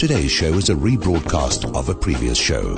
Today's show is a rebroadcast of a previous show.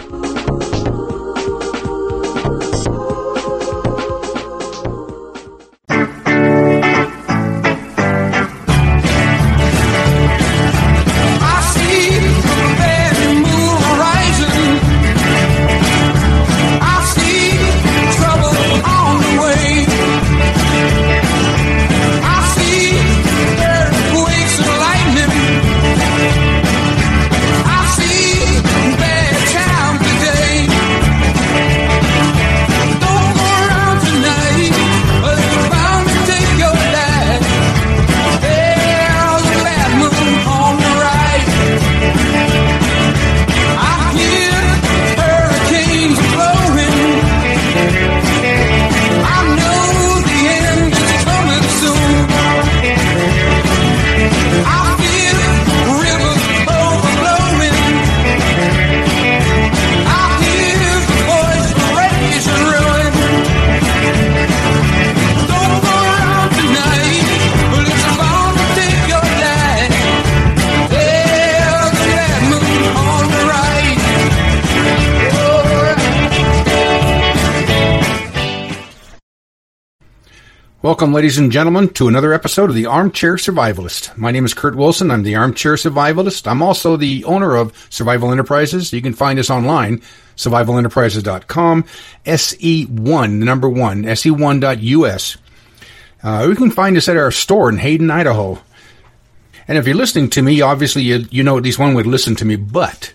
Welcome, ladies and gentlemen, to another episode of the Armchair Survivalist. My name is Kurt Wilson. I'm the Armchair Survivalist. I'm also the owner of Survival Enterprises. You can find us online, survivalenterprises.com, SE1, the number 1, SE1.us. You can find us at our store in Hayden, Idaho. And if you're listening to me, obviously you know at least one way to listen to me, but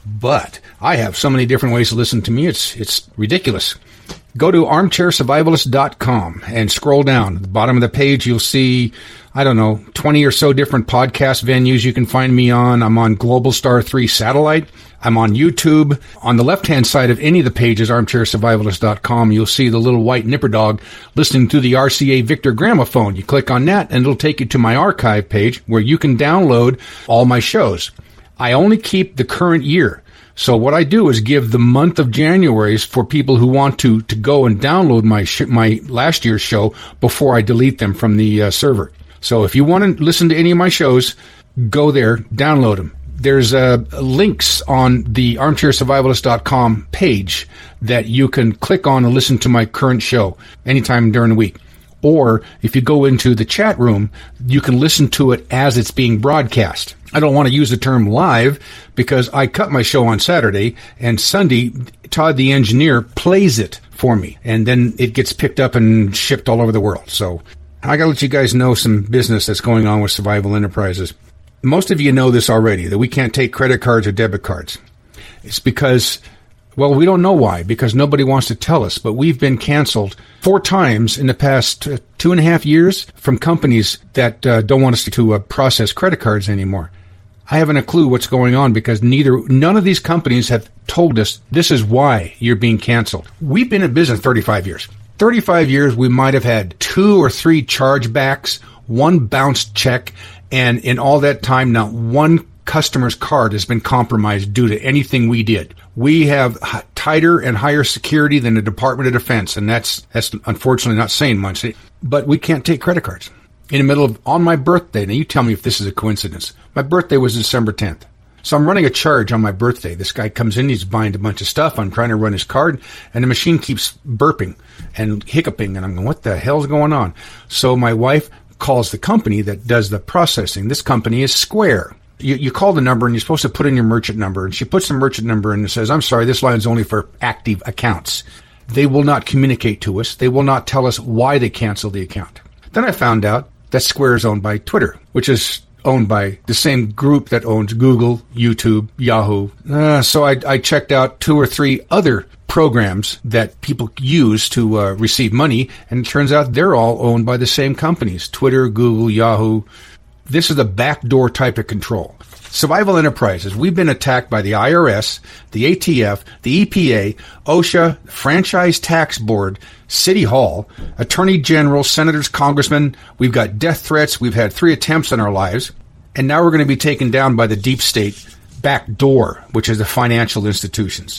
I have so many different ways to listen to me, it's ridiculous. Go to armchairsurvivalist.com and scroll down. At the bottom of the page, you'll see, 20 or so different podcast venues you can find me on. I'm on Global Star 3 Satellite. I'm on YouTube. On the left-hand side of any of the pages, armchairsurvivalist.com, you'll see the little white nipper dog listening to the RCA Victor gramophone. You click on that, and it'll take you to my archive page where you can download all my shows. I only keep the current year. So what I do is give the month of January for people who want to go and download my last year's show before I delete them from the server. So if you want to listen to any of my shows, go there, download them. There's links on the armchairsurvivalist.com page that you can click on and listen to my current show anytime during the week. Or if you go into the chat room, you can listen to it as it's being broadcast. I don't want to use the term live because I cut my show on Saturday, and Sunday, Todd the engineer plays it for me, and then it gets picked up and shipped all over the world. So I got to let you guys know some business that's going on with Survival Enterprises. Most of you know this already, that we can't take credit cards or debit cards. It's because, well, we don't know why, because nobody wants to tell us, but we've been canceled 4 times in the past 2.5 years from companies that don't want us to process credit cards anymore. I haven't a clue what's going on because none of these companies have told us this is why you're being canceled. We've been in business 35 years. 35 years, we might have had 2 or 3 chargebacks, 1 bounced check, and in all that time, not one customer's card has been compromised due to anything we did. We have tighter and higher security than the Department of Defense, and that's unfortunately not saying much. But we can't take credit cards. In the middle of, on my birthday, now you tell me if this is a coincidence. My birthday was December 10th. So I'm running a charge on my birthday. This guy comes in, he's buying a bunch of stuff. I'm trying to run his card, and the machine keeps burping and hiccuping, and I'm going, what the hell's going on? So my wife calls the company that does the processing. This company is Square. You call the number, and you're supposed to put in your merchant number, and she puts the merchant number in and says, I'm sorry, this line's only for active accounts. They will not communicate to us. They will not tell us why they canceled the account. Then I found out that Square is owned by Twitter, which is owned by the same group that owns Google, YouTube, Yahoo. So I checked out 2 or 3 other programs that people use to receive money, and it turns out they're all owned by the same companies, Twitter, Google, Yahoo. This is a backdoor type of control. Survival Enterprises, we've been attacked by the IRS, the ATF, the EPA, OSHA, Franchise Tax Board, City Hall, Attorney General, Senators, Congressmen. We've got death threats. We've had 3 attempts on our lives. And now we're going to be taken down by the deep state backdoor, which is the financial institutions.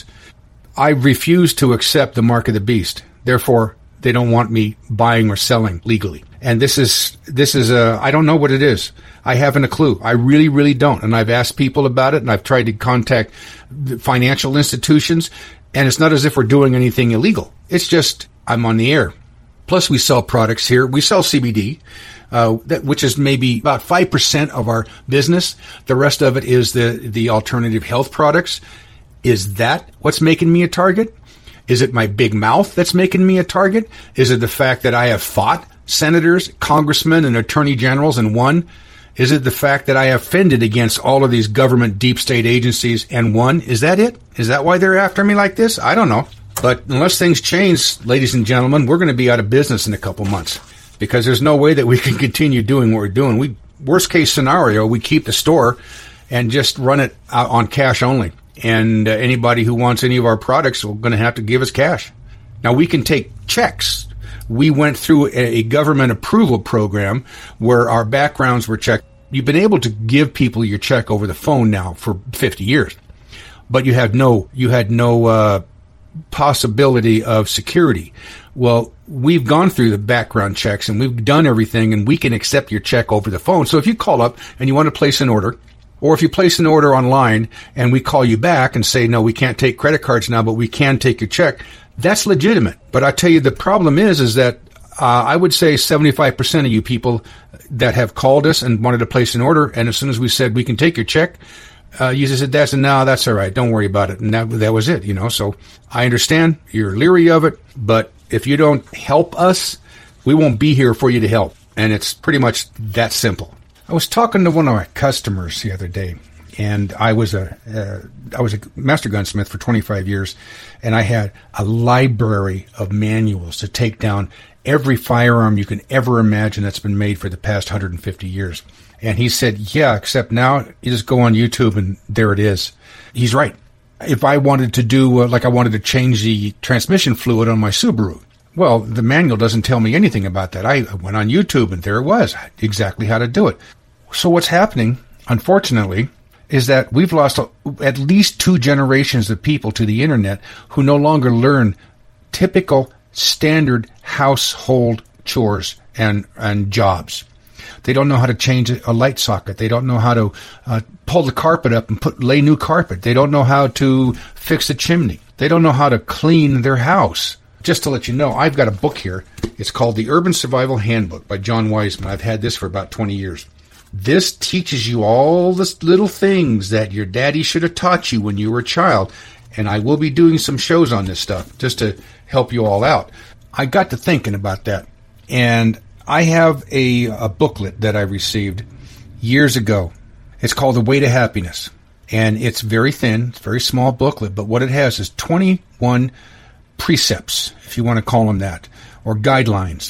I refuse to accept the mark of the beast. Therefore, they don't want me buying or selling legally. And this is I don't know what it is. I haven't a clue. I really, really don't. And I've asked people about it, and I've tried to contact the financial institutions, and it's not as if we're doing anything illegal. It's just I'm on the air. Plus, we sell products here. We sell CBD, which is maybe about 5% of our business. The rest of it is the alternative health products. Is that what's making me a target? Is it my big mouth that's making me a target? Is it the fact that I have fought senators, congressmen, and attorney generals and won? Is it the fact that I have fended against all of these government deep state agencies and won? Is that it? Is that why they're after me like this? I don't know. But unless things change, ladies and gentlemen, we're going to be out of business in a couple months, because there's no way that we can continue doing what we're doing. Worst case scenario, we keep the store and just run it out on cash only. And anybody who wants any of our products are going to have to give us cash. Now, we can take checks. We went through a government approval program where our backgrounds were checked. You've been able to give people your check over the phone now for 50 years, but you had no possibility of security. Well, we've gone through the background checks and we've done everything, and we can accept your check over the phone. So if you call up and you want to place an order, or if you place an order online and we call you back and say, no, we can't take credit cards now, but we can take your check, that's legitimate. But I tell you, the problem is that I would say 75% of you people that have called us and wanted to place an order, and as soon as we said we can take your check, you just said, that's all right. Don't worry about it. And that was it, So I understand you're leery of it, but if you don't help us, we won't be here for you to help. And it's pretty much that simple. I was talking to one of my customers the other day, and I was a master gunsmith for 25 years, and I had a library of manuals to take down every firearm you can ever imagine that's been made for the past 150 years. And he said, yeah, except now you just go on YouTube and there it is. He's right. If I wanted to do, I wanted to change the transmission fluid on my Subaru, well, the manual doesn't tell me anything about that. I went on YouTube and there it was, exactly how to do it. So what's happening, unfortunately, is that we've lost at least 2 generations of people to the internet who no longer learn typical standard household chores and jobs. They don't know how to change a light socket. They don't know how to pull the carpet up and lay new carpet. They don't know how to fix a chimney. They don't know how to clean their house. Just to let you know, I've got a book here. It's called The Urban Survival Handbook by John Wiseman. I've had this for about 20 years. This teaches you all the little things that your daddy should have taught you when you were a child. And I will be doing some shows on this stuff just to help you all out. I got to thinking about that. And I have a booklet that I received years ago. It's called The Way to Happiness. And it's very thin. It's a very small booklet. But what it has is 21 precepts, if you want to call them that, or guidelines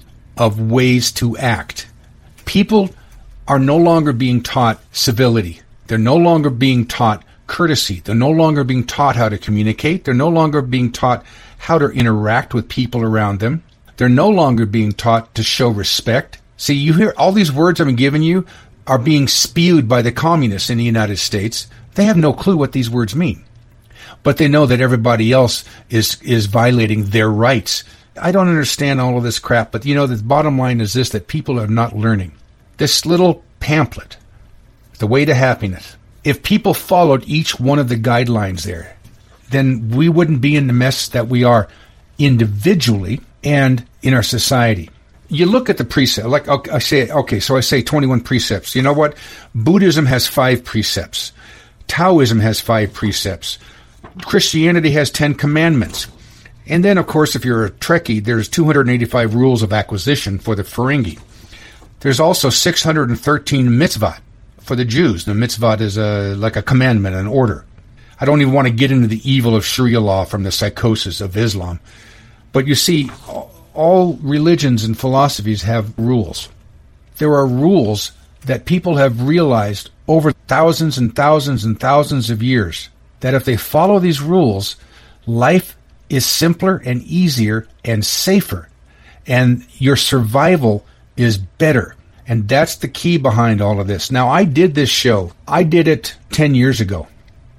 of ways to act. People are no longer being taught civility. They're no longer being taught courtesy. They're no longer being taught how to communicate. They're no longer being taught how to interact with people around them. They're no longer being taught to show respect. See, you hear all these words I'm giving you are being spewed by the communists in the United States. They have no clue what these words mean. But they know that everybody else is violating their rights. I don't understand all of this crap, but the bottom line is this, that people are not learning. This little pamphlet, The Way to Happiness, if people followed each one of the guidelines there, then we wouldn't be in the mess that we are individually and in our society. You look at the precept, I say 21 precepts. You know what? Buddhism has 5 precepts. Taoism has 5 precepts. Christianity has 10 commandments. And then, of course, if you're a Trekkie, there's 285 rules of acquisition for the Ferengi. There's also 613 mitzvot for the Jews. The mitzvot is like a commandment, an order. I don't even want to get into the evil of Sharia law from the psychosis of Islam. But you see, all religions and philosophies have rules. There are rules that people have realized over thousands and thousands and thousands of years, that if they follow these rules, life is simpler and easier and safer, and your survival is better. And that's the key behind all of this. Now, I did this show. I did it 10 years ago.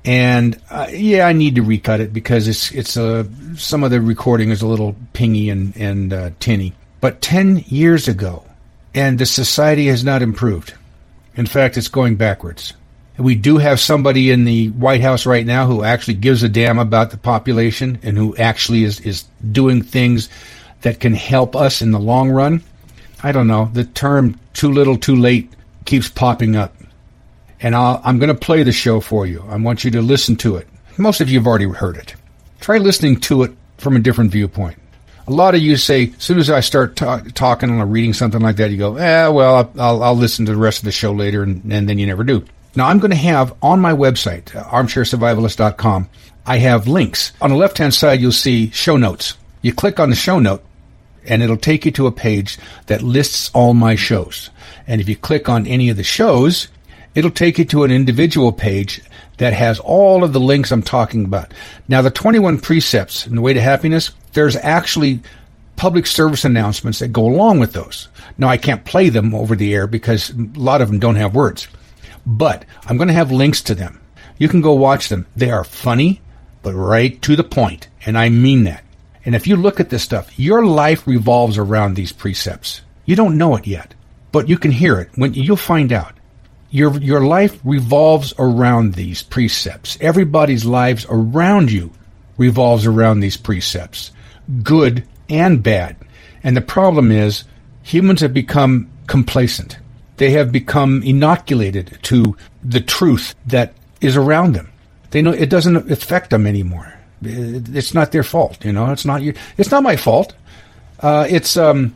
And I need to recut it because it's some of the recording is a little pingy and tinny. but 10 years ago, and the society has not improved. In fact, it's going backwards. We do have somebody in the White House right now who actually gives a damn about the population and who actually is doing things that can help us in the long run. I don't know. The term too little, too late keeps popping up. And I'm going to play the show for you. I want you to listen to it. Most of you have already heard it. Try listening to it from a different viewpoint. A lot of you say, as soon as I start talking or reading something like that, you go, well, I'll listen to the rest of the show later, and then you never do. Now, I'm going to have on my website, armchairsurvivalist.com, I have links. On the left-hand side, you'll see show notes. You click on the show note, and it'll take you to a page that lists all my shows. And if you click on any of the shows, it'll take you to an individual page that has all of the links I'm talking about. Now, the 21 precepts in the way to happiness, there's actually public service announcements that go along with those. Now, I can't play them over the air because a lot of them don't have words. But I'm going to have links to them. You can go watch them. They are funny, but right to the point. And I mean that. And if you look at this stuff, your life revolves around these precepts. You don't know it yet, but you can hear it. When you'll find out. Your life revolves around these precepts. Everybody's lives around you revolves around these precepts, good and bad. And the problem is humans have become complacent. They have become inoculated to the truth that is around them. They know it doesn't affect them anymore. It's not their fault, It's not my fault. It's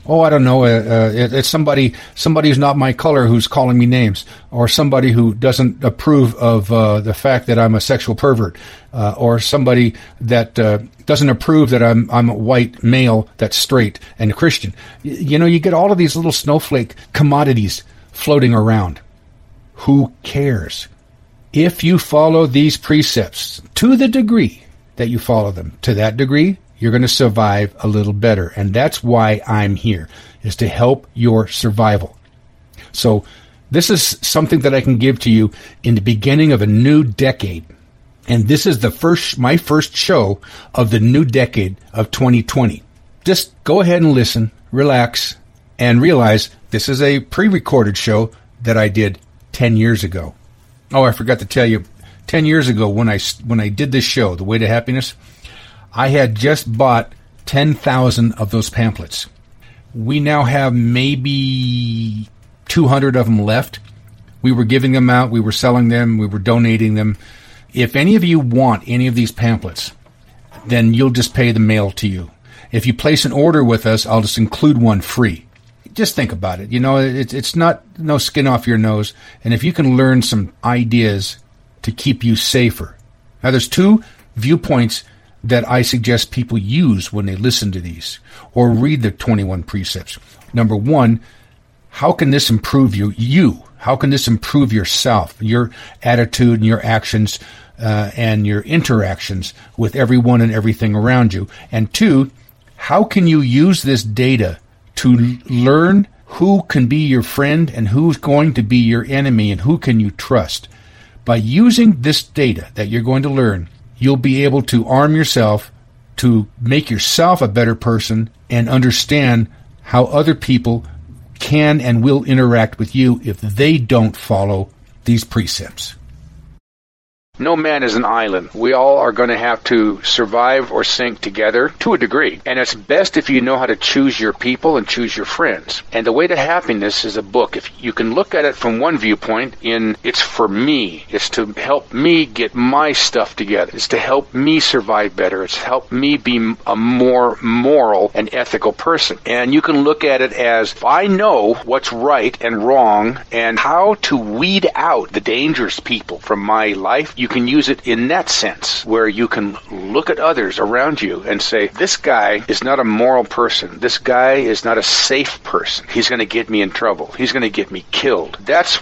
somebody who's not my color who's calling me names, or somebody who doesn't approve of the fact that I'm a sexual pervert, or somebody that doesn't approve that I'm a white male that's straight and a Christian. You get all of these little snowflake commodities floating around. Who cares? If you follow these precepts to the degree that you follow them, to that degree, you're going to survive a little better. And that's why I'm here, is to help your survival. So this is something that I can give to you in the beginning of a new decade. And this is my first show of the new decade of 2020. Just go ahead and listen, relax, and realize this is a pre-recorded show that I did 10 years ago. Oh, I forgot to tell you, 10 years ago when I did this show, The Way to Happiness, I had just bought 10,000 of those pamphlets. We now have maybe 200 of them left. We were giving them out. We were selling them. We were donating them. If any of you want any of these pamphlets, then you'll just pay the mail to you. If you place an order with us, I'll just include one free. Just think about it. It's not no skin off your nose. And if you can learn some ideas to keep you safer. Now, there's two viewpoints that I suggest people use when they listen to these or read the 21 precepts. Number one, how can this improve you? How can this improve yourself, your attitude and your actions and your interactions with everyone and everything around you? And two, how can you use this data to learn who can be your friend and who's going to be your enemy and who can you trust? By using this data that you're going to learn, you'll be able to arm yourself to make yourself a better person and understand how other people can and will interact with you if they don't follow these precepts. No man is an island. We all are going to have to survive or sink together to a degree. And it's best if you know how to choose your people and choose your friends. And The Way to Happiness is a book. If you can look at it from one viewpoint, it's for me. It's to help me get my stuff together. It's to help me survive better. It's to help me be a more moral and ethical person. And you can look at it as, if I know what's right and wrong and how to weed out the dangerous people from my life, you can use it in that sense, where you can look at others around you and say, this guy is not a moral person. This guy is not a safe person. He's going to get me in trouble. He's going to get me killed. That's what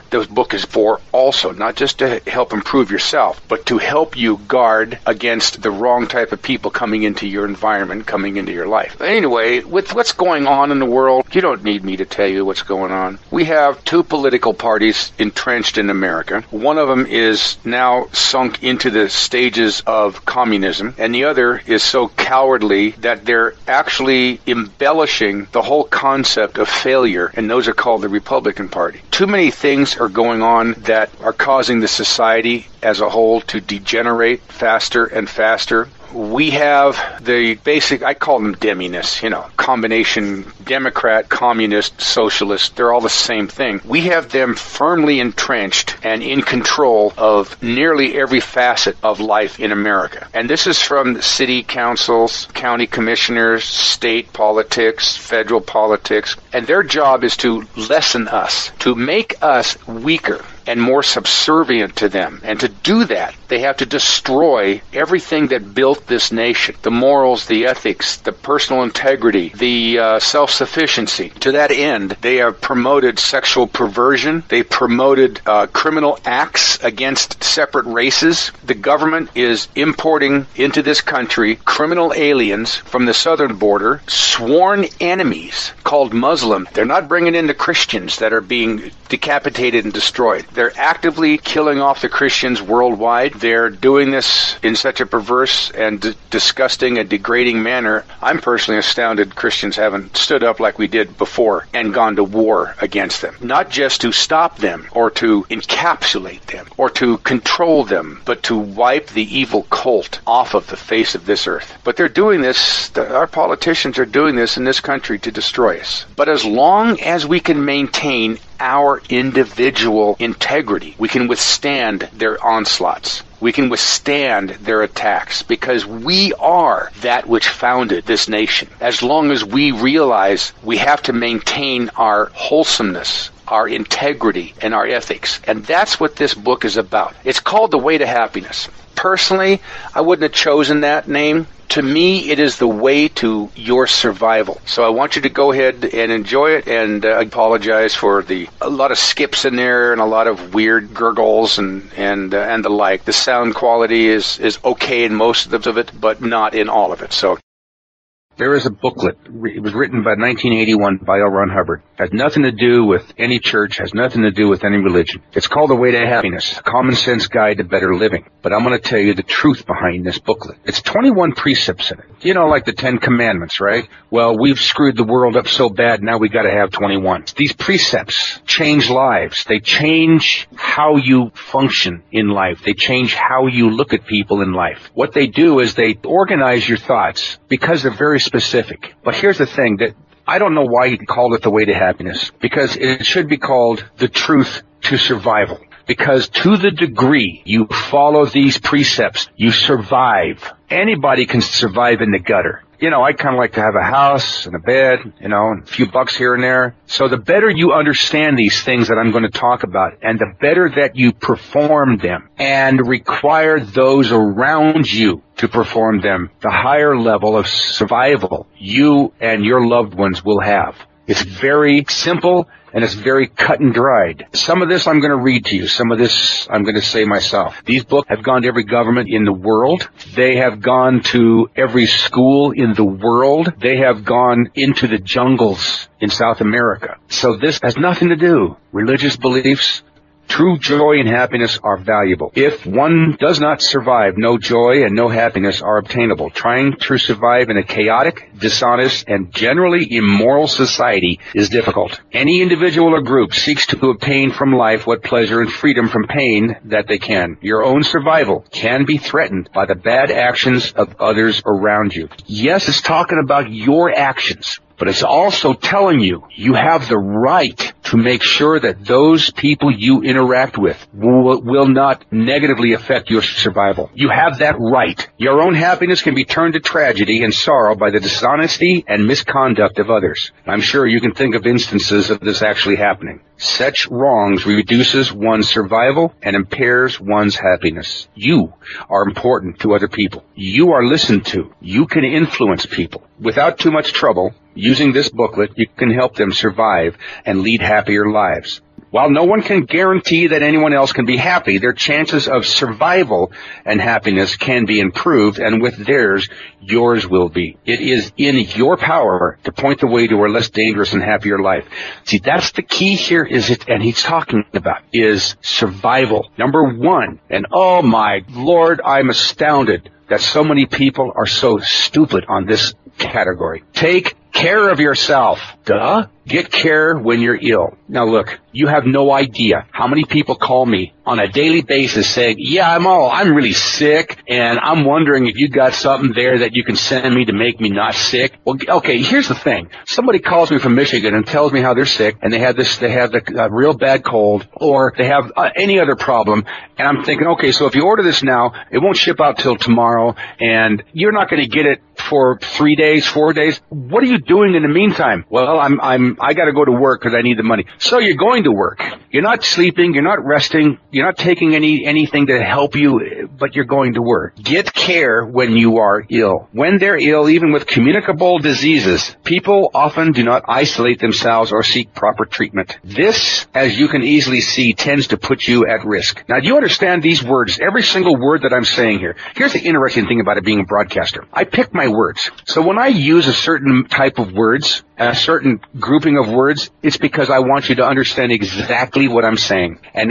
the book is for also, not just to help improve yourself, but to help you guard against the wrong type of people coming into your environment, coming into your life. Anyway, with what's going on in the world, you don't need me to tell you what's going on. We have two political parties entrenched in America. One of them is now sunk into the stages of communism, and the other is so cowardly that they're actually embellishing the whole concept of failure, and those are called the Republican Party. Too many things are going on that are causing the society as a whole to degenerate faster and faster. We have the basic, I call them deminess, combination Democrat, communist, socialist, they're all the same thing. We have them firmly entrenched and in control of nearly every facet of life in America. And this is from city councils, county commissioners, state politics, federal politics, and their job is to lessen us, to make us weaker and more subservient to them. And to do that, they have to destroy everything that built this nation. The morals, the ethics, the personal integrity, the self-sufficiency. To that end, they have promoted sexual perversion. They promoted criminal acts against separate races. The government is importing into this country criminal aliens from the southern border, sworn enemies called Muslim. They're not bringing in the Christians that are being decapitated and destroyed. They're actively killing off the Christians worldwide. They're doing this in such a perverse and disgusting and degrading manner. I'm personally astounded Christians haven't stood up like we did before and gone to war against them. Not just to stop them or to encapsulate them or to control them, but to wipe the evil cult off of the face of this earth. But they're doing this, our politicians are doing this in this country to destroy us. But as long as we can maintain our individual integrity, we can withstand their onslaughts. We can withstand their attacks because we are that which founded this nation. As long as we realize we have to maintain our wholesomeness, our integrity, and our ethics. And that's what this book is about. It's called The Way to Happiness. Personally, I wouldn't have chosen that name. To me, it is the way to your survival. So I want you to go ahead and enjoy it, and I apologize for a lot of skips in there and a lot of weird gurgles and the like. The sound quality is okay in most of it, but not in all of it. So there is a booklet. It was written by 1981 by L. Ron Hubbard. Has nothing to do with any church, has nothing to do with any religion. It's called The Way to Happiness, a common sense guide to better living. But I'm going to tell you the truth behind this booklet. It's 21 precepts in it. Like the 10 Commandments, right? Well, we've screwed the world up so bad, now we got to have 21. These precepts change lives. They change how you function in life. They change how you look at people in life. What they do is they organize your thoughts because they're very specific. But here's the thing, that I don't know why you called it The Way to Happiness, because it should be called The Truth to Survival. Because to the degree you follow these precepts, you survive. Anybody can survive in the gutter. I kind of like to have a house and a bed, and a few bucks here and there. So the better you understand these things that I'm going to talk about, and the better that you perform them and require those around you to perform them, the higher level of survival you and your loved ones will have. It's very simple, and it's very cut and dried. Some of this I'm going to read to you. Some of this I'm going to say myself. These books have gone to every government in the world. They have gone to every school in the world. They have gone into the jungles in South America. So this has nothing to do. Religious beliefs, true joy and happiness are valuable. If one does not survive, no joy and no happiness are obtainable. Trying to survive in a chaotic, dishonest, and generally immoral society is difficult. Any individual or group seeks to obtain from life what pleasure and freedom from pain that they can. Your own survival can be threatened by the bad actions of others around you. Yes, it's talking about your actions, but it's also telling you you have the right to make sure that those people you interact with will not negatively affect your survival. You have that right. Your own happiness can be turned to tragedy and sorrow by the dishonesty and misconduct of others. I'm sure you can think of instances of this actually happening. Such wrongs reduces one's survival and impairs one's happiness. You are important to other people. You are listened to. You can influence people. Without too much trouble, using this booklet, you can help them survive and lead happier lives. While no one can guarantee that anyone else can be happy, their chances of survival and happiness can be improved, and with theirs, yours will be. It is in your power to point the way to a less dangerous and happier life. See, that's the key here, and he's talking about, is survival. Number one, and oh my Lord, I'm astounded that so many people are so stupid on this category. Take care of yourself. Duh. Get care when you're ill. Now look, you have no idea how many people call me on a daily basis saying, yeah, I'm really sick, and I'm wondering if you got something there that you can send me to make me not sick. Well, okay, here's the thing. Somebody calls me from Michigan and tells me how they're sick, and they have the real bad cold, or they have any other problem, and I'm thinking, okay, so if you order this now, it won't ship out till tomorrow, and you're not going to get it for 3 days, 4 days. What are you doing in the meantime? Well, I got to go to work because I need the money. So you're going to work. You're not sleeping. You're not resting. You're not taking anything to help you, but you're going to work. Get care when you are ill. When they're ill, even with communicable diseases, people often do not isolate themselves or seek proper treatment. This, as you can easily see, tends to put you at risk. Now, do you understand these words? Every single word that I'm saying here. Here's the interesting thing about it being a broadcaster. I pick my words. So when I use a certain type of words, a certain grouping of words, it's because I want you to understand exactly what I'm saying. And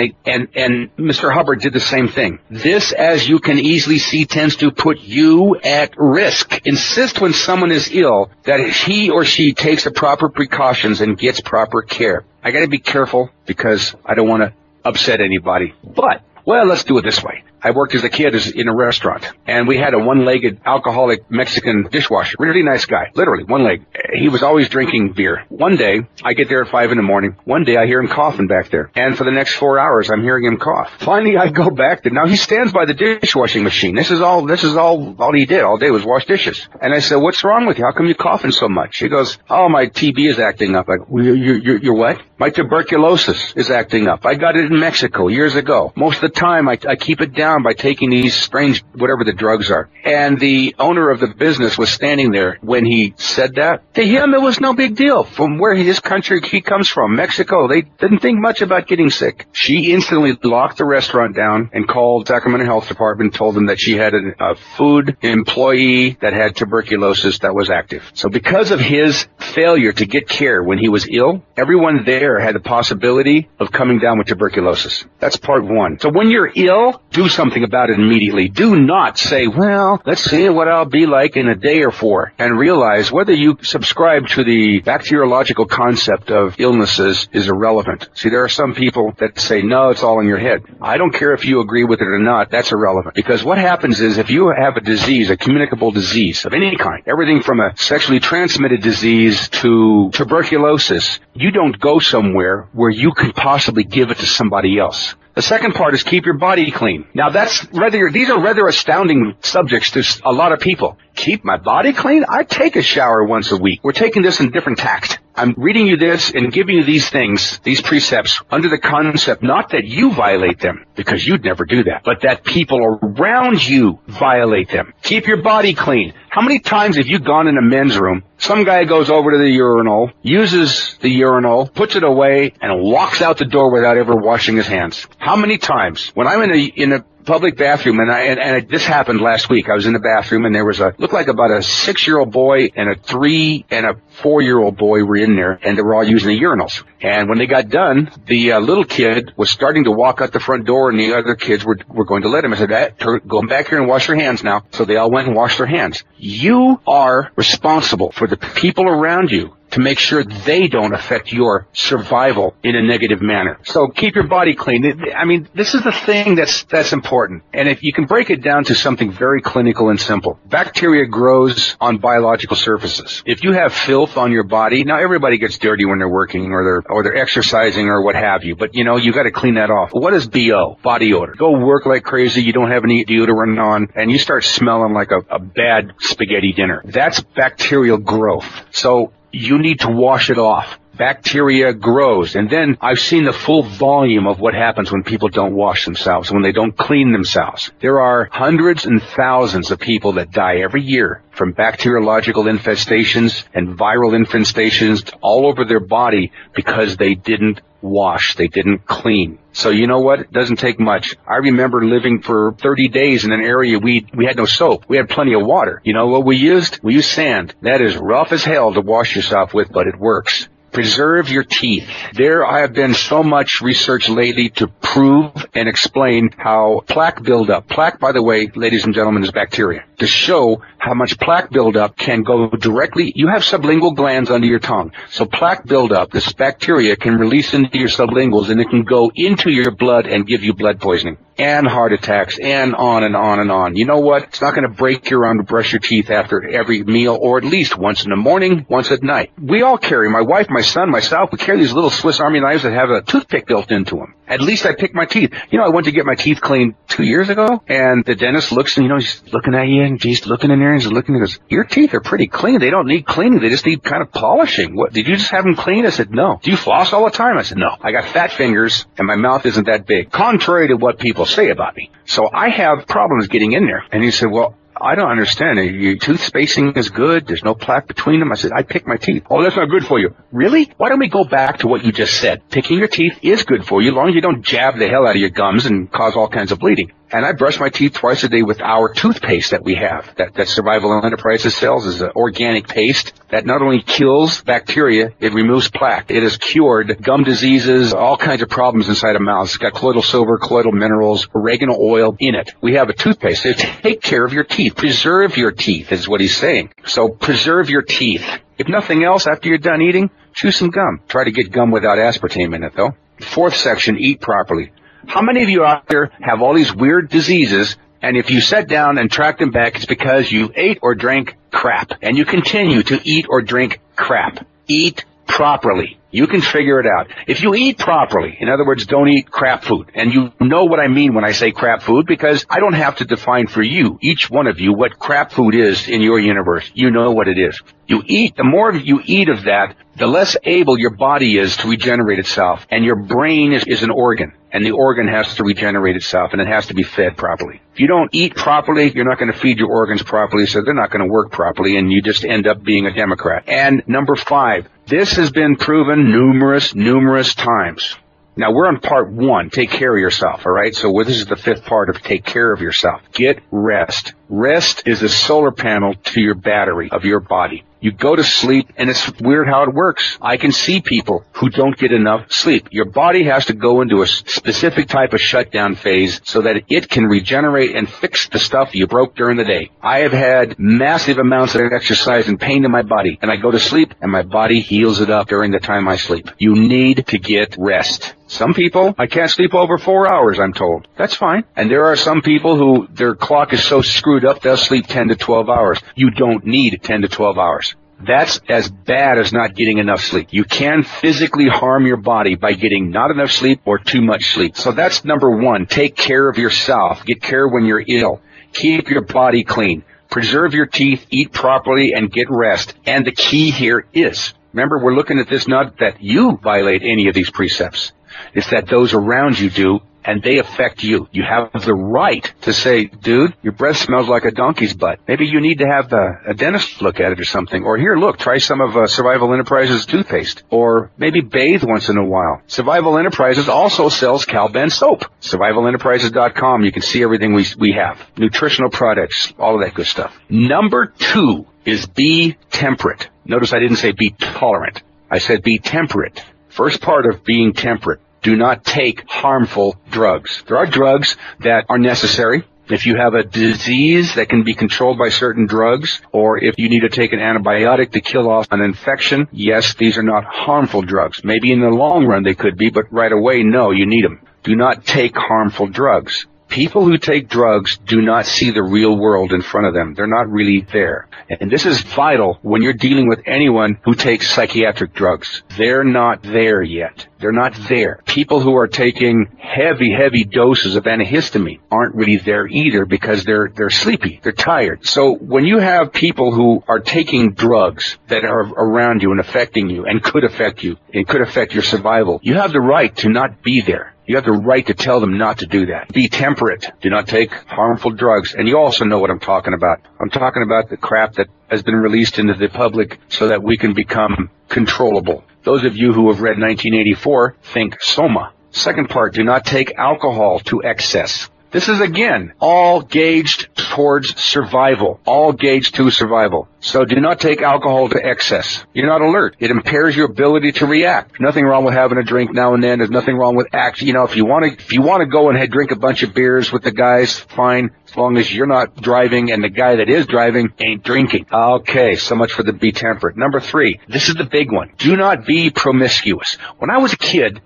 Mr. Hubbard did the same thing. This, as you can easily see, tends to put you at risk. Insist when someone is ill that he or she takes the proper precautions and gets proper care. I got to be careful because I don't want to upset anybody. But, well, let's do it this way. I worked as a kid in a restaurant, and we had a one-legged alcoholic Mexican dishwasher. Really nice guy. Literally, one leg. He was always drinking beer. One day, I get there at 5 in the morning. One day, I hear him coughing back there. And for the next 4 hours, I'm hearing him cough. Finally, I go back there. Now, he stands by the dishwashing machine. This is all he did all day was wash dishes. And I said, what's wrong with you? How come you're coughing so much? He goes, oh, my TB is acting up. I go, you're what? My tuberculosis is acting up. I got it in Mexico years ago. Most of the time, I keep it down by taking these strange, whatever the drugs are. And the owner of the business was standing there when he said that. To him, it was no big deal. From where his country he comes from, Mexico, they didn't think much about getting sick. She instantly locked the restaurant down and called Sacramento Health Department, told them that she had a food employee that had tuberculosis that was active. So because of his failure to get care when he was ill, everyone there had the possibility of coming down with tuberculosis. That's part one. So when you're ill, do something about it immediately. Do not say, well, let's see what I'll be like in a day or 4, and realize whether you subscribe to the bacteriological concept of illnesses is irrelevant. See, there are some people that say, no, it's all in your head. I don't care if you agree with it or not. That's irrelevant. Because what happens is if you have a disease, a communicable disease of any kind, everything from a sexually transmitted disease to tuberculosis, you don't go somewhere where you can possibly give it to somebody else. The second part is keep your body clean. Now these are rather astounding subjects to a lot of people. Keep my body clean? I take a shower once a week. We're taking this in different tact. I'm reading you this and giving you these things, these precepts, under the concept not that you violate them, because you'd never do that, but that people around you violate them. Keep your body clean. How many times have you gone in a men's room, some guy goes over to the urinal, uses the urinal, puts it away, and walks out the door without ever washing his hands? How many times? When I'm in a public bathroom, and this happened last week. I was in the bathroom, and there was looked like about a 6-year-old boy and a 3 and a 4-year-old boy were in there, and they were all using the urinals. And when they got done, the little kid was starting to walk out the front door, and the other kids were going to let him. I said, go back here and wash your hands now. So they all went and washed their hands. You are responsible for the people around you to make sure they don't affect your survival in a negative manner. So keep your body clean. I mean, this is the thing that's important. And if you can break it down to something very clinical and simple, bacteria grows on biological surfaces. If you have filth on your body, now everybody gets dirty when they're working or they're exercising or what have you, but you got to clean that off. What is BO? Body odor. Go work like crazy, you don't have any deodorant on, and you start smelling like a bad spaghetti dinner. That's bacterial growth. So you need to wash it off. bacteria grows. And then I've seen the full volume of what happens when people don't wash themselves, when they don't clean themselves. There are hundreds and thousands of people that die every year from bacteriological infestations and viral infestations all over their body because they didn't wash, they didn't clean. So you know what? It doesn't take much. I remember living for 30 days in an area we had no soap. We had plenty of water. You know what we used? We used sand. That is rough as hell to wash yourself with, but it works. Preserve your teeth. There have been so much research lately to prove and explain how plaque buildup, plaque, by the way, ladies and gentlemen, is bacteria, to show how much plaque buildup can go directly. You have sublingual glands under your tongue. So plaque buildup, this bacteria, can release into your sublinguals, and it can go into your blood and give you blood poisoning and heart attacks and on and on and on. You know what? It's not going to break your arm to brush your teeth after every meal, or at least once in the morning, once at night. We all carry, my wife, my son, myself, we carry these little Swiss Army knives that have a toothpick built into them. At least I pick my teeth. You know, I went to get my teeth cleaned 2 years ago, and the dentist looks, and, you know, he's looking at you, and he's looking in there, and he's looking, and he goes, your teeth are pretty clean. They don't need cleaning. They just need kind of polishing. What, did you just have them cleaned? I said, no. Do you floss all the time? I said, no. I got fat fingers, and my mouth isn't that big, contrary to what people say about me. So I have problems getting in there. And he said, well, I don't understand. Your tooth spacing is good. There's no plaque between them. I said, I pick my teeth. Oh, that's not good for you. Really? Why don't we go back to what you just said? Picking your teeth is good for you, as long as you don't jab the hell out of your gums and cause all kinds of bleeding. And I brush my teeth twice a day with our toothpaste that we have. That Survival Enterprises sells is an organic paste that not only kills bacteria, it removes plaque. It has cured gum diseases, all kinds of problems inside a mouth. It's got colloidal silver, colloidal minerals, oregano oil in it. We have a toothpaste. So take care of your teeth. Preserve your teeth is what he's saying. So preserve your teeth. If nothing else, after you're done eating, chew some gum. Try to get gum without aspartame in it, though. Fourth section, eat properly. How many of you out there have all these weird diseases, and if you sat down and tracked them back, it's because you ate or drank crap, and you continue to eat or drink crap? Eat properly. You can figure it out. If you eat properly, in other words, don't eat crap food. And you know what I mean when I say crap food, because I don't have to define for you, each one of you, what crap food is in your universe. You know what it is. You eat, the more you eat of that, the less able your body is to regenerate itself. And your brain is an organ, and the organ has to regenerate itself, and it has to be fed properly. If you don't eat properly, you're not going to feed your organs properly, so they're not going to work properly, and you just end up being a Democrat. And number 5, this has been proven numerous times. Now, we're on part 1, take care of yourself, all right? So this is the 5th part of take care of yourself. Get rest. Rest is a solar panel to your battery of your body. You go to sleep, and it's weird how it works. I can see people who don't get enough sleep. Your body has to go into a specific type of shutdown phase so that it can regenerate and fix the stuff you broke during the day. I have had massive amounts of exercise and pain in my body, and I go to sleep, and my body heals it up during the time I sleep. You need to get rest. Some people, I can't sleep over 4 hours, I'm told. That's fine. And there are some people who their clock is so screwed up, they'll sleep 10 to 12 hours. You don't need 10 to 12 hours. That's as bad as not getting enough sleep. You can physically harm your body by getting not enough sleep or too much sleep. So that's number 1. Take care of yourself. Get care when you're ill. Keep your body clean. Preserve your teeth, eat properly, and get rest. And the key here is, remember, we're looking at this not that you violate any of these precepts. It's that those around you do, and they affect you. You have the right to say, dude, your breath smells like a donkey's butt. Maybe you need to have a dentist look at it or something. Or here, look, try some of Survival Enterprises toothpaste. Or maybe bathe once in a while. Survival Enterprises also sells Calben soap. SurvivalEnterprises.com. You can see everything we have. Nutritional products, all of that good stuff. Number 2 is be temperate. Notice I didn't say be tolerant. I said be temperate. First part of being temperate. Do not take harmful drugs. There are drugs that are necessary. If you have a disease that can be controlled by certain drugs, or if you need to take an antibiotic to kill off an infection, yes, these are not harmful drugs. Maybe in the long run they could be, but right away, no, you need them. Do not take harmful drugs. People who take drugs do not see the real world in front of them. They're not really there. And this is vital when you're dealing with anyone who takes psychiatric drugs. They're not there yet. They're not there. People who are taking heavy doses of antihistamine aren't really there either because they're sleepy. They're tired. So when you have people who are taking drugs that are around you and affecting you and could affect you and could affect your survival, you have the right to not be there. You have the right to tell them not to do that. Be temperate. Do not take harmful drugs. And you also know what I'm talking about. I'm talking about the crap that has been released into the public so that we can become controllable. Those of you who have read 1984 think Soma. Second part, do not take alcohol to excess. This is, again, all gauged towards survival. All gauged to survival. So do not take alcohol to excess. You're not alert. It impairs your ability to react. Nothing wrong with having a drink now and then. There's nothing wrong with action. You know, if you want to go and drink a bunch of beers with the guys, fine, as long as you're not driving and the guy that is driving ain't drinking. Okay, so much for the be temperate. Number 3, this is the big one. Do not be promiscuous. When I was a kid,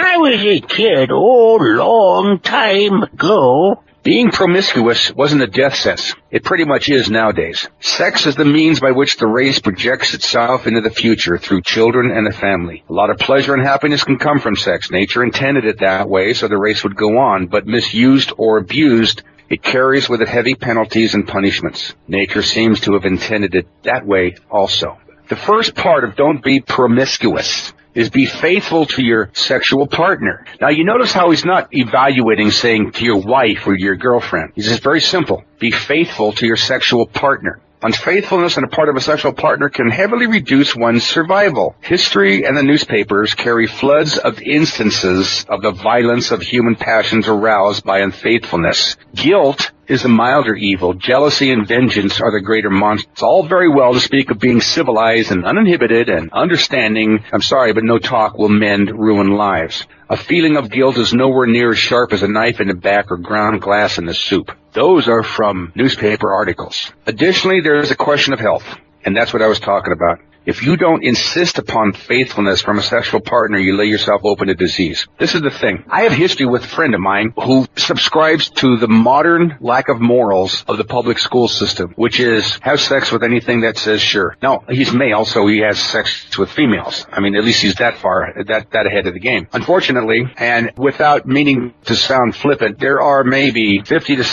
long time ago, being promiscuous wasn't a death sentence. It pretty much is nowadays. Sex is the means by which the race projects itself into the future through children and the family. A lot of pleasure and happiness can come from sex. Nature intended it that way so the race would go on, but misused or abused, it carries with it heavy penalties and punishments. Nature seems to have intended it that way also. The first part of don't be promiscuous is be faithful to your sexual partner. Now, you notice how he's not evaluating, saying to your wife or your girlfriend. He's just very simple. Be faithful to your sexual partner. Unfaithfulness on the part of a sexual partner can heavily reduce one's survival. History and the newspapers carry floods of instances of the violence of human passions aroused by unfaithfulness. Guilt is the milder evil. Jealousy and vengeance are the greater monsters. It's all very well to speak of being civilized and uninhibited and understanding. I'm sorry, but no talk will mend ruined lives. A feeling of guilt is nowhere near as sharp as a knife in the back or ground glass in the soup. Those are from newspaper articles. Additionally, there is a question of health, and that's what I was talking about. If you don't insist upon faithfulness from a sexual partner, you lay yourself open to disease. This is the thing. I have history with a friend of mine who subscribes to the modern lack of morals of the public school system, which is have sex with anything that says sure. Now, he's male, so he has sex with females. I mean, at least he's that far, that ahead of the game. Unfortunately, and without meaning to sound flippant, there are maybe 50 to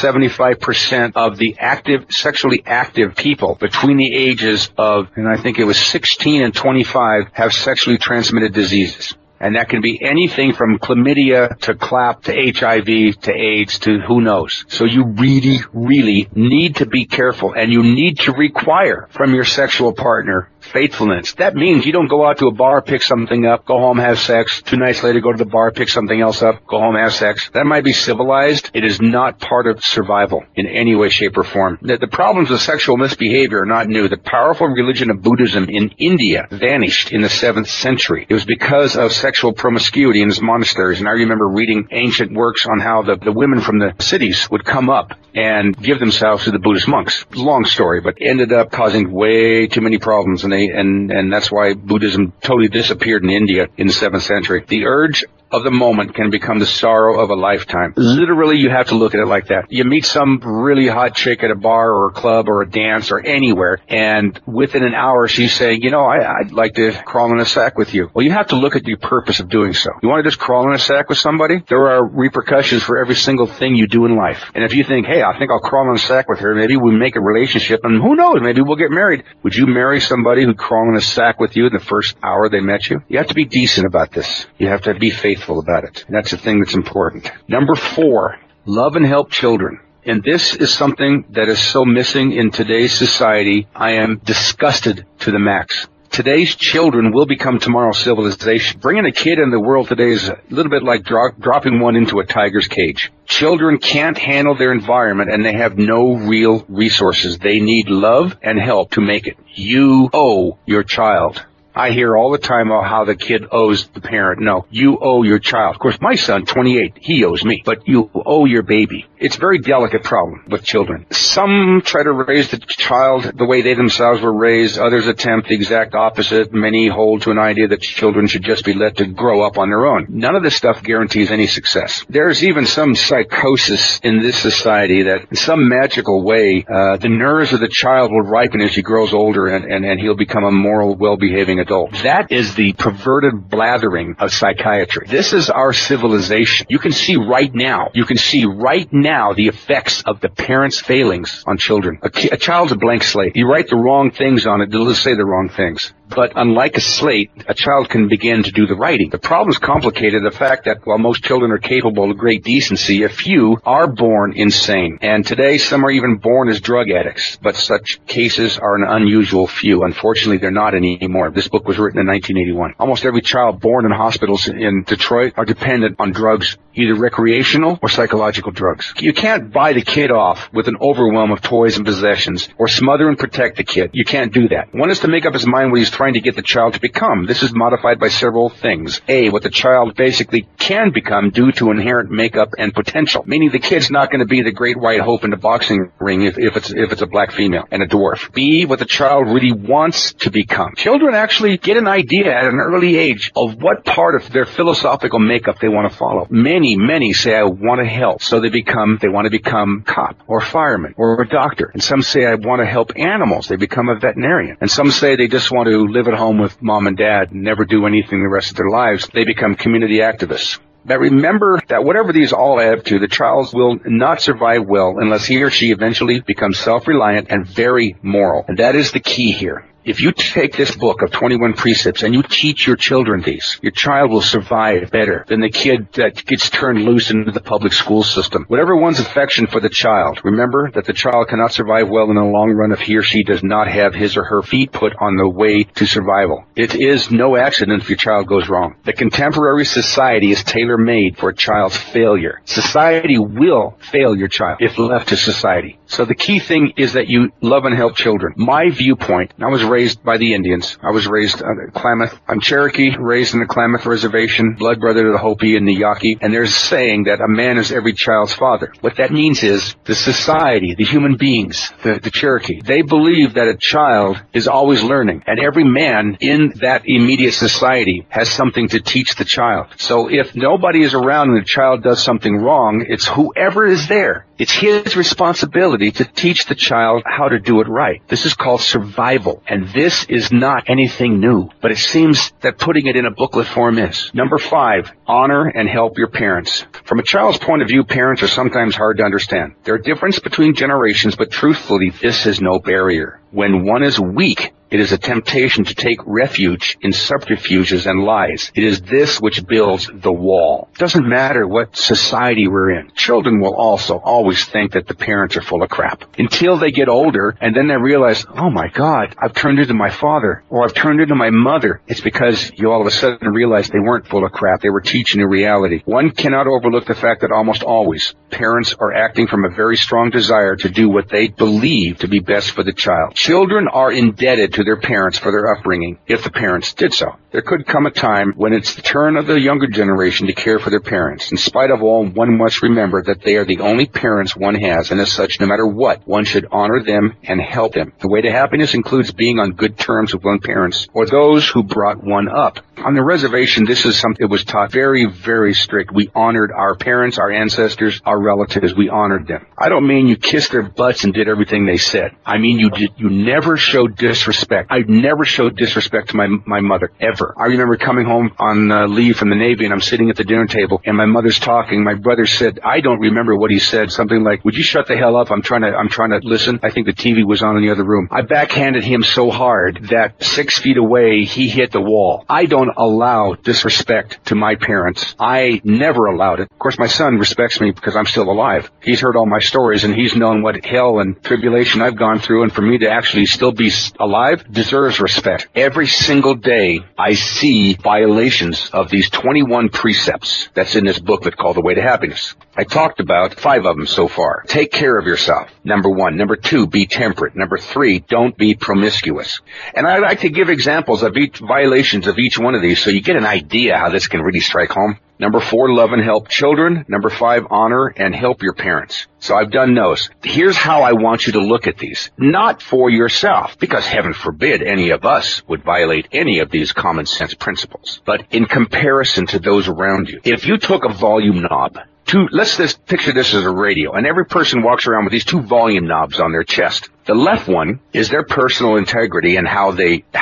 75% of the sexually active people between the ages of, and I think it was 16 and 25 have sexually transmitted diseases. And that can be anything from chlamydia to CLAP to HIV to AIDS to who knows. So you really, really need to be careful, and you need to require from your sexual partner faithfulness. That means you don't go out to a bar, pick something up, go home, have sex. 2 nights later, go to the bar, pick something else up, go home, have sex. That might be civilized. It is not part of survival in any way, shape, or form. The problems of sexual misbehavior are not new. The powerful religion of Buddhism in India vanished in the 7th century. It was because of sexual promiscuity in its monasteries. And I remember reading ancient works on how the women from the cities would come up and give themselves to the Buddhist monks. Long story, but ended up causing way too many problems. And that's why Buddhism totally disappeared in India in the 7th century. The urge of the moment can become the sorrow of a lifetime. Literally, you have to look at it like that. You meet some really hot chick at a bar or a club or a dance or anywhere, and within an hour she's saying, you know, I'd like to crawl in a sack with you. Well, you have to look at your purpose of doing so. You want to just crawl in a sack with somebody? There are repercussions for every single thing you do in life. And if you think, hey, I think I'll crawl in a sack with her, maybe we make a relationship, and who knows, maybe we'll get married. Would you marry somebody who'd crawl in a sack with you in the first hour they met you? You have to be decent about this. You have to be faithful about it. And that's the thing that's important. Number 4, love and help children. And this is something that is so missing in today's society. I am disgusted to the max. Today's children will become tomorrow's civilization. Bringing a kid into the world today is a little bit like dropping one into a tiger's cage. Children can't handle their environment, and they have no real resources. They need love and help to make it. You owe your child. I hear all the time about how the kid owes the parent. No, you owe your child. Of course, my son, 28, he owes me. But you owe your baby. It's a very delicate problem with children. Some try to raise the child the way they themselves were raised. Others attempt the exact opposite. Many hold to an idea that children should just be let to grow up on their own. None of this stuff guarantees any success. There's even some psychosis in this society that in some magical way, the nerves of the child will ripen as he grows older and he'll become a moral, well-behaving adult. That is the perverted blathering of psychiatry. This is our civilization. You can see right now the effects of the parents' failings on children. A child's a blank slate. You write the wrong things on it, it'll say the wrong things. But unlike a slate, a child can begin to do the writing. The problem is complicated. The fact that while most children are capable of great decency, a few are born insane. And today, some are even born as drug addicts. But such cases are an unusual few. Unfortunately, they're not anymore. This book was written in 1981. Almost every child born in hospitals in Detroit are dependent on drugs, either recreational or psychological drugs. You can't buy the kid off with an overwhelm of toys and possessions or smother and protect the kid. You can't do that. One is to make up his mind what he's trying to get the child to become. This is modified by several things. A, what the child basically can become due to inherent makeup and potential, meaning the kid's not going to be the great white hope in the boxing ring if it's a black female and a dwarf. B, what the child really wants to become. Children actually get an idea at an early age of what part of their philosophical makeup they want to follow. Many say, I want to help. So they want to become cop or fireman or a doctor. And some say, I want to help animals. They become a veterinarian. And some say they just want to live at home with mom and dad and never do anything the rest of their lives. They become community activists. But remember that whatever these all add up to, the child will not survive well unless he or she eventually becomes self-reliant and very moral. And that is the key here. If you take this book of 21 precepts and you teach your children these, your child will survive better than the kid that gets turned loose into the public school system. Whatever one's affection for the child, remember that the child cannot survive well in the long run if he or she does not have his or her feet put on the way to survival. It is no accident if your child goes wrong. The contemporary society is tailor-made for a child's failure. Society will fail your child if left to society. So the key thing is that you love and help children. My viewpoint, I was raised by the Indians. I was raised on Klamath. I'm Cherokee, raised in the Klamath Reservation, blood brother to the Hopi and the Yaqui. And there's a saying that a man is every child's father. What that means is the society, the human beings, the Cherokee, they believe that a child is always learning. And every man in that immediate society has something to teach the child. So if nobody is around and the child does something wrong, it's whoever is there. It's his responsibility to teach the child how to do it right. This is called survival. And this is not anything new, but it seems that putting it in a booklet form is. Number 5, honor and help your parents. From a child's point of view, parents are sometimes hard to understand. There are differences between generations, but truthfully, this is no barrier. When one is weak, it is a temptation to take refuge in subterfuges and lies. It is this which builds the wall. It doesn't matter what society we're in. Children will also always think that the parents are full of crap until they get older, and then they realize, oh my God, I've turned into my father, or I've turned into my mother. It's because you all of a sudden realize they weren't full of crap. They were teaching you reality. One cannot overlook the fact that almost always parents are acting from a very strong desire to do what they believe to be best for the child. Children are indebted to their parents for their upbringing, if the parents did so. There could come a time when it's the turn of the younger generation to care for their parents. In spite of all, one must remember that they are the only parents one has, and as such, no matter what, one should honor them and help them. The way to happiness includes being on good terms with one's parents, or those who brought one up. On the reservation, this is something that was taught very, very strict. We honored our parents, our ancestors, our relatives. We honored them. I don't mean you kissed their butts and did everything they said. I mean you never showed disrespect. I never showed disrespect to my mother, ever. I remember coming home on leave from the Navy, and I'm sitting at the dinner table, and my mother's talking. My brother said, I don't remember what he said, something like, would you shut the hell up? I'm trying to listen. I think the TV was on in the other room. I backhanded him so hard that 6 feet away, he hit the wall. I don't allow disrespect to my parents. I never allowed it. Of course, my son respects me because I'm still alive. He's heard all my stories, and he's known what hell and tribulation I've gone through, and for me to actually still be alive deserves respect. Every single day, I see violations of these 21 precepts that's in this booklet called The Way to Happiness. I talked about 5 of them so far. Take care of yourself. Number 1. Number 2, be temperate. Number 3, don't be promiscuous. And I like to give examples of each violations of each one of these so you get an idea how this can really strike home. Number 4, love and help children. Number 5, honor and help your parents. So I've done those. Here's how I want you to look at these. Not for yourself, because heaven forbid any of us would violate any of these common sense principles, but in comparison to those around you. If you took a volume knob, let's just picture this as a radio, and every person walks around with these 2 volume knobs on their chest. The left one is their personal integrity and how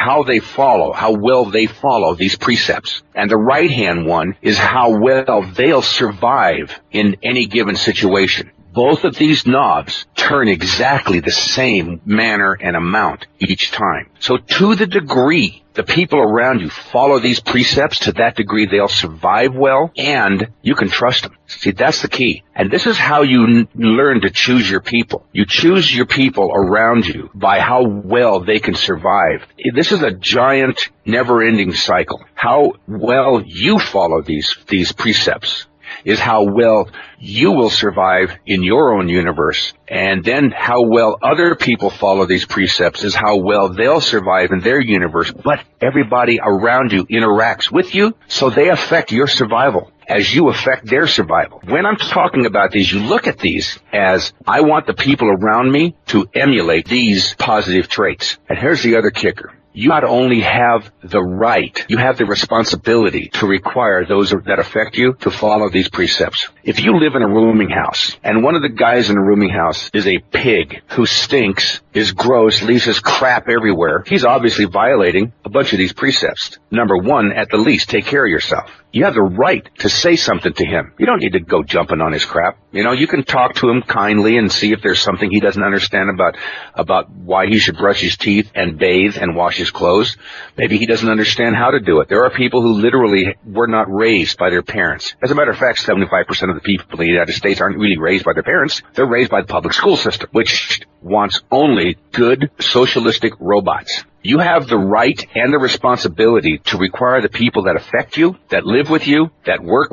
well they follow these precepts. And the right-hand one is how well they'll survive in any given situation. Both of these knobs turn exactly the same manner and amount each time. So to the degree the people around you follow these precepts, to that degree they'll survive well, and you can trust them. See, that's the key. And this is how you learn to choose your people. You choose your people around you by how well they can survive. This is a giant, never-ending cycle. How well you follow these precepts is how well you will survive in your own universe. And then how well other people follow these precepts is how well they'll survive in their universe. But everybody around you interacts with you, so they affect your survival as you affect their survival. When I'm talking about these, you look at these as, I want the people around me to emulate these positive traits. And here's the other kicker. You not only have the right, you have the responsibility to require those that affect you to follow these precepts. If you live in a rooming house, and one of the guys in the rooming house is a pig who stinks, is gross, leaves his crap everywhere, he's obviously violating a bunch of these precepts. Number 1, at the least, take care of yourself. You have the right to say something to him. You don't need to go jumping on his crap. You can talk to him kindly and see if there's something he doesn't understand about why he should brush his teeth and bathe and wash his clothes. Maybe he doesn't understand how to do it. There are people who literally were not raised by their parents. As a matter of fact, 75% of the people in the United States aren't really raised by their parents. They're raised by the public school system, which wants only good socialistic robots. You have the right and the responsibility to require the people that affect you, that live with you, that work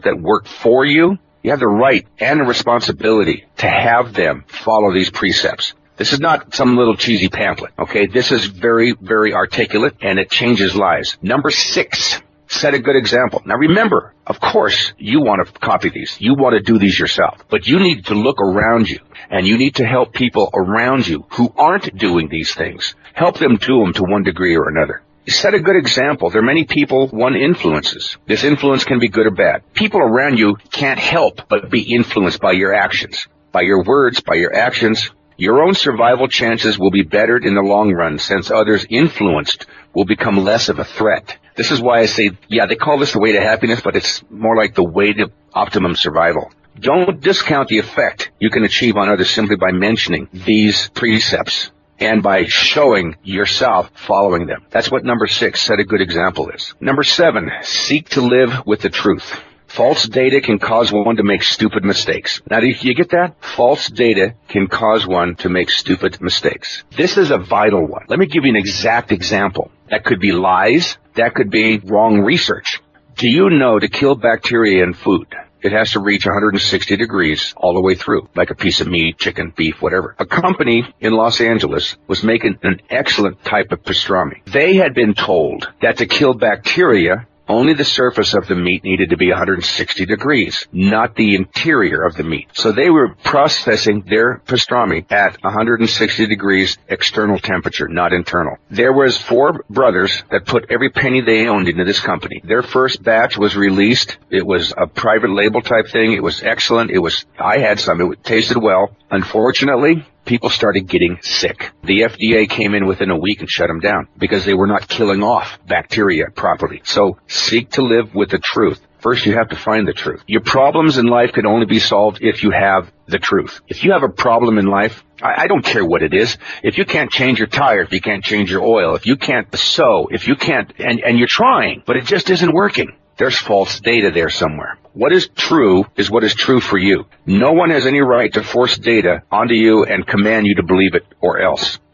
for you. You have the right and the responsibility to have them follow these precepts. This is not some little cheesy pamphlet, okay? This is very, very articulate, and it changes lives. Number 6, set a good example. Now remember, of course, you want to copy these. You want to do these yourself. But you need to look around you, and you need to help people around you who aren't doing these things. Help them do them to one degree or another. Set a good example. There are many people one influences. This influence can be good or bad. People around you can't help but be influenced by your actions, by your words, by your actions. Your own survival chances will be bettered in the long run, since others influenced will become less of a threat. This is why I say, they call this the way to happiness, but it's more like the way to optimum survival. Don't discount the effect you can achieve on others simply by mentioning these precepts and by showing yourself following them. That's what number 6, set a good example, is. Number 7, seek to live with the truth. False data can cause one to make stupid mistakes. Now, do you get that? False data can cause one to make stupid mistakes. This is a vital one. Let me give you an exact example. That could be lies. That could be wrong research. Do you know to kill bacteria in food, it has to reach 160 degrees all the way through, like a piece of meat, chicken, beef, whatever. A company in Los Angeles was making an excellent type of pastrami. They had been told that to kill bacteria, only the surface of the meat needed to be 160 degrees, not the interior of the meat. So they were processing their pastrami at 160 degrees external temperature, not internal. There was 4 brothers that put every penny they owned into this company. Their first batch was released. It was a private label type thing. It was excellent. I had some. It tasted well. Unfortunately, people started getting sick. The FDA came in within a week and shut them down because they were not killing off bacteria properly. So seek to live with the truth. First, you have to find the truth. Your problems in life can only be solved if you have the truth. If you have a problem in life, I don't care what it is. If you can't change your tire, if you can't change your oil, if you can't sew, if you can't, and you're trying, but it just isn't working, there's false data there somewhere. What is true is what is true for you. No one has any right to force data onto you and command you to believe it or else.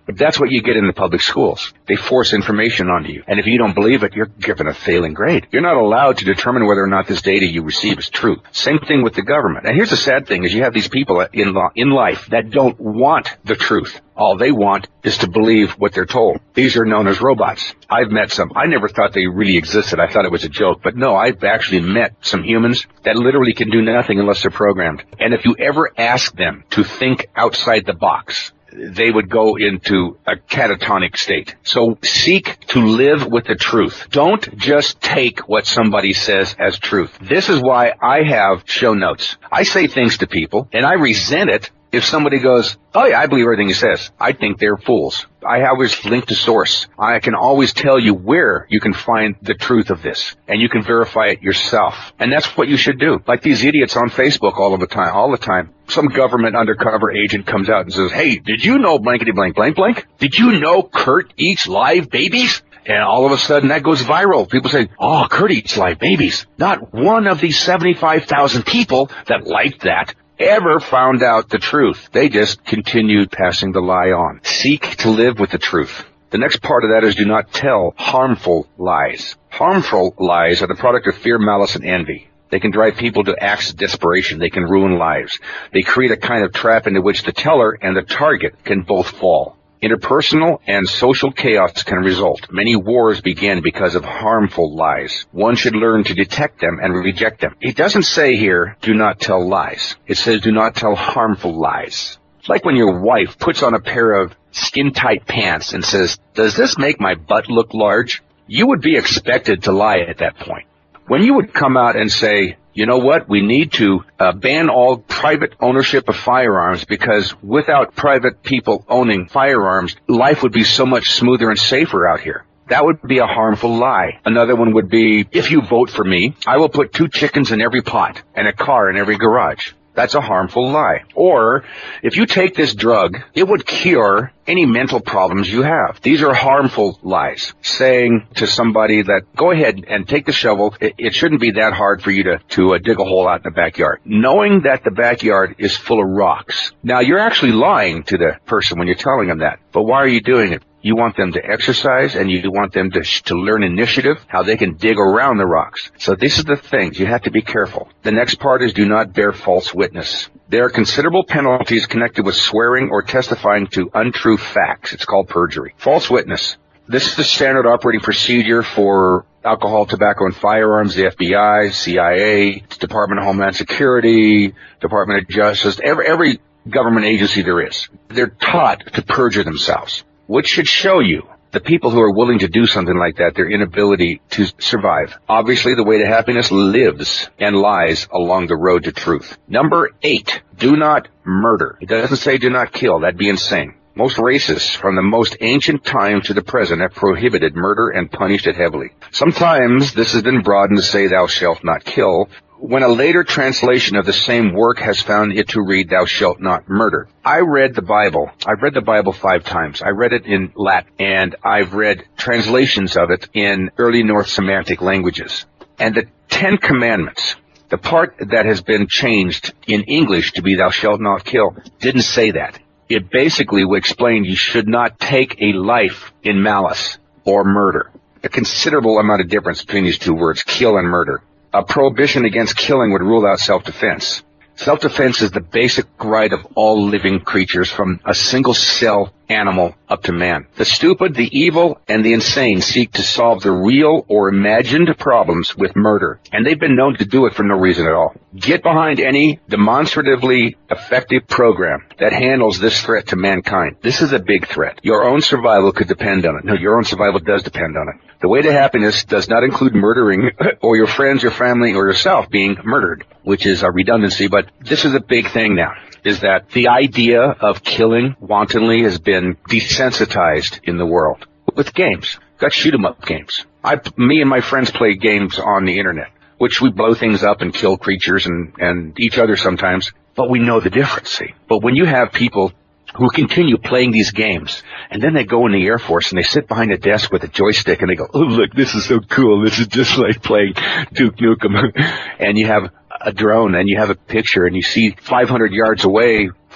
But that's what you get in the public schools. They force information onto you. And if you don't believe it, you're given a failing grade. You're not allowed to determine whether or not this data you receive is true. Same thing with the government. And here's the sad thing is you have these people in life that don't want the truth. All they want is to believe what they're told. These are known as robots. I've met some. I never thought they really existed. I thought it was a joke. But no, I've actually met some humans that literally can do nothing unless they're programmed. And if you ever ask them to think outside the box, they would go into a catatonic state. So seek to live with the truth. Don't just take what somebody says as truth. This is why I have show notes. I say things to people, and I resent it if somebody goes, oh yeah, I believe everything he says. I think they're fools. I always link to source. I can always tell you where you can find the truth of this, and you can verify it yourself. And that's what you should do. Like these idiots on Facebook all the time. Some government undercover agent comes out and says, hey, did you know blankety blank blank blank? Did you know Kurt eats live babies? And all of a sudden that goes viral. People say, oh, Kurt eats live babies. Not one of these 75,000 people that liked that ever found out the truth. They just continued passing the lie on. Seek to live with the truth. The next part of that is do not tell harmful lies. Harmful lies are the product of fear, malice, and envy. They can drive people to acts of desperation. They can ruin lives. They create a kind of trap into which the teller and the target can both fall. Interpersonal and social chaos can result. Many wars begin because of harmful lies. One should learn to detect them and reject them. It doesn't say here, do not tell lies. It says, do not tell harmful lies. It's like when your wife puts on a pair of skin-tight pants and says, does this make my butt look large? You would be expected to lie at that point. When you would come out and say, you know what, we need to ban all private ownership of firearms because without private people owning firearms, life would be so much smoother and safer out here. That would be a harmful lie. Another one would be, if you vote for me, I will put 2 chickens in every pot and a car in every garage. That's a harmful lie. Or, if you take this drug, it would cure any mental problems you have. These are harmful lies. Saying to somebody that, go ahead and take the shovel, it shouldn't be that hard for you to dig a hole out in the backyard. Knowing that the backyard is full of rocks. Now, you're actually lying to the person when you're telling them that. But why are you doing it? You want them to exercise, and you want them to learn initiative, how they can dig around the rocks. So this is the things. You have to be careful. The next part is do not bear false witness. There are considerable penalties connected with swearing or testifying to untrue facts. It's called perjury. False witness. This is the standard operating procedure for alcohol, tobacco, and firearms, the FBI, CIA, Department of Homeland Security, Department of Justice, every government agency there is. They're taught to perjure themselves, which should show you the people who are willing to do something like that, their inability to survive. Obviously, the way to happiness lives and lies along the road to truth. Number 8, do not murder. It doesn't say do not kill. That'd be insane. Most races from the most ancient time to the present have prohibited murder and punished it heavily. Sometimes this has been broadened to say thou shalt not kill, when a later translation of the same work has found it to read, thou shalt not murder. I read the Bible. I've read the Bible 5 times. I read it in Latin, and I've read translations of it in early North Semitic languages. And the 10 Commandments, the part that has been changed in English to be thou shalt not kill, didn't say that. It basically explained you should not take a life in malice or murder. A considerable amount of difference between these two words, kill and murder. A prohibition against killing would rule out self-defense. Self-defense is the basic right of all living creatures, from a single-cell animal up to man. The stupid, the evil, and the insane seek to solve the real or imagined problems with murder, and they've been known to do it for no reason at all. Get behind any demonstratively effective program that handles this threat to mankind. This is a big threat. Your own survival could depend on it. No, your own survival does depend on it. The way to happiness does not include murdering or your friends, your family, or yourself being murdered, which is a redundancy, but this is a big thing now, is that the idea of killing wantonly has been desensitized in the world with games. Got shoot-'em-up games. Me and my friends play games on the internet, which we blow things up and kill creatures and each other sometimes, but we know the difference, see. But when you have people who continue playing these games, and then they go in the Air Force and they sit behind a desk with a joystick and they go, oh, look, this is so cool. This is just like playing Duke Nukem. And you have a drone and you have a picture and you see 500 yards away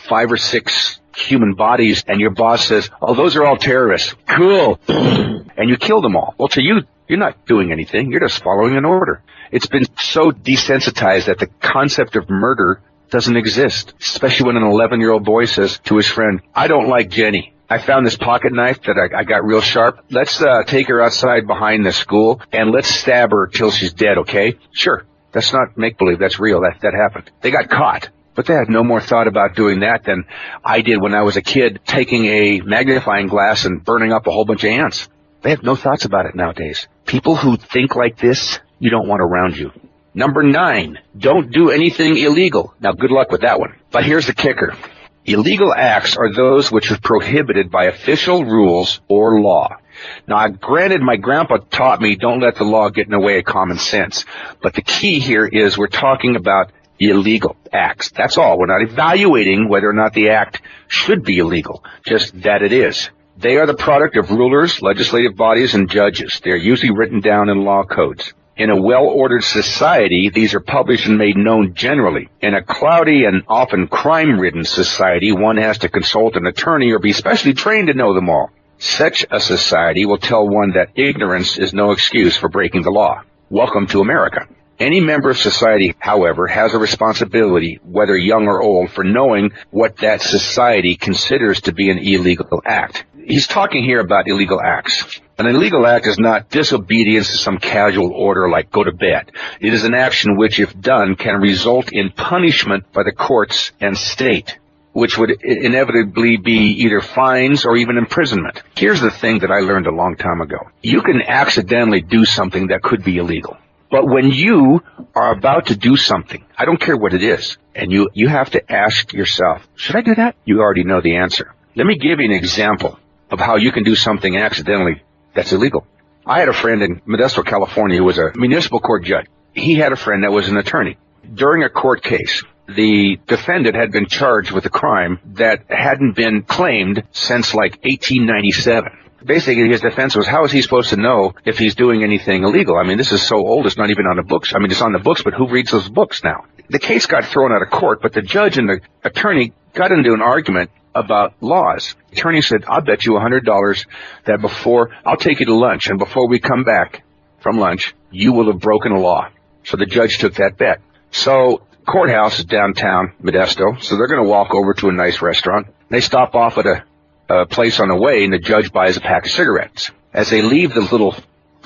5 or 6 human bodies, and your boss says, oh, those are all terrorists. Cool. And you kill them all. Well, to you, you're not doing anything. You're just following an order. It's been so desensitized that the concept of murder doesn't exist, especially when an 11-year-old boy says to his friend, I don't like Jenny. I found this pocket knife that I got real sharp. Let's take her outside behind the school, and let's stab her till she's dead, okay? Sure. That's not make-believe. That's real. That happened. They got caught. But they had no more thought about doing that than I did when I was a kid, taking a magnifying glass and burning up a whole bunch of ants. They have no thoughts about it nowadays. People who think like this, you don't want around you. Number 9, don't do anything illegal. Now, good luck with that one. But here's the kicker. Illegal acts are those which are prohibited by official rules or law. Now, granted, my grandpa taught me don't let the law get in the way of common sense. But the key here is we're talking about illegal acts. That's all. We're not evaluating whether or not the act should be illegal, just that it is. They are the product of rulers, legislative bodies, and judges. They're usually written down in law codes. In a well-ordered society, these are published and made known generally. In a cloudy and often crime-ridden society, one has to consult an attorney or be specially trained to know them all. Such a society will tell one that ignorance is no excuse for breaking the law. Welcome to America. Any member of society, however, has a responsibility, whether young or old, for knowing what that society considers to be an illegal act. He's talking here about illegal acts. An illegal act is not disobedience to some casual order like go to bed. It is an action which, if done, can result in punishment by the courts and state, which would inevitably be either fines or even imprisonment. Here's the thing that I learned a long time ago. You can accidentally do something that could be illegal. But when you are about to do something, I don't care what it is, and you have to ask yourself, should I do that? You already know the answer. Let me give you an example of how you can do something accidentally that's illegal. I had a friend in Modesto, California, who was a municipal court judge. He had a friend that was an attorney. During a court case, the defendant had been charged with a crime that hadn't been claimed since like 1897. Basically, his defense was, how is he supposed to know if he's doing anything illegal? I mean, this is so old, it's not even on the books. I mean, it's on the books, but who reads those books now? The case got thrown out of court, but the judge and the attorney got into an argument about laws. The attorney said, I'll bet you $100 that I'll take you to lunch, and before we come back from lunch, you will have broken a law. So the judge took that bet. So courthouse is downtown Modesto, so they're going to walk over to a nice restaurant. They stop off at a place on the way, and the judge buys a pack of cigarettes. As they leave the little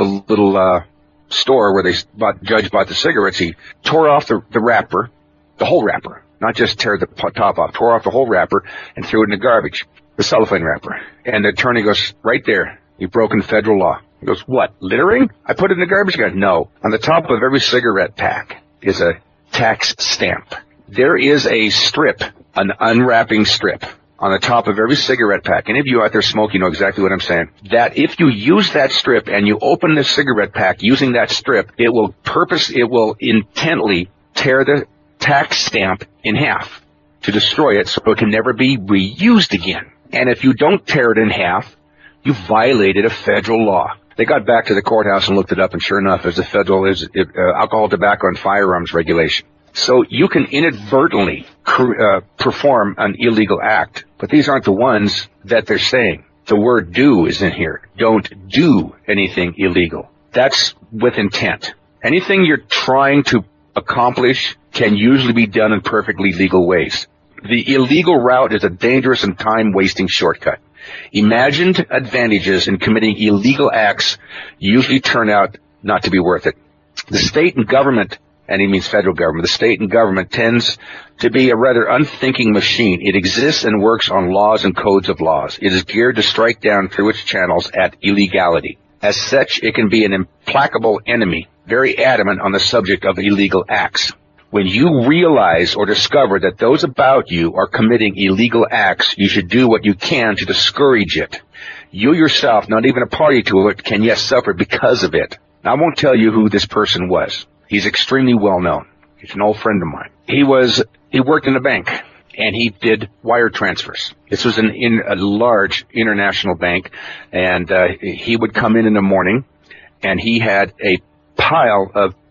store where judge bought the cigarettes, he tore off the wrapper, the whole wrapper, not just tear the top off, tore off the whole wrapper and threw it in the garbage, the cellophane wrapper. And the attorney goes, right there, you've broken federal law. He goes, what, littering? I put it in the garbage can. No. On the top of every cigarette pack is a tax stamp. There is a strip, an unwrapping strip, on the top of every cigarette pack. Any of you out there smoking know exactly what I'm saying. That if you use that strip and you open the cigarette pack using that strip, it will intently tear the tax stamp in half to destroy it so it can never be reused again. And if you don't tear it in half, you violated a federal law. They got back to the courthouse and looked it up, and sure enough, there's a federal alcohol, tobacco, and firearms regulation. So you can inadvertently perform an illegal act, but these aren't the ones that they're saying. The word do is in here. Don't do anything illegal. That's with intent. Anything you're trying to accomplish can usually be done in perfectly legal ways. The illegal route is a dangerous and time-wasting shortcut. Imagined advantages in committing illegal acts usually turn out not to be worth it. The state and government, and he means federal government, the state and government tends to be a rather unthinking machine. It exists and works on laws and codes of laws. It is geared to strike down through its channels at illegality. As such, it can be an implacable enemy, very adamant on the subject of illegal acts. When you realize or discover that those about you are committing illegal acts, you should do what you can to discourage it. You yourself, not even a party to it, can yet suffer because of it. Now, I won't tell you who this person was. He's extremely well known. He's an old friend of mine. He worked in a bank, and he did wire transfers. This was a large international bank, and he would come in the morning, and he had a pile of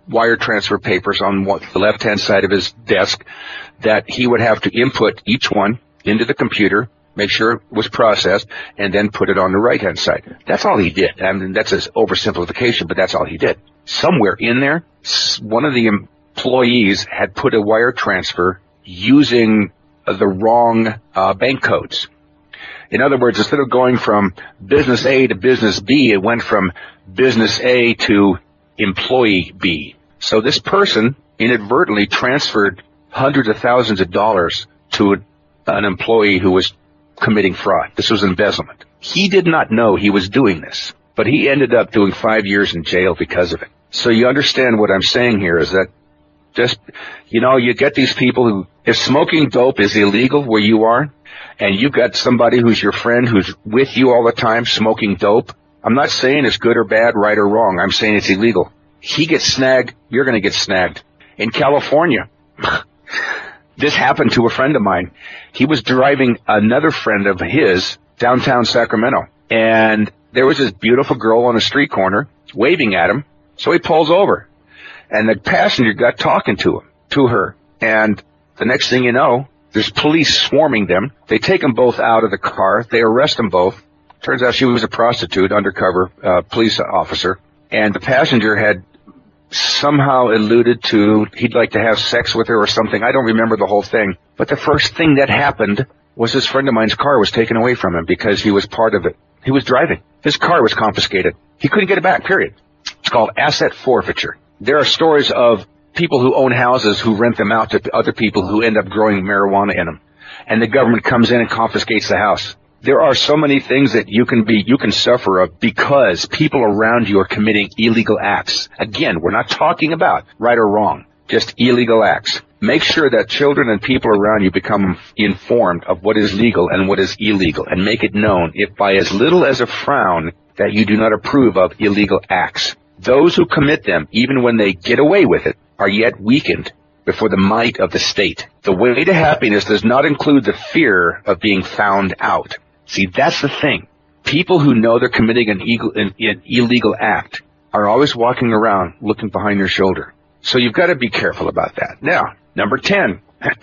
wire transfer papers on the left-hand side of his desk that he would have to input each one into the computer, make sure it was processed, and then put it on the right-hand side. That's all he did. I mean, that's an oversimplification, but that's all he did. Somewhere in there, one of the employees had put a wire transfer using the wrong bank codes. In other words, instead of going from business A to business B, it went from business A to employee B. So this person inadvertently transferred hundreds of thousands of dollars to an employee who was committing fraud. This was embezzlement. He did not know he was doing this, but he ended up doing 5 years in jail because of it. So you understand what I'm saying here is that just, you get these people who, if smoking dope is illegal where you are, and you've got somebody who's your friend who's with you all the time smoking dope, I'm not saying it's good or bad, right or wrong. I'm saying it's illegal. He gets snagged, you're going to get snagged. In California, this happened to a friend of mine. He was driving another friend of his downtown Sacramento, and there was this beautiful girl on a street corner waving at him, so he pulls over. And the passenger got talking to her. And the next thing you know, there's police swarming them. They take them both out of the car. They arrest them both. Turns out she was a prostitute, undercover police officer. And the passenger had somehow alluded to he'd like to have sex with her or something. I don't remember the whole thing. But the first thing that happened was this friend of mine's car was taken away from him because he was part of it. He was driving. His car was confiscated. He couldn't get it back, period. It's called asset forfeiture. There are stories of people who own houses who rent them out to other people who end up growing marijuana in them. And the government comes in and confiscates the house. There are so many things that you can suffer of because people around you are committing illegal acts. Again, we're not talking about right or wrong, just illegal acts. Make sure that children and people around you become informed of what is legal and what is illegal, and make it known, if by as little as a frown, that you do not approve of illegal acts. Those who commit them, even when they get away with it, are yet weakened before the might of the state. The way to happiness does not include the fear of being found out. See, that's the thing. People who know they're committing an illegal act are always walking around looking behind their shoulder. So you've got to be careful about that. Now, number 10,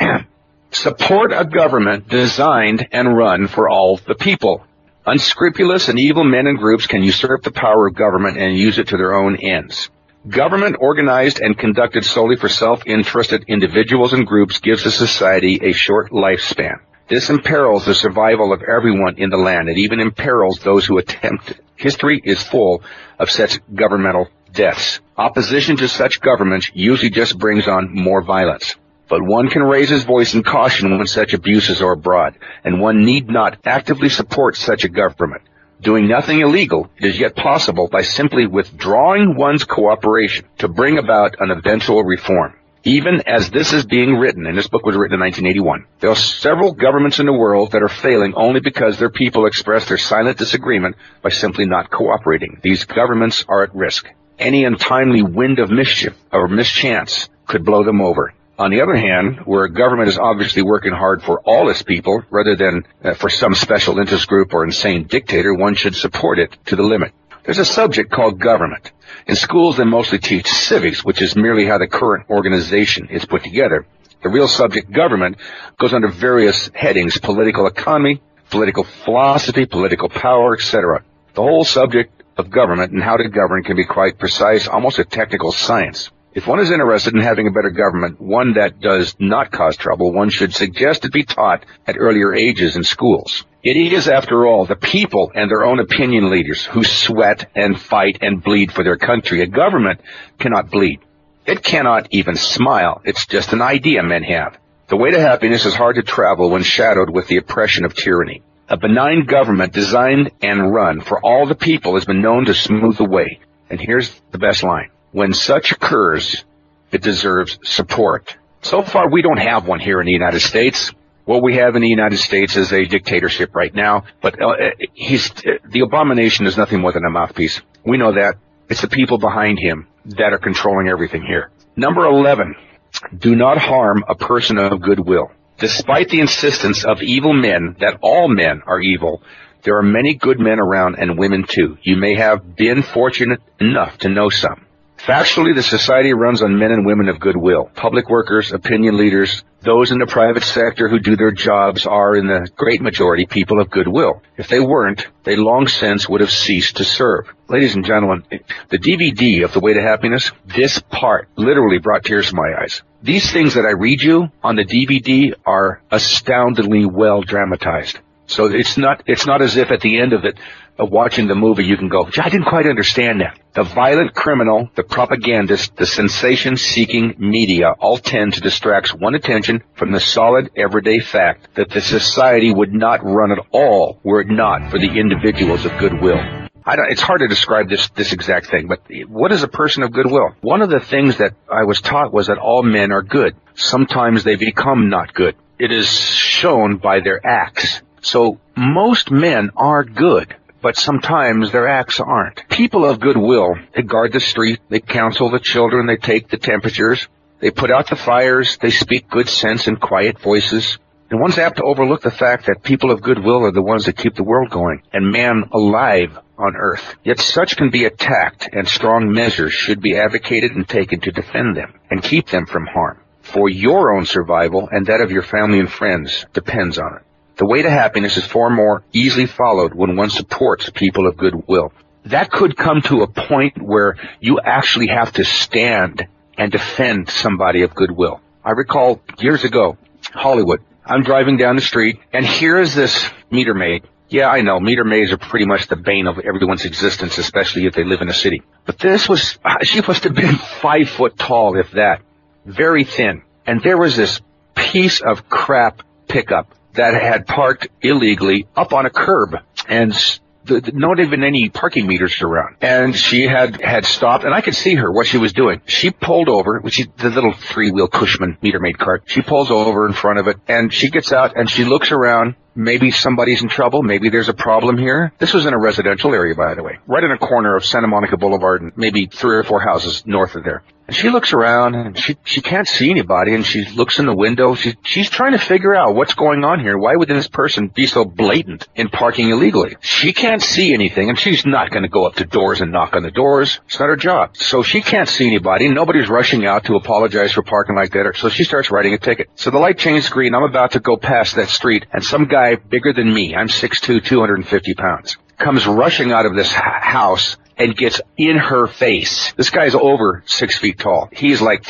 support a government designed and run for all the people. Unscrupulous and evil men and groups can usurp the power of government and use it to their own ends. Government organized and conducted solely for self-interested individuals and groups gives a society a short lifespan. This imperils the survival of everyone in the land. It even imperils those who attempt it. History is full of such governmental deaths. Opposition to such governments usually just brings on more violence. But one can raise his voice in caution when such abuses are abroad, and one need not actively support such a government. Doing nothing illegal is yet possible by simply withdrawing one's cooperation to bring about an eventual reform. Even as this is being written, and this book was written in 1981, there are several governments in the world that are failing only because their people express their silent disagreement by simply not cooperating. These governments are at risk. Any untimely wind of mischief or mischance could blow them over. On the other hand, where a government is obviously working hard for all its people rather than for some special interest group or insane dictator, one should support it to the limit. There's a subject called government. In schools, they mostly teach civics, which is merely how the current organization is put together. The real subject, government, goes under various headings: political economy, political philosophy, political power, etc. The whole subject of government and how to govern can be quite precise, almost a technical science. If one is interested in having a better government, one that does not cause trouble, one should suggest it be taught at earlier ages in schools. It is, after all, the people and their own opinion leaders who sweat and fight and bleed for their country. A government cannot bleed. It cannot even smile. It's just an idea men have. The way to happiness is hard to travel when shadowed with the oppression of tyranny. A benign government designed and run for all the people has been known to smooth the way. And here's the best line. When such occurs, it deserves support. So far, we don't have one here in the United States. What we have in the United States is a dictatorship right now, but the abomination is nothing more than a mouthpiece. We know that. It's the people behind him that are controlling everything here. Number 11, do not harm a person of goodwill. Despite the insistence of evil men that all men are evil, there are many good men around and women too. You may have been fortunate enough to know some. Factually, the society runs on men and women of goodwill. Public workers, opinion leaders, those in the private sector who do their jobs are, in the great majority, people of goodwill. If they weren't, they long since would have ceased to serve. Ladies and gentlemen, the DVD of The Way to Happiness, this part literally brought tears to my eyes. These things that I read you on the DVD are astoundingly well dramatized. So it's not as if at the end of it, of watching the movie, you can go, I didn't quite understand that. The violent criminal, the propagandist, the sensation-seeking media all tend to distract one's attention from the solid, everyday fact that the society would not run at all were it not for the individuals of goodwill. It's hard to describe this exact thing, but what is a person of goodwill? One of the things that I was taught was that all men are good. Sometimes they become not good. It is shown by their acts. So most men are good, but sometimes their acts aren't. People of goodwill, they guard the street, they counsel the children, they take the temperatures, they put out the fires, they speak good sense in quiet voices. And one's apt to overlook the fact that people of goodwill are the ones that keep the world going and man alive on earth. Yet such can be attacked, and strong measures should be advocated and taken to defend them and keep them from harm. For your own survival and that of your family and friends depends on it. The way to happiness is far more easily followed when one supports people of goodwill. That could come to a point where you actually have to stand and defend somebody of goodwill. I recall years ago, Hollywood, I'm driving down the street, and here is this meter maid. Yeah, I know, meter maids are pretty much the bane of everyone's existence, especially if they live in a city. But she must have been 5 foot tall, if that. Very thin. And there was this piece of crap pickup that had parked illegally up on a curb, and not even any parking meters around. And she had stopped, and I could see her, what she was doing. She pulled over, the little 3-wheel Cushman meter maid cart. She pulls over in front of it, and she gets out, and she looks around. Maybe somebody's in trouble. Maybe there's a problem here. This was in a residential area, by the way, right in a corner of Santa Monica Boulevard, and maybe 3 or 4 houses north of there. And she looks around, and she can't see anybody, and she looks in the window. She's trying to figure out what's going on here. Why would this person be so blatant in parking illegally? She can't see anything, and she's not going to go up to doors and knock on the doors. It's not her job. So she can't see anybody. Nobody's rushing out to apologize for parking like that. So she starts writing a ticket. So the light changes green. I'm about to go past that street, and some guy bigger than me, I'm 6'2", 250 pounds, comes rushing out of this house and gets in her face. This guy's over 6 feet tall. He's like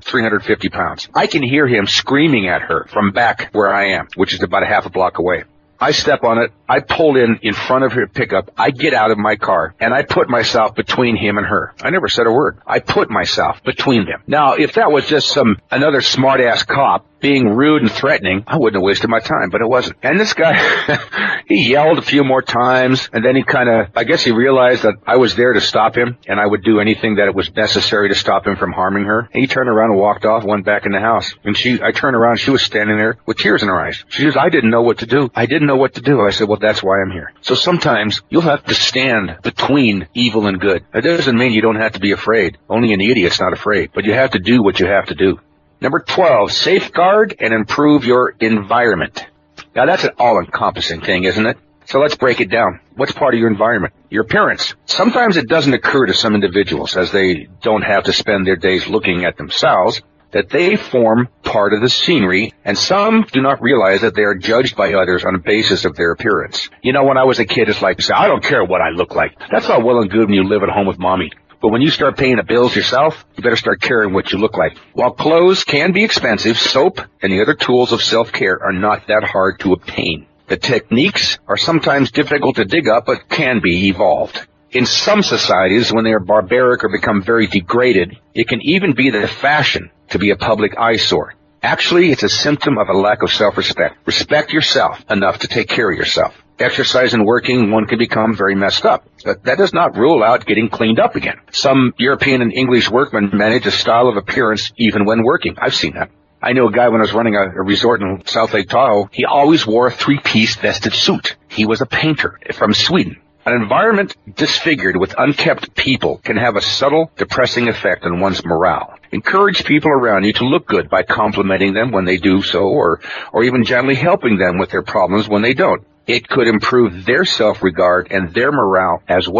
350 pounds. I can hear him screaming at her from back where I am, which is about a half a block away. I step on it. I pull in front of her pickup. I get out of my car, and I put myself between him and her. I never said a word. I put myself between them. Now, if that was just another smart-ass cop being rude and threatening, I wouldn't have wasted my time, but it wasn't. And this guy, he yelled a few more times, and then I guess he realized that I was there to stop him, and I would do anything that it was necessary to stop him from harming her. And he turned around and walked off, went back in the house. And I turned around, she was standing there with tears in her eyes. She says, I didn't know what to do. I said, well, that's why I'm here. So sometimes you'll have to stand between evil and good. That doesn't mean you don't have to be afraid. Only an idiot's not afraid. But you have to do what you have to do. Number 12, safeguard and improve your environment. Now, that's an all-encompassing thing, isn't it? So let's break it down. What's part of your environment? Your appearance. Sometimes it doesn't occur to some individuals, as they don't have to spend their days looking at themselves, that they form part of the scenery, and some do not realize that they are judged by others on the basis of their appearance. You know, when I was a kid, it's like, I don't care what I look like. That's all well and good when you live at home with mommy. But when you start paying the bills yourself, you better start caring what you look like. While clothes can be expensive, soap and the other tools of self-care are not that hard to obtain. The techniques are sometimes difficult to dig up, but can be evolved. In some societies, when they are barbaric or become very degraded, it can even be the fashion to be a public eyesore. Actually, it's a symptom of a lack of self-respect. Respect yourself enough to take care of yourself. Exercise and working, one can become very messed up. But that does not rule out getting cleaned up again. Some European and English workmen manage a style of appearance even when working. I've seen that. I knew a guy when I was running a resort in South Lake Tahoe. He always wore a 3-piece vested suit. He was a painter from Sweden. An environment disfigured with unkept people can have a subtle, depressing effect on one's morale. Encourage people around you to look good by complimenting them when they do so, or even gently helping them with their problems when they don't. It could improve their self-regard and their morale as well.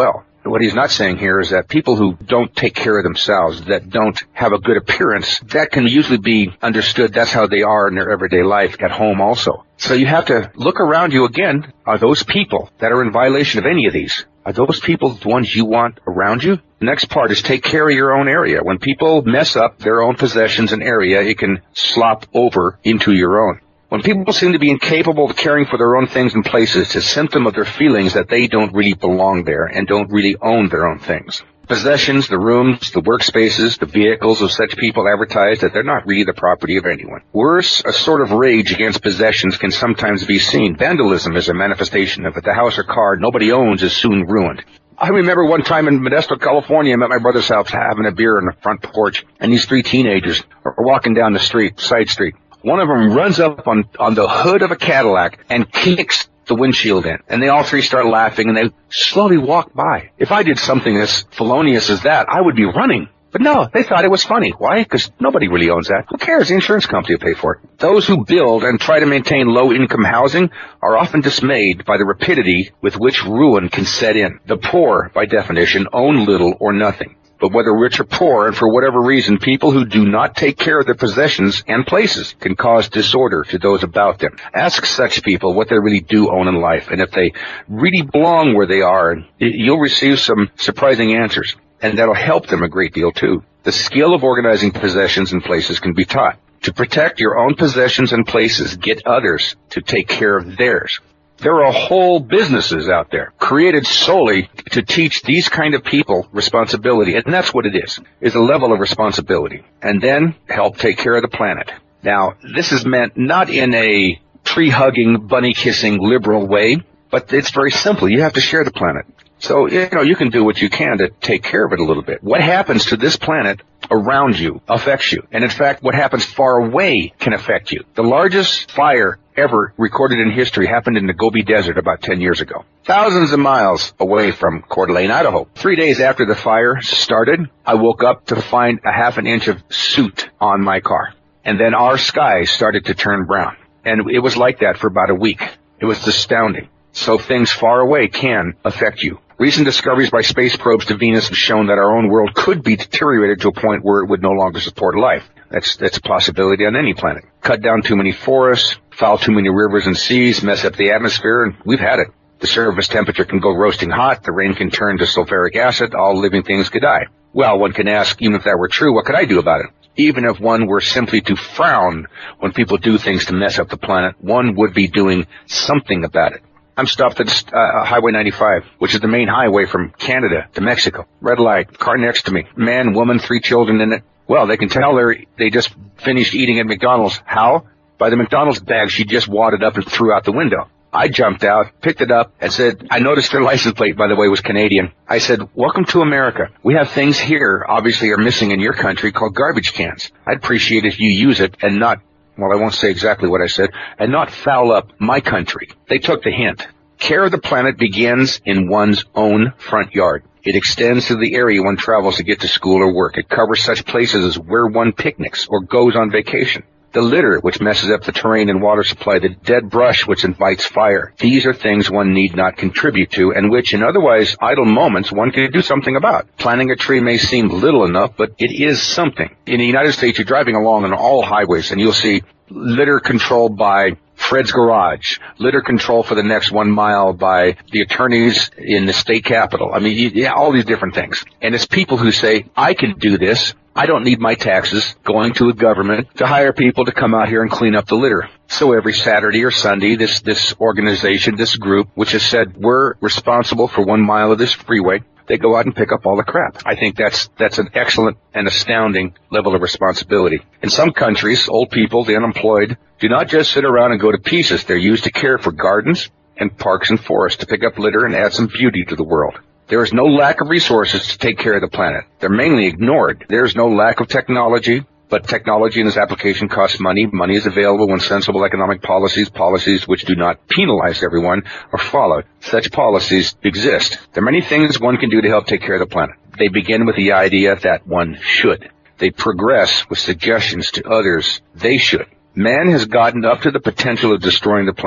What he's not saying here is that people who don't take care of themselves, that don't have a good appearance, that can usually be understood. That's how they are in their everyday life at home also. So you have to look around you again. Are those people that are in violation of any of these? Are those people the ones you want around you? The next part is take care of your own area. When people mess up their own possessions and area, it can slop over into your own. When people seem to be incapable of caring for their own things and places, it's a symptom of their feelings that they don't really belong there and don't really own their own things. Possessions, the rooms, the workspaces, the vehicles of such people advertise that they're not really the property of anyone. Worse, a sort of rage against possessions can sometimes be seen. Vandalism is a manifestation of it. The house or car nobody owns is soon ruined. I remember one time in Modesto, California, I'm at my brother's house having a beer on the front porch, and these 3 teenagers are walking down the street, side street. One of them runs up on the hood of a Cadillac and kicks the windshield in. And they all 3 start laughing, and they slowly walk by. If I did something as felonious as that, I would be running. But no, they thought it was funny. Why? Because nobody really owns that. Who cares? The insurance company will pay for it. Those who build and try to maintain low-income housing are often dismayed by the rapidity with which ruin can set in. The poor, by definition, own little or nothing. But whether rich or poor, and for whatever reason, people who do not take care of their possessions and places can cause disorder to those about them. Ask such people what they really do own in life, and if they really belong where they are, you'll receive some surprising answers, and that'll help them a great deal too. The skill of organizing possessions and places can be taught. To protect your own possessions and places, get others to take care of theirs. There are whole businesses out there created solely to teach these kind of people responsibility, and that's what it is a level of responsibility, and then help take care of the planet. Now, this is meant not in a tree-hugging, bunny-kissing liberal way, but it's very simple. You have to share the planet. So, you can do what you can to take care of it a little bit. What happens to this planet around you affects you. And in fact, what happens far away can affect you. The largest fire ever recorded in history happened in the Gobi Desert about 10 years ago. Thousands of miles away from Coeur d'Alene, Idaho. 3 days after the fire started, I woke up to find a half an inch of soot on my car. And then our skies started to turn brown. And it was like that for about a week. It was astounding. So things far away can affect you. Recent discoveries by space probes to Venus have shown that our own world could be deteriorated to a point where it would no longer support life. That's a possibility on any planet. Cut down too many forests, foul too many rivers and seas, mess up the atmosphere, and we've had it. The surface temperature can go roasting hot, the rain can turn to sulfuric acid, all living things could die. Well, one can ask, even if that were true, what could I do about it? Even if one were simply to frown when people do things to mess up the planet, one would be doing something about it. I'm stopped at Highway 95, which is the main highway from Canada to Mexico. Red light, car next to me, man, woman, 3 children in it. Well, they can tell they just finished eating at McDonald's. How? By the McDonald's bag she just wadded up and threw out the window. I jumped out, picked it up, and said, I noticed their license plate, by the way, was Canadian. I said, welcome to America. We have things here, obviously, are missing in your country called garbage cans. I'd appreciate if you use it and not, well, I won't say exactly what I said, and not foul up my country. They took the hint. Care of the planet begins in one's own front yard. It extends to the area one travels to get to school or work. It covers such places as where one picnics or goes on vacation. The litter, which messes up the terrain and water supply, the dead brush, which invites fire. These are things one need not contribute to, and which, in otherwise idle moments, one can do something about. Planting a tree may seem little enough, but it is something. In the United States, you're driving along on all highways, and you'll see litter controlled by Fred's Garage, litter control for the next 1 mile by the attorneys in the state capitol. I mean, all these different things. And it's people who say, I can do this. I don't need my taxes going to a government to hire people to come out here and clean up the litter. So every Saturday or Sunday, this organization, this group, which has said we're responsible for 1 mile of this freeway, they go out and pick up all the crap. I think that's an excellent and astounding level of responsibility. In some countries, old people, the unemployed, do not just sit around and go to pieces. They're used to care for gardens and parks and forests, to pick up litter and add some beauty to the world. There is no lack of resources to take care of the planet. They're mainly ignored. There is no lack of technology, but technology and its application costs money. Money is available when sensible economic policies which do not penalize everyone, are followed. Such policies exist. There are many things one can do to help take care of the planet. They begin with the idea that one should. They progress with suggestions to others they should. Man has gotten up to the potential of destroying the planet.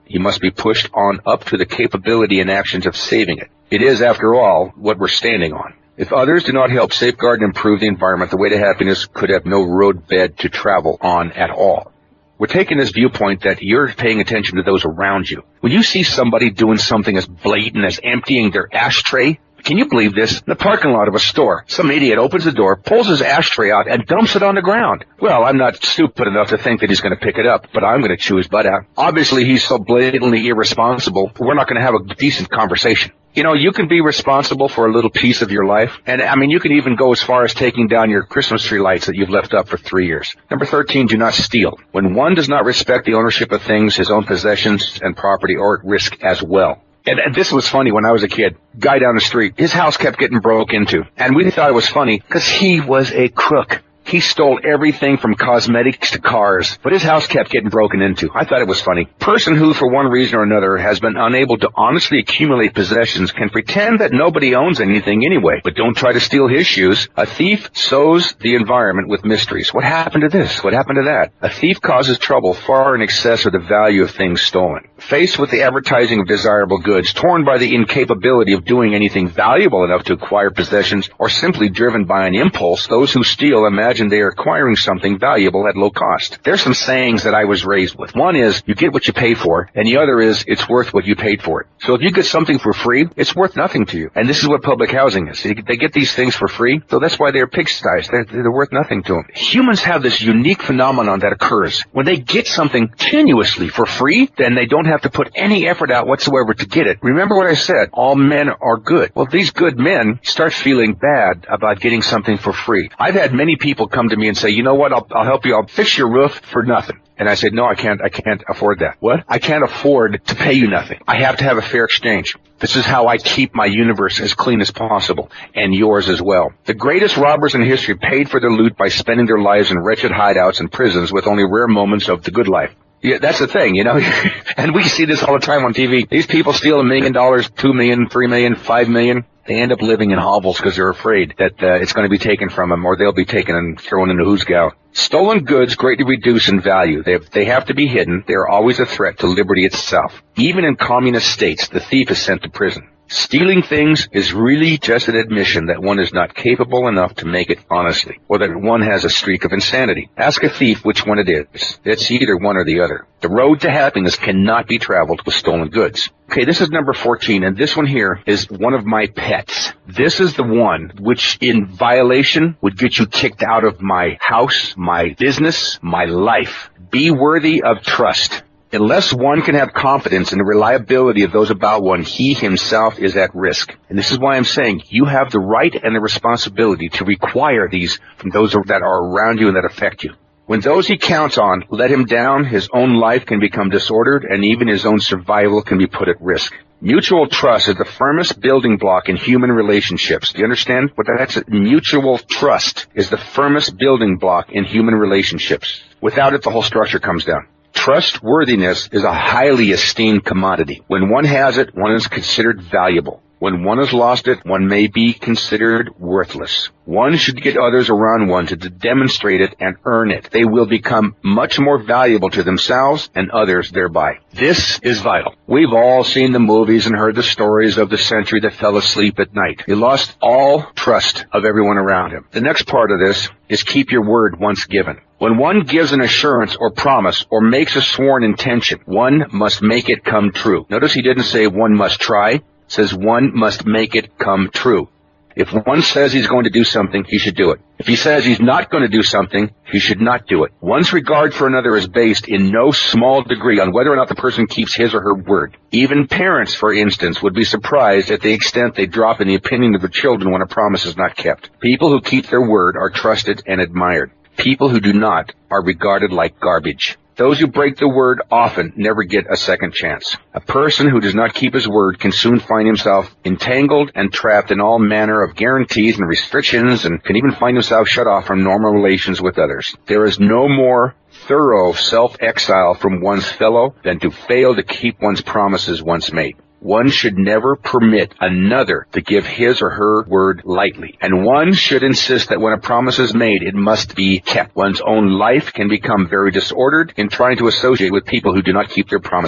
He must be pushed on up to the capability and actions of saving it. It is, after all, what we're standing on. If others do not help safeguard and improve the environment, the way to happiness could have no roadbed to travel on at all. We're taking this viewpoint that you're paying attention to those around you. When you see somebody doing something as blatant as emptying their ashtray, can you believe this? In the parking lot of a store, some idiot opens the door, pulls his ashtray out, and dumps it on the ground. Well, I'm not stupid enough to think that he's going to pick it up, but I'm going to chew his butt out. Obviously, he's so blatantly irresponsible, we're not going to have a decent conversation. You know, you can be responsible for a little piece of your life. And, I mean, you can even go as far as taking down your Christmas tree lights that you've left up for 3 years. Number 13, do not steal. When one does not respect the ownership of things, his own possessions and property are at risk as well. And this was funny when I was a kid. Guy down the street, his house kept getting broke into. And we thought it was funny because he was a crook. He stole everything from cosmetics to cars, but his house kept getting broken into. I thought it was funny. Person who, for one reason or another, has been unable to honestly accumulate possessions can pretend that nobody owns anything anyway, but don't try to steal his shoes. A thief sows the environment with mysteries. What happened to this? What happened to that? A thief causes trouble far in excess of the value of things stolen. Faced with the advertising of desirable goods, torn by the incapability of doing anything valuable enough to acquire possessions, or simply driven by an impulse, those who steal imagine they are acquiring something valuable at low cost. There's some sayings that I was raised with. One is, you get what you pay for, and the other is, it's worth what you paid for it. So if you get something for free, it's worth nothing to you. And this is what public housing is. They get these things for free, so that's why they're pigsties. They're worth nothing to them. Humans have this unique phenomenon that occurs. When they get something continuously for free, then they don't have to put any effort out whatsoever to get it. Remember what I said, all men are good. Well, these good men start feeling bad about getting something for free. I've had many people come to me and say, you know what, I'll help you, I'll fix your roof for nothing. And I said, no, I can't afford that. What? I can't afford to pay you nothing. I have to have a fair exchange. This is how I keep my universe as clean as possible, and yours as well. The greatest robbers in history paid for their loot by spending their lives in wretched hideouts and prisons with only rare moments of the good life. Yeah, that's the thing, you know, and we see this all the time on TV. These people steal $1 million, $2 million, $3 million, $5 million. They end up living in hovels because they're afraid that it's going to be taken from them, or they'll be taken and thrown into Hoosgow. Stolen goods greatly reduce in value. They have to be hidden. They are always a threat to liberty itself. Even in communist states, the thief is sent to prison. Stealing things is really just an admission that one is not capable enough to make it honestly, or that one has a streak of insanity. Ask a thief which one it is. It's either one or the other. The road to happiness cannot be traveled with stolen goods. Okay, this is number 14, and this one here is one of my pets. This is the one which, in violation, would get you kicked out of my house, my business, my life. Be worthy of trust. Unless one can have confidence in the reliability of those about one, he himself is at risk. And this is why I'm saying you have the right and the responsibility to require these from those that are around you and that affect you. When those he counts on let him down, his own life can become disordered, and even his own survival can be put at risk. Mutual trust is the firmest building block in human relationships. Do you understand what that's? Mutual trust is the firmest building block in human relationships. Without it, the whole structure comes down. Trustworthiness is a highly esteemed commodity. When one has it, one is considered valuable. When one has lost it, one may be considered worthless. One should get others around one to demonstrate it and earn it. They will become much more valuable to themselves and others thereby. This is vital. We've all seen the movies and heard the stories of the sentry that fell asleep at night. He lost all trust of everyone around him. The next part of this is keep your word once given. When one gives an assurance or promise or makes a sworn intention, one must make it come true. Notice he didn't say one must try. Says one must make it come true. If one says he's going to do something, he should do it. If he says he's not going to do something, he should not do it. One's regard for another is based in no small degree on whether or not the person keeps his or her word. Even parents, for instance, would be surprised at the extent they drop in the opinion of their children when a promise is not kept. People who keep their word are trusted and admired. People who do not are regarded like garbage. Those who break the word often never get a second chance. A person who does not keep his word can soon find himself entangled and trapped in all manner of guarantees and restrictions, and can even find himself shut off from normal relations with others. There is no more thorough self-exile from one's fellow than to fail to keep one's promises once made. One should never permit another to give his or her word lightly. And one should insist that when a promise is made, it must be kept. One's own life can become very disordered in trying to associate with people who do not keep their promises.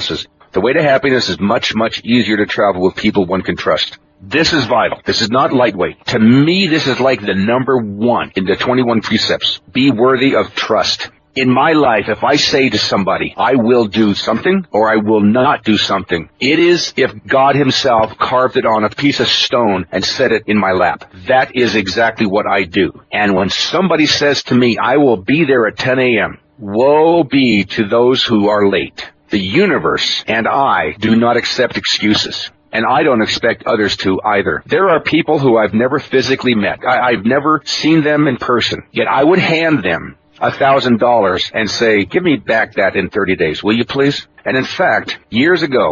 The way to happiness is much, much easier to travel with people one can trust. This is vital. This is not lightweight. To me, this is like the number one in the 21 precepts. Be worthy of trust. In my life, if I say to somebody, I will do something or I will not do something, it is if God himself carved it on a piece of stone and set it in my lap. That is exactly what I do. And when somebody says to me, I will be there at 10 a.m., woe be to those who are late. The universe and I do not accept excuses. And I don't expect others to either. There are people who I've never physically met. I've never seen them in person. Yet I would hand them $1,000 and say, give me back that in 30 days, will you please? And in fact, years ago,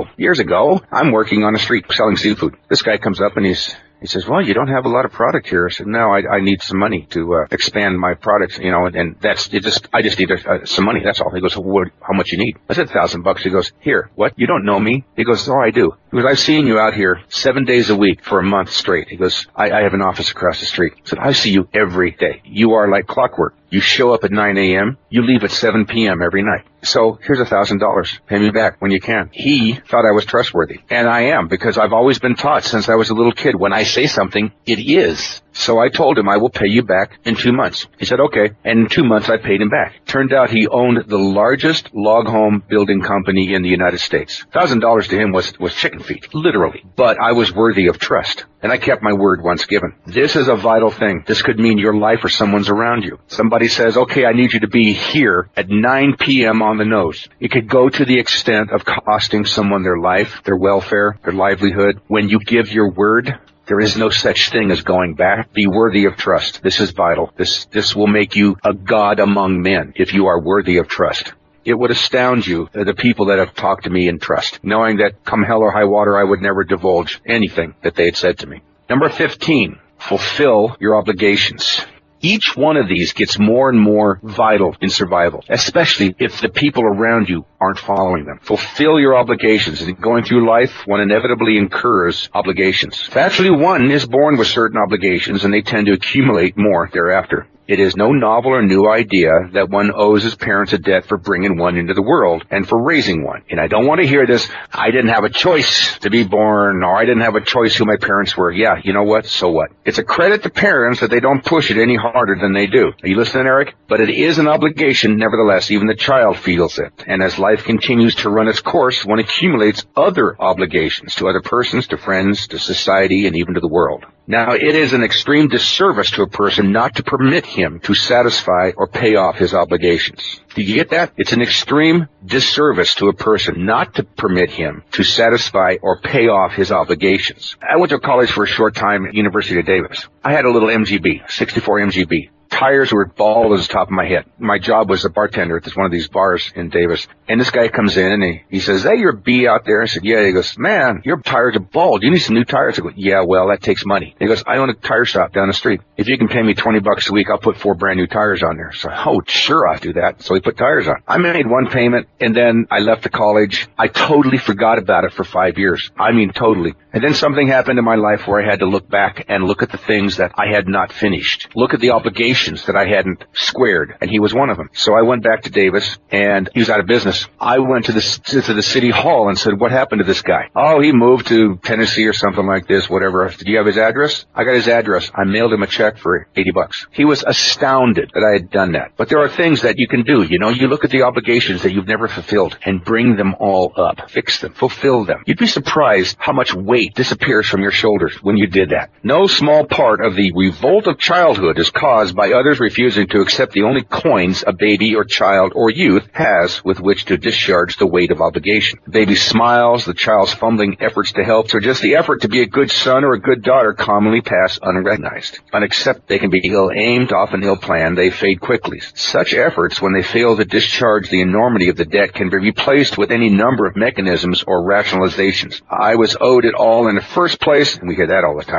I'm working on a street selling seafood. This guy comes up and he says, well, you don't have a lot of product here. I said, no, I need some money to expand my products, and that's it. I just need some money. That's all. He goes, well, how much you need? I said, $1,000. He goes, here, what? You don't know me? He goes, oh, I do. He goes, I've seen you out here 7 days a week for a month straight. He goes, I have an office across the street. I said, I see you every day. You are like clockwork. You show up at 9 a.m., you leave at 7 p.m. every night. So here's $1,000. Pay me back when you can. He thought I was trustworthy. And I am, because I've always been taught since I was a little kid, when I say something, it is. So I told him I will pay you back in 2 months. He said, okay. And in 2 months, I paid him back. Turned out he owned the largest log home building company in the United States. $1,000 to him was chicken feed, literally. But I was worthy of trust. And I kept my word once given. This is a vital thing. This could mean your life or someone's around you. Somebody says, okay, I need you to be here at 9 p.m. on the nose. It could go to the extent of costing someone their life, their welfare, their livelihood. When you give your word, there is no such thing as going back. Be worthy of trust. This is vital. This will make you a god among men if you are worthy of trust. It would astound you, the people that have talked to me in trust, knowing that come hell or high water, I would never divulge anything that they had said to me. Number 15, fulfill your obligations. Each one of these gets more and more vital in survival, especially if the people around you aren't following them. Fulfill your obligations. And going through life, one inevitably incurs obligations. Actually, one is born with certain obligations, and they tend to accumulate more thereafter. It is no novel or new idea that one owes his parents a debt for bringing one into the world and for raising one. And I don't want to hear this, I didn't have a choice to be born, or I didn't have a choice who my parents were. Yeah, you know what? So what? It's a credit to parents that they don't push it any harder than they do. Are you listening, Eric? But it is an obligation, nevertheless. Even the child feels it. And as life continues to run its course, one accumulates other obligations to other persons, to friends, to society, and even to the world. Now, it is an extreme disservice to a person not to permit him to satisfy or pay off his obligations. Do you get that? It's an extreme disservice to a person not to permit him to satisfy or pay off his obligations. I went to college for a short time at University of Davis. I had a little MGB, 64 MGB. Tires were bald as the top of my head. My job was a bartender at one of these bars in Davis. And this guy comes in and he says, hey, your B out there? I said, yeah. He goes, man, your tires are bald. You need some new tires. I go, yeah, well, that takes money. He goes, I own a tire shop down the street. If you can pay me $20 a week, I'll put 4 brand new tires on there. So, oh, sure, I'll do that. So he put tires on. I made one payment and then I left the college. I totally forgot about it for 5 years. I mean, totally. And then something happened in my life where I had to look back and look at the things that I had not finished. Look at the obligations that I hadn't squared, and he was one of them. So I went back to Davis, and he was out of business. I went to the city hall and said, what happened to this guy? Oh, he moved to Tennessee or something like this, whatever. Did you have his address? I got his address. I mailed him a check for $80. He was astounded that I had done that. But there are things that you can do. You know, you look at the obligations that you've never fulfilled and bring them all up. Fix them. Fulfill them. You'd be surprised how much weight disappears from your shoulders when you did that. No small part of the revolt of childhood is caused by others refusing to accept the only coins a baby or child or youth has with which to discharge the weight of obligation. The baby's smiles, the child's fumbling efforts to help, or just the effort to be a good son or a good daughter commonly pass unrecognized. Unaccepted, they can be ill-aimed, often ill-planned, they fade quickly. Such efforts, when they fail to discharge the enormity of the debt, can be replaced with any number of mechanisms or rationalizations. I was owed it all in the first place, and we hear that all the time.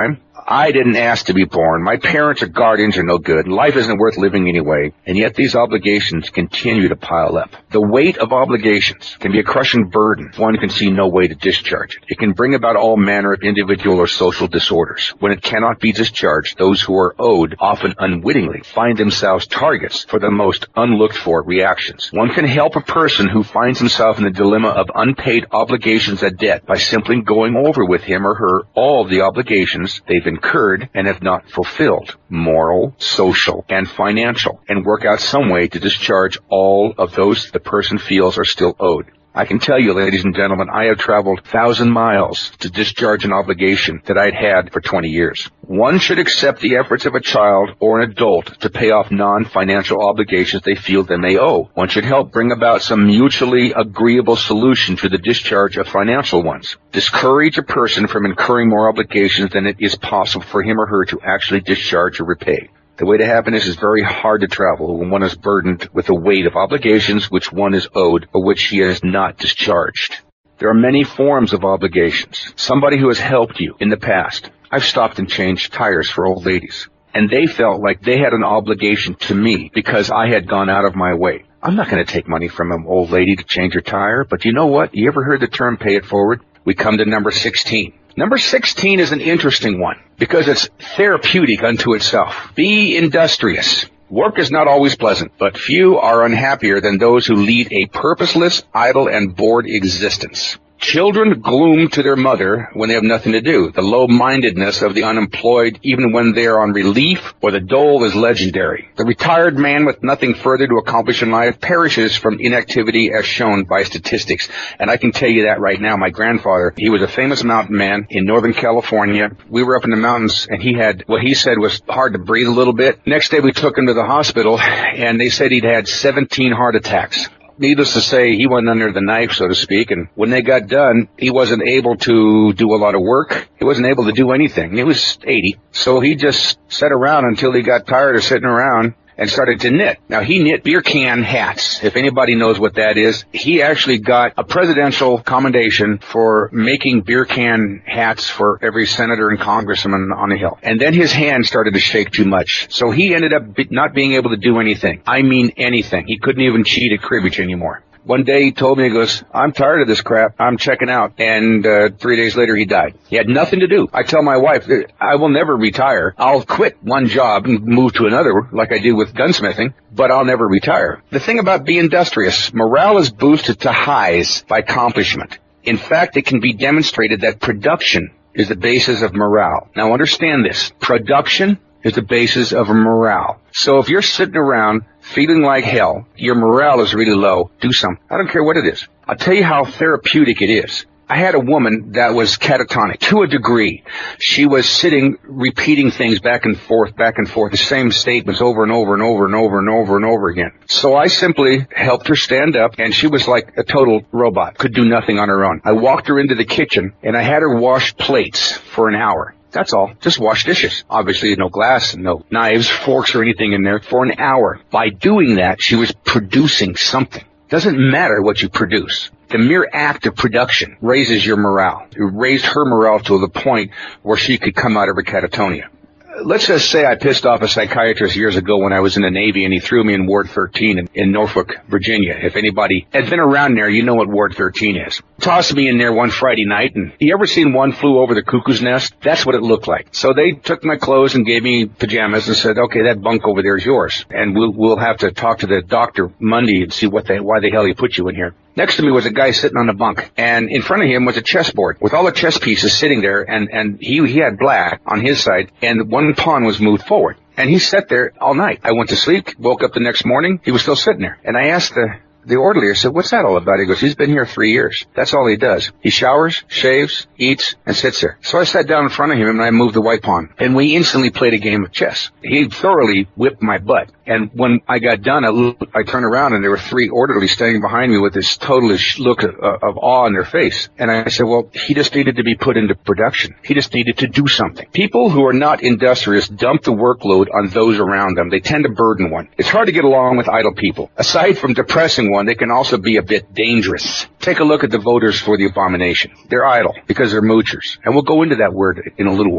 I didn't ask to be born. My parents or guardians are no good. Life isn't worth living anyway. And yet these obligations continue to pile up. The weight of obligations can be a crushing burden if one can see no way to discharge it. It can bring about all manner of individual or social disorders. When it cannot be discharged, those who are owed, often unwittingly, find themselves targets for the most unlooked-for reactions. One can help a person who finds himself in the dilemma of unpaid obligations at debt by simply going over with him or her all of the obligations they've incurred and have not fulfilled, moral, social, and financial, and work out some way to discharge all of those the person feels are still owed. I can tell you, ladies and gentlemen, I have traveled 1,000 miles to discharge an obligation that I'd had for 20 years. One should accept the efforts of a child or an adult to pay off non-financial obligations they feel they may owe. One should help bring about some mutually agreeable solution to the discharge of financial ones. Discourage a person from incurring more obligations than it is possible for him or her to actually discharge or repay. The way to happiness is very hard to travel when one is burdened with the weight of obligations which one is owed or which he has not discharged. There are many forms of obligations. Somebody who has helped you in the past. I've stopped and changed tires for old ladies, and they felt like they had an obligation to me because I had gone out of my way. I'm not going to take money from an old lady to change her tire, but you know what? You ever heard the term pay it forward? We come to number 16. Number 16 is an interesting one because it's therapeutic unto itself. Be industrious. Work is not always pleasant, but few are unhappier than those who lead a purposeless, idle, and bored existence. Children gloom to their mother when they have nothing to do. The low-mindedness of the unemployed, even when they are on relief, or the dole, is legendary. The retired man with nothing further to accomplish in life perishes from inactivity as shown by statistics. And I can tell you that right now. My grandfather, he was a famous mountain man in Northern California. We were up in the mountains, and he had what he said was hard to breathe a little bit. Next day we took him to the hospital, and they said he'd had 17 heart attacks. Needless to say, he went under the knife, so to speak, and when they got done, he wasn't able to do a lot of work. He wasn't able to do anything. He was 80, so he just sat around until he got tired of sitting around and started to knit. Now, he knit beer can hats. If anybody knows what that is, he actually got a presidential commendation for making beer can hats for every senator and congressman on the Hill. And then his hand started to shake too much, so he ended up not being able to do anything. I mean anything. He couldn't even cheat at cribbage anymore. One day he told me, he goes, I'm tired of this crap. I'm checking out. And 3 days later he died. He had nothing to do. I tell my wife, I will never retire. I'll quit one job and move to another like I do with gunsmithing, but I'll never retire. The thing about being industrious, morale is boosted to highs by accomplishment. In fact, it can be demonstrated that production is the basis of morale. Now understand this. Production is the basis of morale. So if you're sitting around feeling like hell, your morale is really low, do something. I don't care what it is. I'll tell you how therapeutic it is. I had a woman that was catatonic to a degree. She was sitting, repeating things back and forth, the same statements over and over and over and over and over and over again. So I simply helped her stand up, and she was like a total robot, could do nothing on her own. I walked her into the kitchen, and I had her wash plates for an hour. That's all. Just wash dishes. Obviously, no glass, no knives, forks, or anything in there for an hour. By doing that, she was producing something. Doesn't matter what you produce. The mere act of production raises your morale. It raised her morale to the point where she could come out of her catatonia. Let's just say I pissed off a psychiatrist years ago when I was in the Navy, and he threw me in Ward 13 in Norfolk, Virginia. If anybody has been around there, you know what Ward 13 is. Tossed me in there one Friday night, and you ever seen One Flew Over the Cuckoo's Nest? That's what it looked like. So they took my clothes and gave me pajamas and said, okay, that bunk over there is yours, and we'll have to talk to the doctor Monday and see why the hell he put you in here. Next to me was a guy sitting on a bunk, and in front of him was a chessboard with all the chess pieces sitting there, and he had black on his side, and one pawn was moved forward. And he sat there all night. I went to sleep, woke up the next morning, he was still sitting there. And I asked the orderly, I said, what's that all about? He goes, he's been here 3 years. That's all he does. He showers, shaves, eats, and sits there. So I sat down in front of him, and I moved the white pawn. And we instantly played a game of chess. He thoroughly whipped my butt. And when I got done, I turned around, and there were 3 orderlies standing behind me with this total look of awe on their face. And I said, well, he just needed to be put into production. He just needed to do something. People who are not industrious dump the workload on those around them. They tend to burden one. It's hard to get along with idle people. Aside from depressing one, they can also be a bit dangerous. Take a look at the voters for the abomination. They're idle because they're moochers. And we'll go into that word in a little while.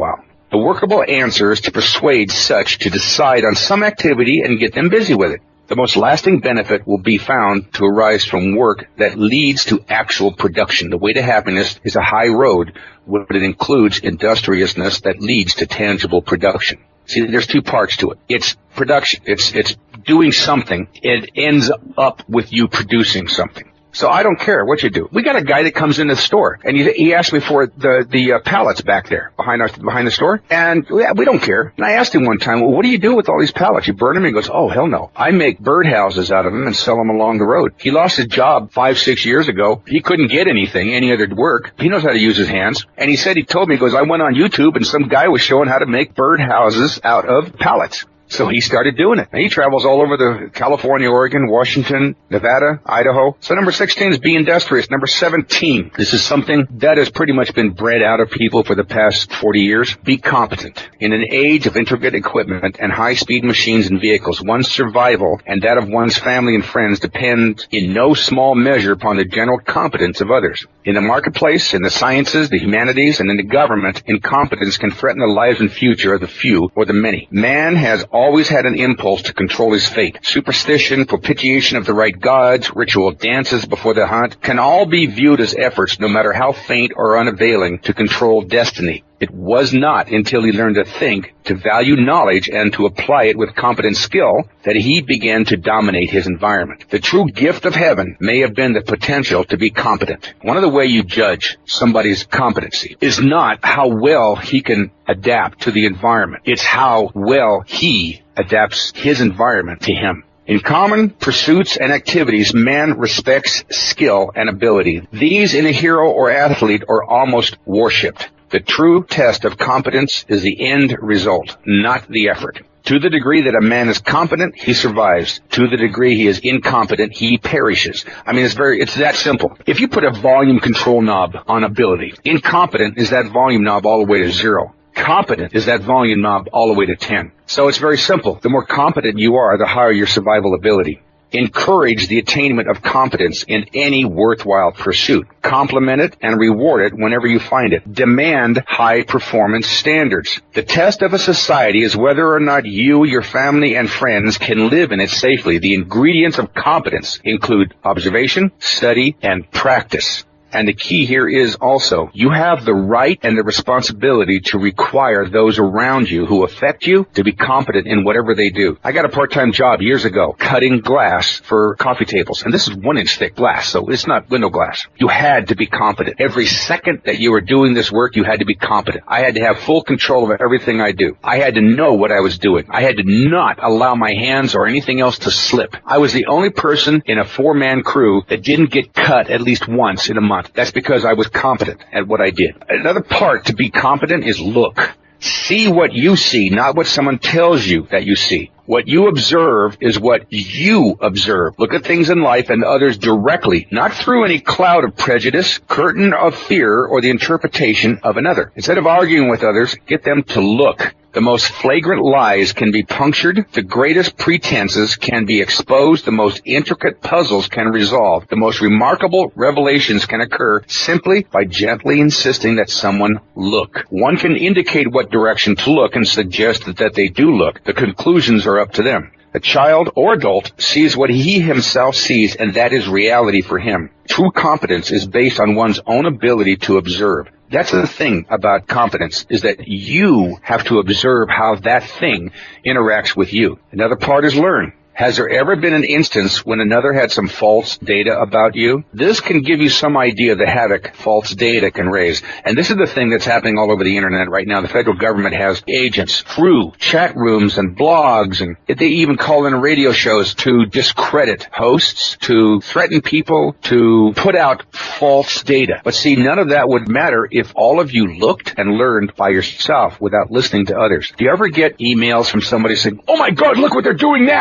The workable answer is to persuade such to decide on some activity and get them busy with it. The most lasting benefit will be found to arise from work that leads to actual production. The way to happiness is a high road, but it includes industriousness that leads to tangible production. See, there's two parts to it. It's production. It's doing something. It ends up with you producing something. So I don't care what you do. We got a guy that comes into the store, and he asked me for the pallets back there behind the store, and we don't care. And I asked him one time, well, what do you do with all these pallets? You burn them? He goes, oh, hell no. I make birdhouses out of them and sell them along the road. He lost his job 5-6 years ago. He couldn't get any other work. He knows how to use his hands. And he told me, he goes, I went on YouTube, and some guy was showing how to make birdhouses out of pallets. So he started doing it. And he travels all over the California, Oregon, Washington, Nevada, Idaho. So number 16 is be industrious. Number 17, this is something that has pretty much been bred out of people for the past 40 years. Be competent. In an age of intricate equipment and high-speed machines and vehicles, one's survival and that of one's family and friends depend in no small measure upon the general competence of others. In the marketplace, in the sciences, the humanities, and in the government, incompetence can threaten the lives and future of the few or the many. Man has always had an impulse to control his fate. Superstition, propitiation of the right gods, ritual dances before the hunt can all be viewed as efforts, no matter how faint or unavailing, to control destiny. It was not until he learned to think, to value knowledge, and to apply it with competent skill that he began to dominate his environment. The true gift of heaven may have been the potential to be competent. One of the ways you judge somebody's competency is not how well he can adapt to the environment. It's how well he adapts his environment to him. In common pursuits and activities, man respects skill and ability. These in a hero or athlete are almost worshipped. The true test of competence is the end result, not the effort. To the degree that a man is competent, he survives. To the degree he is incompetent, he perishes. I mean, it's that simple. If you put a volume control knob on ability, incompetent is that volume knob all the way to 0. Competent is that volume knob all the way to 10. So it's very simple. The more competent you are, the higher your survival ability. Encourage the attainment of competence in any worthwhile pursuit. Compliment it and reward it whenever you find it. Demand high performance standards. The test of a society is whether or not you, your family, and friends can live in it safely. The ingredients of competence include observation, study, and practice. And the key here is also, you have the right and the responsibility to require those around you who affect you to be competent in whatever they do. I got a part-time job years ago cutting glass for coffee tables. And this is 1-inch thick glass, so it's not window glass. You had to be competent. Every second that you were doing this work, you had to be competent. I had to have full control of everything I do. I had to know what I was doing. I had to not allow my hands or anything else to slip. I was the only person in a 4-man crew that didn't get cut at least once in a month. That's because I was competent at what I did. Another part to be competent is look. See what you see, not what someone tells you that you see. What you observe is what you observe. Look at things in life and others directly, not through any cloud of prejudice, curtain of fear, or the interpretation of another. Instead of arguing with others, get them to look. The most flagrant lies can be punctured, the greatest pretenses can be exposed, the most intricate puzzles can resolve, the most remarkable revelations can occur simply by gently insisting that someone look. One can indicate what direction to look and suggest that they do look. The conclusions are up to them. A child or adult sees what he himself sees, and that is reality for him. True competence is based on one's own ability to observe. That's the thing about competence, is that you have to observe how that thing interacts with you. Another part is learn. Has there ever been an instance when another had some false data about you? This can give you some idea of the havoc false data can raise. And this is the thing that's happening all over the internet right now. The federal government has agents through chat rooms and blogs, and they even call in radio shows to discredit hosts, to threaten people, to put out false data. But see, none of that would matter if all of you looked and learned by yourself without listening to others. Do you ever get emails from somebody saying, oh my God, look what they're doing now? And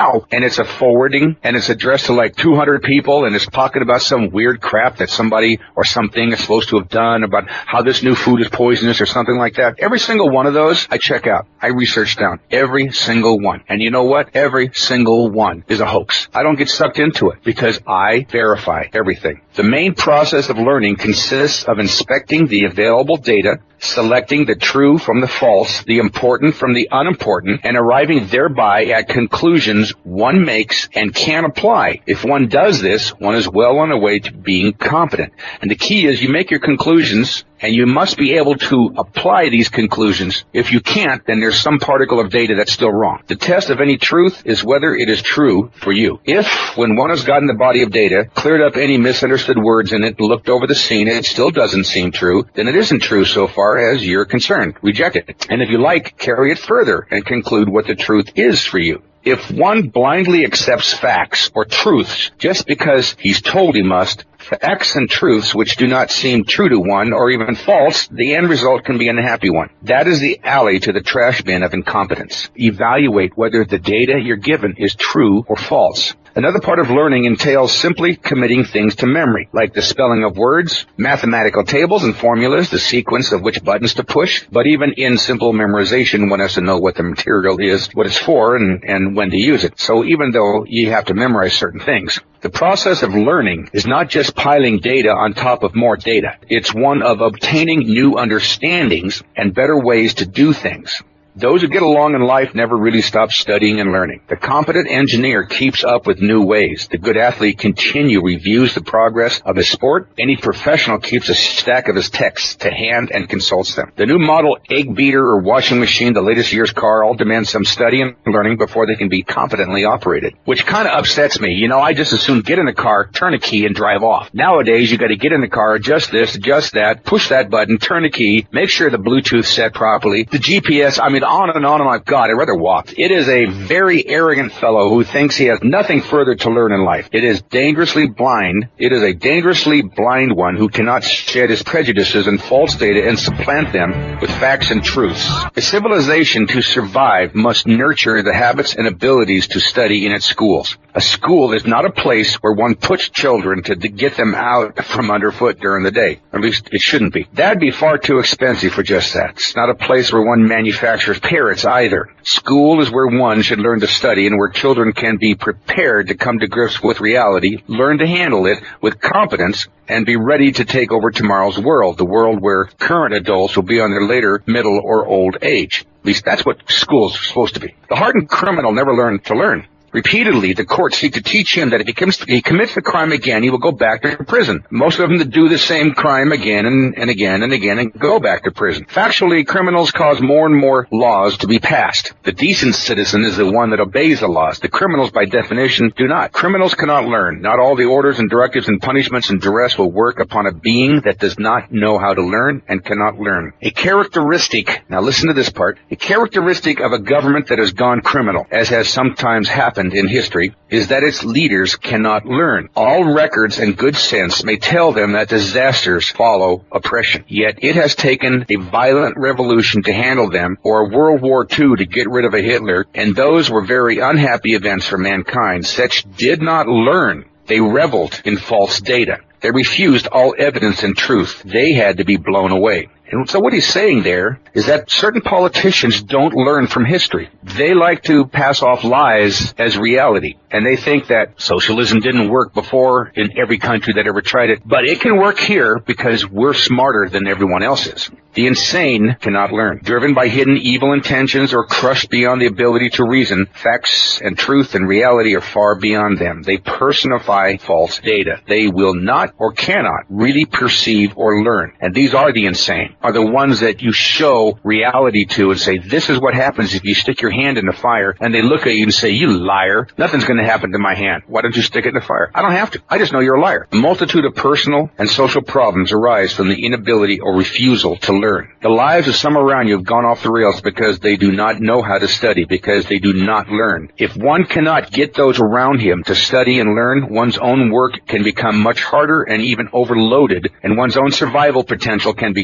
it's a forwarding and it's addressed to like 200 people and it's talking about some weird crap that somebody or something is supposed to have done about how this new food is poisonous or something like that, every single one of those I check out. I research down every single one. And you know what? Every single one is a hoax. I don't get sucked into it because I verify everything. The main process of learning consists of inspecting the available data, selecting the true from the false, the important from the unimportant, and arriving thereby at conclusions one makes and can apply. If one does this, one is well on the way to being competent. And the key is you make your conclusions, and you must be able to apply these conclusions. If you can't, then there's some particle of data that's still wrong. The test of any truth is whether it is true for you. If, when one has gotten the body of data, cleared up any misunderstood words in it, looked over the scene, and it still doesn't seem true, then it isn't true so far as you're concerned. Reject it. And if you like, carry it further and conclude what the truth is for you. If one blindly accepts facts or truths just because he's told he must, facts and truths which do not seem true to one or even false, the end result can be an unhappy one. That is the alley to the trash bin of incompetence. Evaluate whether the data you're given is true or false. Another part of learning entails simply committing things to memory, like the spelling of words, mathematical tables and formulas, the sequence of which buttons to push. But even in simple memorization, one has to know what the material is, what it's for, and when to use it. So even though you have to memorize certain things, the process of learning is not just piling data on top of more data. It's one of obtaining new understandings and better ways to do things. Those who get along in life never really stop studying and learning. The competent engineer keeps up with new ways. The good athlete reviews the progress of his sport. Any professional keeps a stack of his texts to hand and consults them. The new model egg beater or washing machine, the latest year's car, all demand some study and learning before they can be competently operated, which kind of upsets me. You know, I just as soon get in the car, turn a key, and drive off. Nowadays, you got to get in the car, adjust this, adjust that, push that button, turn the key, make sure the Bluetooth's set properly, the GPS, on and on, and my God, I'd rather walk. It is a very arrogant fellow who thinks he has nothing further to learn in life. It is dangerously blind. It is a dangerously blind one who cannot shed his prejudices and false data and supplant them with facts and truths. A civilization to survive must nurture the habits and abilities to study in its schools. A school is not a place where one puts children to get them out from underfoot during the day. At least it shouldn't be. That'd be far too expensive for just that. It's not a place where one manufactures parrots either. School is where one should learn to study and where children can be prepared to come to grips with reality, learn to handle it with competence, and be ready to take over tomorrow's world, the world where current adults will be on their later, middle, or old age. At least that's what schools are supposed to be. The hardened criminal never learned to learn. Repeatedly, the courts seek to teach him that if he commits the crime again, he will go back to prison. Most of them that do the same crime again and again and again and go back to prison. Factually, criminals cause more and more laws to be passed. The decent citizen is the one that obeys the laws. The criminals, by definition, do not. Criminals cannot learn. Not all the orders and directives and punishments and duress will work upon a being that does not know how to learn and cannot learn. A characteristic, now listen to this part, a characteristic of a government that has gone criminal, as has sometimes happened in history, is that its leaders cannot learn. All records and good sense may tell them that disasters follow oppression. Yet it has taken a violent revolution to handle them, or a World War II to get rid of a Hitler, and those were very unhappy events for mankind. Such did not learn. They reveled in false data. They refused all evidence and truth. They had to be blown away. And so what he's saying there is that certain politicians don't learn from history. They like to pass off lies as reality. And they think that socialism didn't work before in every country that ever tried it. But it can work here because we're smarter than everyone else is. The insane cannot learn. Driven by hidden evil intentions or crushed beyond the ability to reason, facts and truth and reality are far beyond them. They personify false data. They will not or cannot really perceive or learn. And these are the insane, are the ones that you show reality to and say, this is what happens if you stick your hand in the fire, and they look at you and say, you liar, nothing's going to happen to my hand. Why don't you stick it in the fire? I don't have to. I just know you're a liar. A multitude of personal and social problems arise from the inability or refusal to learn. The lives of some around you have gone off the rails because they do not know how to study, because they do not learn. If one cannot get those around him to study and learn, one's own work can become much harder and even overloaded, and one's own survival potential can be greatly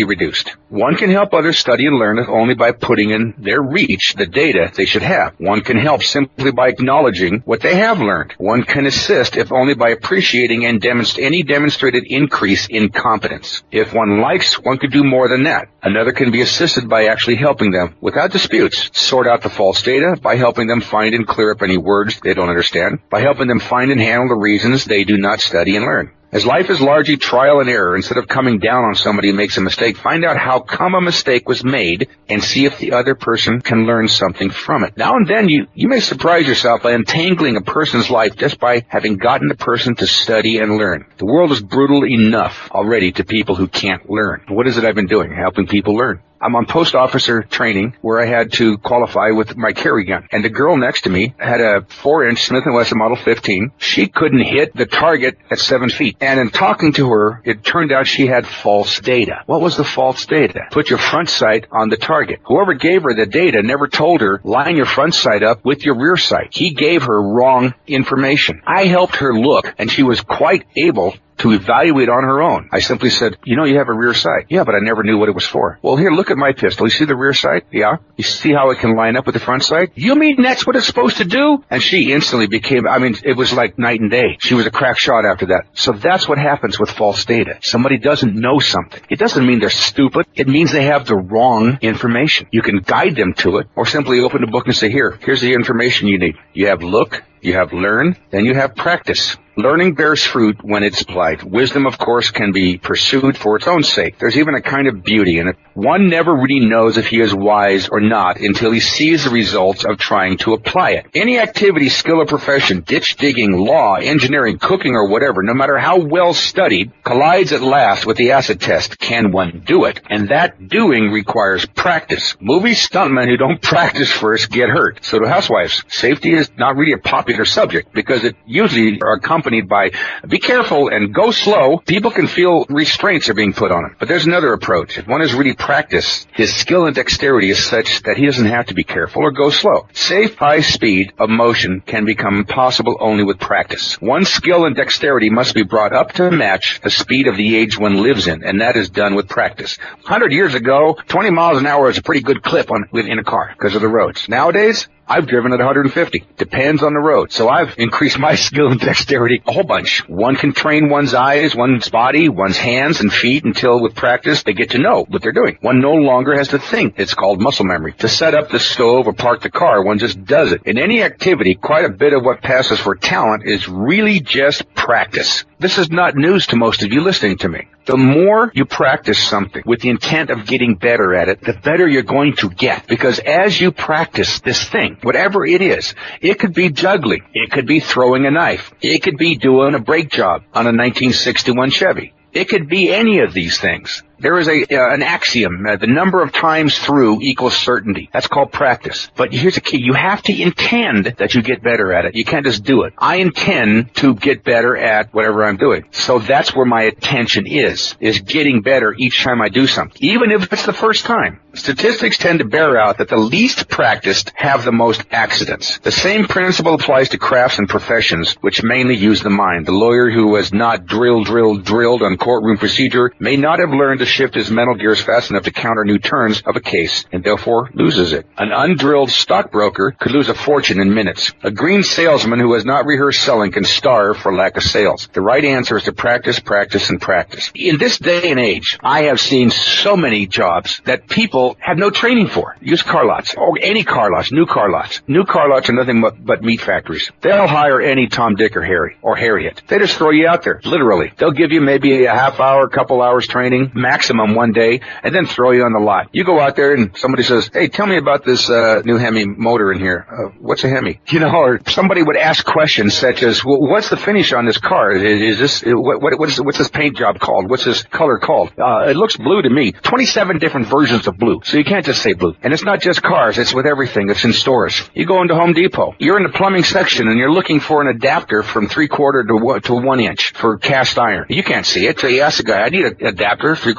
reduced. One can help others study and learn if only by putting in their reach the data they should have. One can help simply by acknowledging what they have learned. One can assist if only by appreciating and any demonstrated increase in competence. If one likes, one could do more than that. Another can be assisted by actually helping them, without disputes, sort out the false data, by helping them find and clear up any words they don't understand, by helping them find and handle the reasons they do not study and learn. As life is largely trial and error, instead of coming down on somebody who makes a mistake, find out how come a mistake was made and see if the other person can learn something from it. Now and then you may surprise yourself by untangling a person's life just by having gotten the person to study and learn. The world is brutal enough already to people who can't learn. What is it I've been doing? Helping people learn. I'm on post officer training where I had to qualify with my carry gun. And the girl next to me had a 4-inch Smith & Wesson Model 15. She couldn't hit the target at 7 feet. And in talking to her, it turned out she had false data. What was the false data? Put your front sight on the target. Whoever gave her the data never told her, line your front sight up with your rear sight. He gave her wrong information. I helped her look, and she was quite able to evaluate on her own. I simply said, you have a rear sight. Yeah, but I never knew what it was for. Well, here, look at my pistol. You see the rear sight? Yeah. You see how it can line up with the front sight? You mean that's what it's supposed to do? And she instantly became, it was like night and day. She was a crack shot after that. So that's what happens with false data. Somebody doesn't know something. It doesn't mean they're stupid. It means they have the wrong information. You can guide them to it, or simply open the book and say, here's the information you need. You have look, you have learn, then you have practice. Learning bears fruit when it's applied. Wisdom, of course, can be pursued for its own sake. There's even a kind of beauty in it. One never really knows if he is wise or not until he sees the results of trying to apply it. Any activity, skill, or profession, ditch digging, law, engineering, cooking, or whatever, no matter how well studied, collides at last with the acid test. Can one do it? And that doing requires practice. Movie stuntmen who don't practice first get hurt. So do housewives. Safety is not really a popular subject because it usually are accompanied by be careful and go slow. People can feel restraints are being put on them. But there's another approach. If one has really practiced, his skill and dexterity is such that he doesn't have to be careful or go slow. Safe, high speed of motion can become possible only with practice. One's skill and dexterity must be brought up to match the speed of the age one lives in, and that is done with practice. 100 years ago, 20 miles an hour is a pretty good clip in a car because of the roads. Nowadays, I've driven at 150. Depends on the road. So I've increased my skill and dexterity a whole bunch. One can train one's eyes, one's body, one's hands and feet until with practice they get to know what they're doing. One no longer has to think. It's called muscle memory. To set up the stove or park the car, one just does it. In any activity, quite a bit of what passes for talent is really just practice. This is not news to most of you listening to me. The more you practice something with the intent of getting better at it, the better you're going to get. Because as you practice this thing, whatever it is, it could be juggling, it could be throwing a knife, it could be doing a brake job on a 1961 Chevy. It could be any of these things. There is an axiom, the number of times through equals certainty. That's called practice. But here's the key. You have to intend that you get better at it. You can't just do it. I intend to get better at whatever I'm doing. So that's where my attention is getting better each time I do something, even if it's the first time. Statistics tend to bear out that the least practiced have the most accidents. The same principle applies to crafts and professions, which mainly use the mind. The lawyer who has not drilled on courtroom procedure may not have learned to shift his mental gears fast enough to counter new turns of a case and therefore loses it. An undrilled stockbroker could lose a fortune in minutes. A green salesman who has not rehearsed selling can starve for lack of sales. The right answer is to practice, practice, and practice. In this day and age, I have seen so many jobs that people have no training for. Used car lots, or any car lots, new car lots. New car lots are nothing but meat factories. They'll hire any Tom, Dick, or Harry, or Harriet. They just throw you out there, literally. They'll give you maybe a half hour, couple hours training, maximum one day, and then throw you on the lot. You go out there and somebody says, hey, tell me about this new Hemi motor in here. What's a Hemi? Or somebody would ask questions such as, well, what's the finish on this car? Is this, what's this paint job called? What's this color called? It looks blue to me. 27 different versions of blue. So you can't just say blue. And it's not just cars. It's with everything that's in stores. You go into Home Depot. You're in the plumbing section and you're looking for an adapter from 3/4 to 1 inch for cast iron. You can't see it. So you ask the guy, I need an adapter 3/4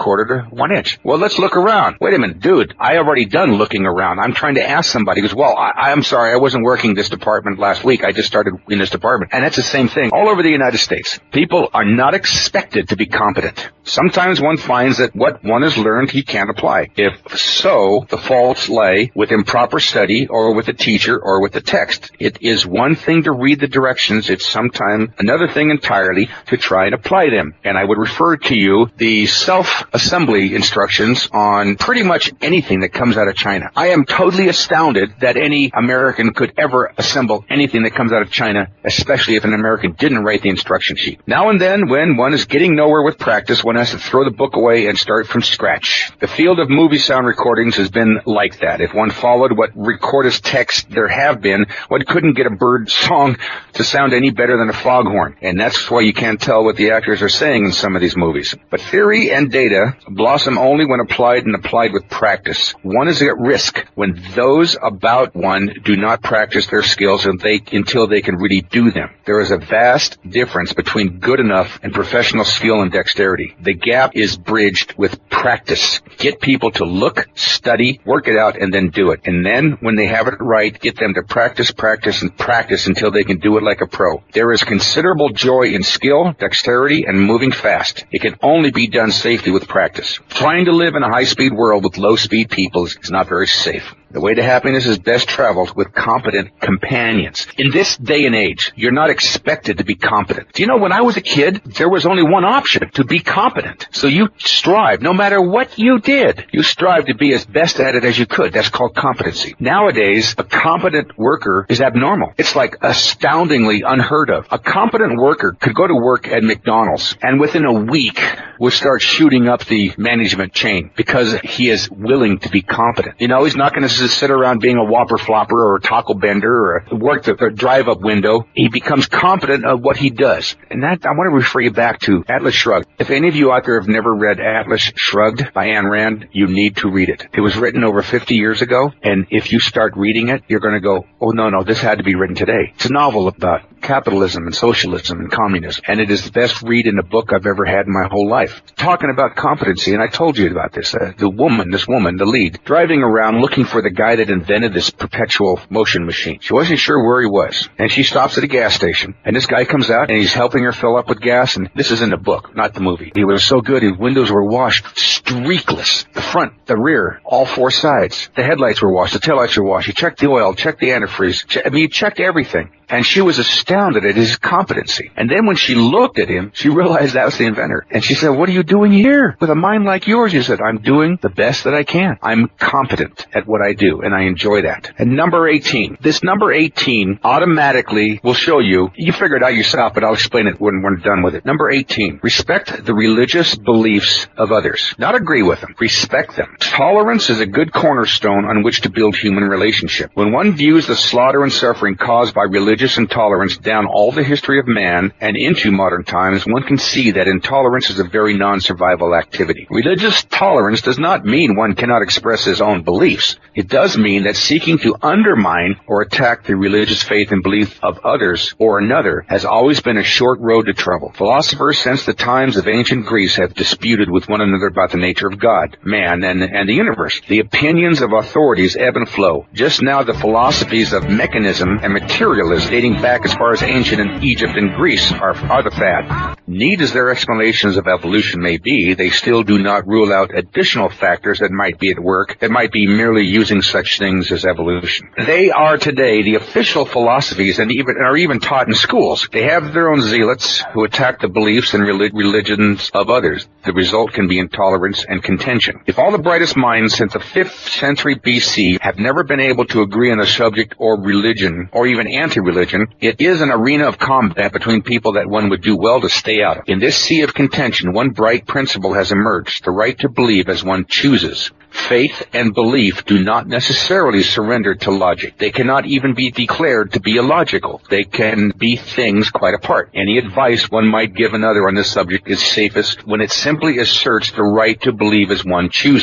1/4 to 1 inch. Well, let's look around. Wait a minute, dude, I already done looking around. I'm trying to ask somebody. He goes, well, I'm sorry, I wasn't working this department last week. I just started in this department. And that's the same thing all over the United States. People are not expected to be competent. Sometimes one finds that what one has learned he can't apply. If so, the faults lay with improper study or with the teacher or with the text. It is one thing to read the directions. It's sometimes another thing entirely to try and apply them. And I would refer to you the self-assembly instructions on pretty much anything that comes out of China. I am totally astounded that any American could ever assemble anything that comes out of China, especially if an American didn't write the instruction sheet. Now and then, when one is getting nowhere with practice, one has to throw the book away and start from scratch. The field of movie sound recordings has been like that. If one followed what recorded text there have been, one couldn't get a bird song to sound any better than a foghorn. And that's why you can't tell what the actors are saying in some of these movies. But theory and data blossom only when applied and applied with practice. One is at risk when those about one do not practice their skills until they can really do them. There is a vast difference between good enough and professional skill and dexterity. The gap is bridged with practice. Get people to look, study, work it out, and then do it. And then, when they have it right, get them to practice until they can do it like a pro. There is considerable joy in skill, dexterity, and moving fast. It can only be done safely with practice. Trying to live in a high-speed world with low-speed people is not very safe. The way to happiness is best traveled with competent companions. In this day and age, you're not expected to be competent. Do you know, when I was a kid, there was only one option, to be competent. So you strive, no matter what you did, you strive to be as best at it as you could. That's called competency. Nowadays, a competent worker is abnormal. It's like astoundingly unheard of. A competent worker could go to work at McDonald's and within a week will start shooting up the management chain because he is willing to be competent. You know, he's not going to sit around being a Whopper flopper or a taco bender or work the drive-up window. He becomes competent at what he does. And that, I want to refer you back to Atlas Shrugged. If any of you out there have never read Atlas Shrugged by Ayn Rand, you need to read it. It was written over 50 years ago, and if you start reading it, you're going to go, oh, no, this had to be written today. It's a novel about capitalism and socialism and communism, and it is the best read in a book I've ever had in my whole life. Talking about competency, and I told you about this, this woman, the lead, driving around looking for the guy that invented this perpetual motion machine. She wasn't sure where he was, and she stops at a gas station, and this guy comes out, and he's helping her fill up with gas, and this is in the book, not the movie. He was so good, his windows were washed streakless. The front, the rear, all four sides. The headlights were washed, the taillights were washed. He checked the oil, checked the antifreeze. He checked everything. And she was astounded at his competency. And then when she looked at him, she realized that was the inventor. And she said, what are you doing here with a mind like yours? He said, I'm doing the best that I can. I'm competent at what I do, and I enjoy that. And number 18. This number 18 automatically will show you figure it out yourself, but I'll explain it when we're done with it. Number 18. Respect the religious beliefs of others. Not agree with them. Respect them. Tolerance is a good cornerstone on which to build human relationship. When one views the slaughter and suffering caused by religious intolerance down all the history of man and into modern times, one can see that intolerance is a very non-survival activity. Religious tolerance does not mean one cannot express his own beliefs. It does mean that seeking to undermine or attack the religious faith and belief of others or another has always been a short road to trouble. Philosophers since the times of ancient Greece have disputed with one another about the nature of God, man, and the universe. The opinions of authorities ebb and flow. Just now the philosophies of mechanism and materialism dating back as far as ancient Egypt and Greece are the fad. Neat as their explanations of evolution may be, they still do not rule out additional factors that might be at work, that might be merely using such things as evolution. They are today the official philosophies and are even taught in schools. They have their own zealots who attack the beliefs and religions of others. The result can be intolerance and contention. If all the brightest minds since the 5th century BC have never been able to agree on a subject or religion, or even anti-religion, it is an arena of combat between people that one would do well to stay out of. In this sea of contention, one bright principle has emerged, the right to believe as one chooses. Faith and belief do not necessarily surrender to logic. They cannot even be declared to be illogical. They can be things quite apart. Any advice one might give another on this subject is safest when it simply asserts the right to believe as one chooses.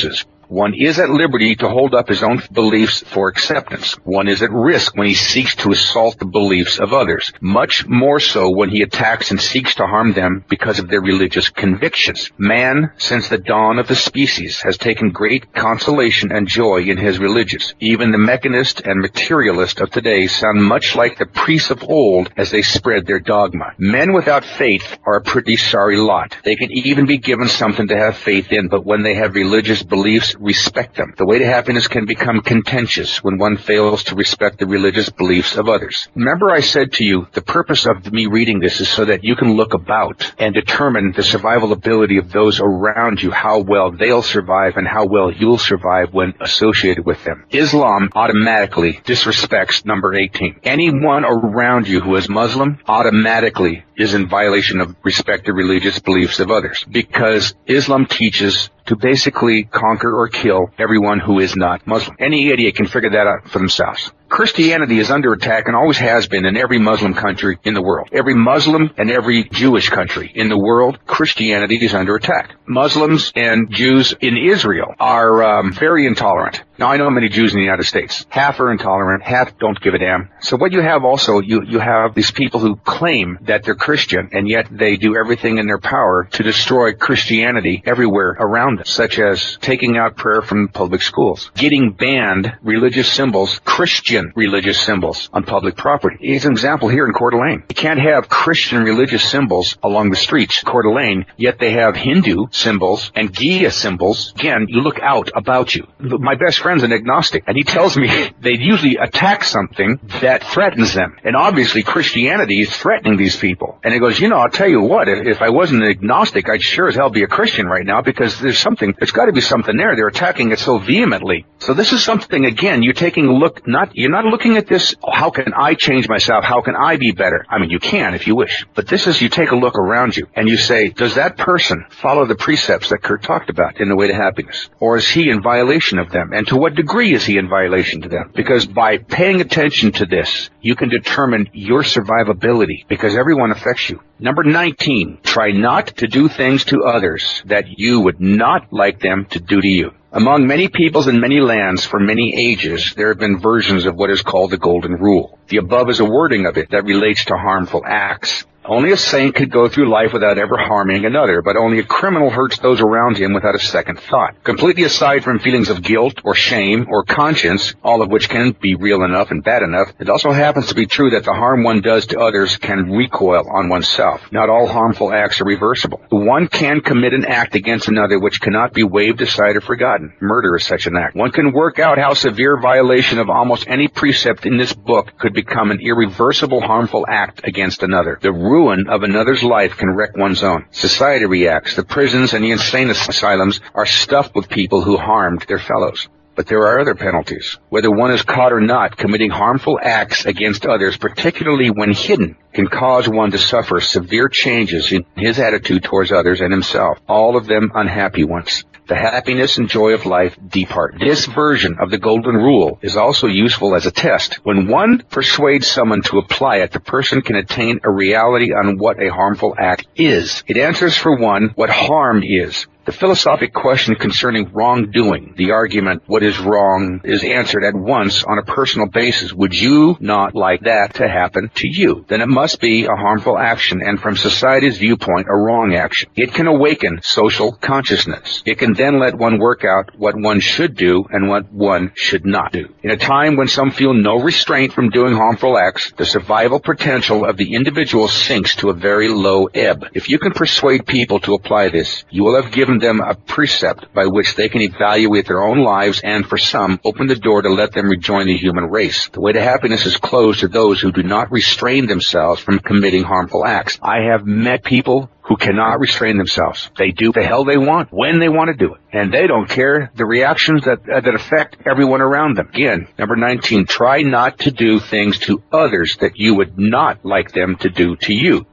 One is at liberty to hold up his own beliefs for acceptance. One is at risk when he seeks to assault the beliefs of others, much more so when he attacks and seeks to harm them because of their religious convictions. Man, since the dawn of the species, has taken great consolation and joy in his religions. Even the mechanist and materialist of today sound much like the priests of old as they spread their dogma. Men without faith are a pretty sorry lot. They can even be given something to have faith in, but when they have religious beliefs, respect them. The way to happiness can become contentious when one fails to respect the religious beliefs of others. Remember I said to you, the purpose of me reading this is so that you can look about and determine the survival ability of those around you, how well they'll survive and how well you'll survive when associated with them. Islam automatically disrespects number 18. Anyone around you who is Muslim automatically is in violation of respect the religious beliefs of others, because Islam teaches to basically conquer or kill everyone who is not Muslim. Any idiot can figure that out for themselves. Christianity is under attack and always has been in every Muslim country in the world. Every Muslim and every Jewish country in the world, Christianity is under attack. Muslims and Jews in Israel are very intolerant. Now, I know many Jews in the United States. Half are intolerant, half don't give a damn. So what you have also, you have these people who claim that they're Christian, and yet they do everything in their power to destroy Christianity everywhere around them, such as taking out prayer from public schools, getting banned religious symbols, Christian religious symbols, on public property. Here's an example here in Coeur d'Alene. You can't have Christian religious symbols along the streets, Coeur d'Alene, yet they have Hindu symbols and Gia symbols. Again, you look out about you. My best friend's an agnostic, and he tells me they usually attack something that threatens them. And obviously Christianity is threatening these people. And he goes, I'll tell you what, if I wasn't an agnostic, I'd sure as hell be a Christian right now, because there's got to be something there. They're attacking it so vehemently. So this is something, again, you're taking a look, you're not looking at this, how can I change myself? How can I be better? I mean, you can if you wish. But this is, you take a look around you and you say, does that person follow the precepts that Kurt talked about in the way to happiness? Or is he in violation of them? And to what degree is he in violation to them? Because by paying attention to this, you can determine your survivability, because everyone affects you. Number 19, try not to do things to others that you would not like them to do to you. Among many peoples and many lands for many ages, there have been versions of what is called the Golden Rule. The above is a wording of it that relates to harmful acts. Only a saint could go through life without ever harming another, but only a criminal hurts those around him without a second thought. Completely aside from feelings of guilt or shame or conscience, all of which can be real enough and bad enough, it also happens to be true that the harm one does to others can recoil on oneself. Not all harmful acts are reversible. One can commit an act against another which cannot be waved aside or forgotten. Murder is such an act. One can work out how severe violation of almost any precept in this book could become an irreversible harmful act against another. The ruin of another's life can wreck one's own. Society reacts. The prisons and the insane asylums are stuffed with people who harmed their fellows. But there are other penalties. Whether one is caught or not, committing harmful acts against others, particularly when hidden, can cause one to suffer severe changes in his attitude towards others and himself, all of them unhappy ones. The happiness and joy of life depart. This version of the Golden Rule is also useful as a test. When one persuades someone to apply it, the person can attain a reality on what a harmful act is. It answers for one what harm is. The philosophic question concerning wrongdoing, the argument, what is wrong, is answered at once on a personal basis. Would you not like that to happen to you? Then it must be a harmful action, and from society's viewpoint, a wrong action. It can awaken social consciousness. It can then let one work out what one should do and what one should not do. In a time when some feel no restraint from doing harmful acts, the survival potential of the individual sinks to a very low ebb. If you can persuade people to apply this, you will have given them a precept by which they can evaluate their own lives, and for some, open the door to let them rejoin the human race. The way to happiness is closed to those who do not restrain themselves from committing harmful acts. I have met people who cannot restrain themselves. They do the hell they want, when they want to do it. And they don't care the reactions that affect everyone around them. Again, number 19, try not to do things to others that you would not like them to do to you.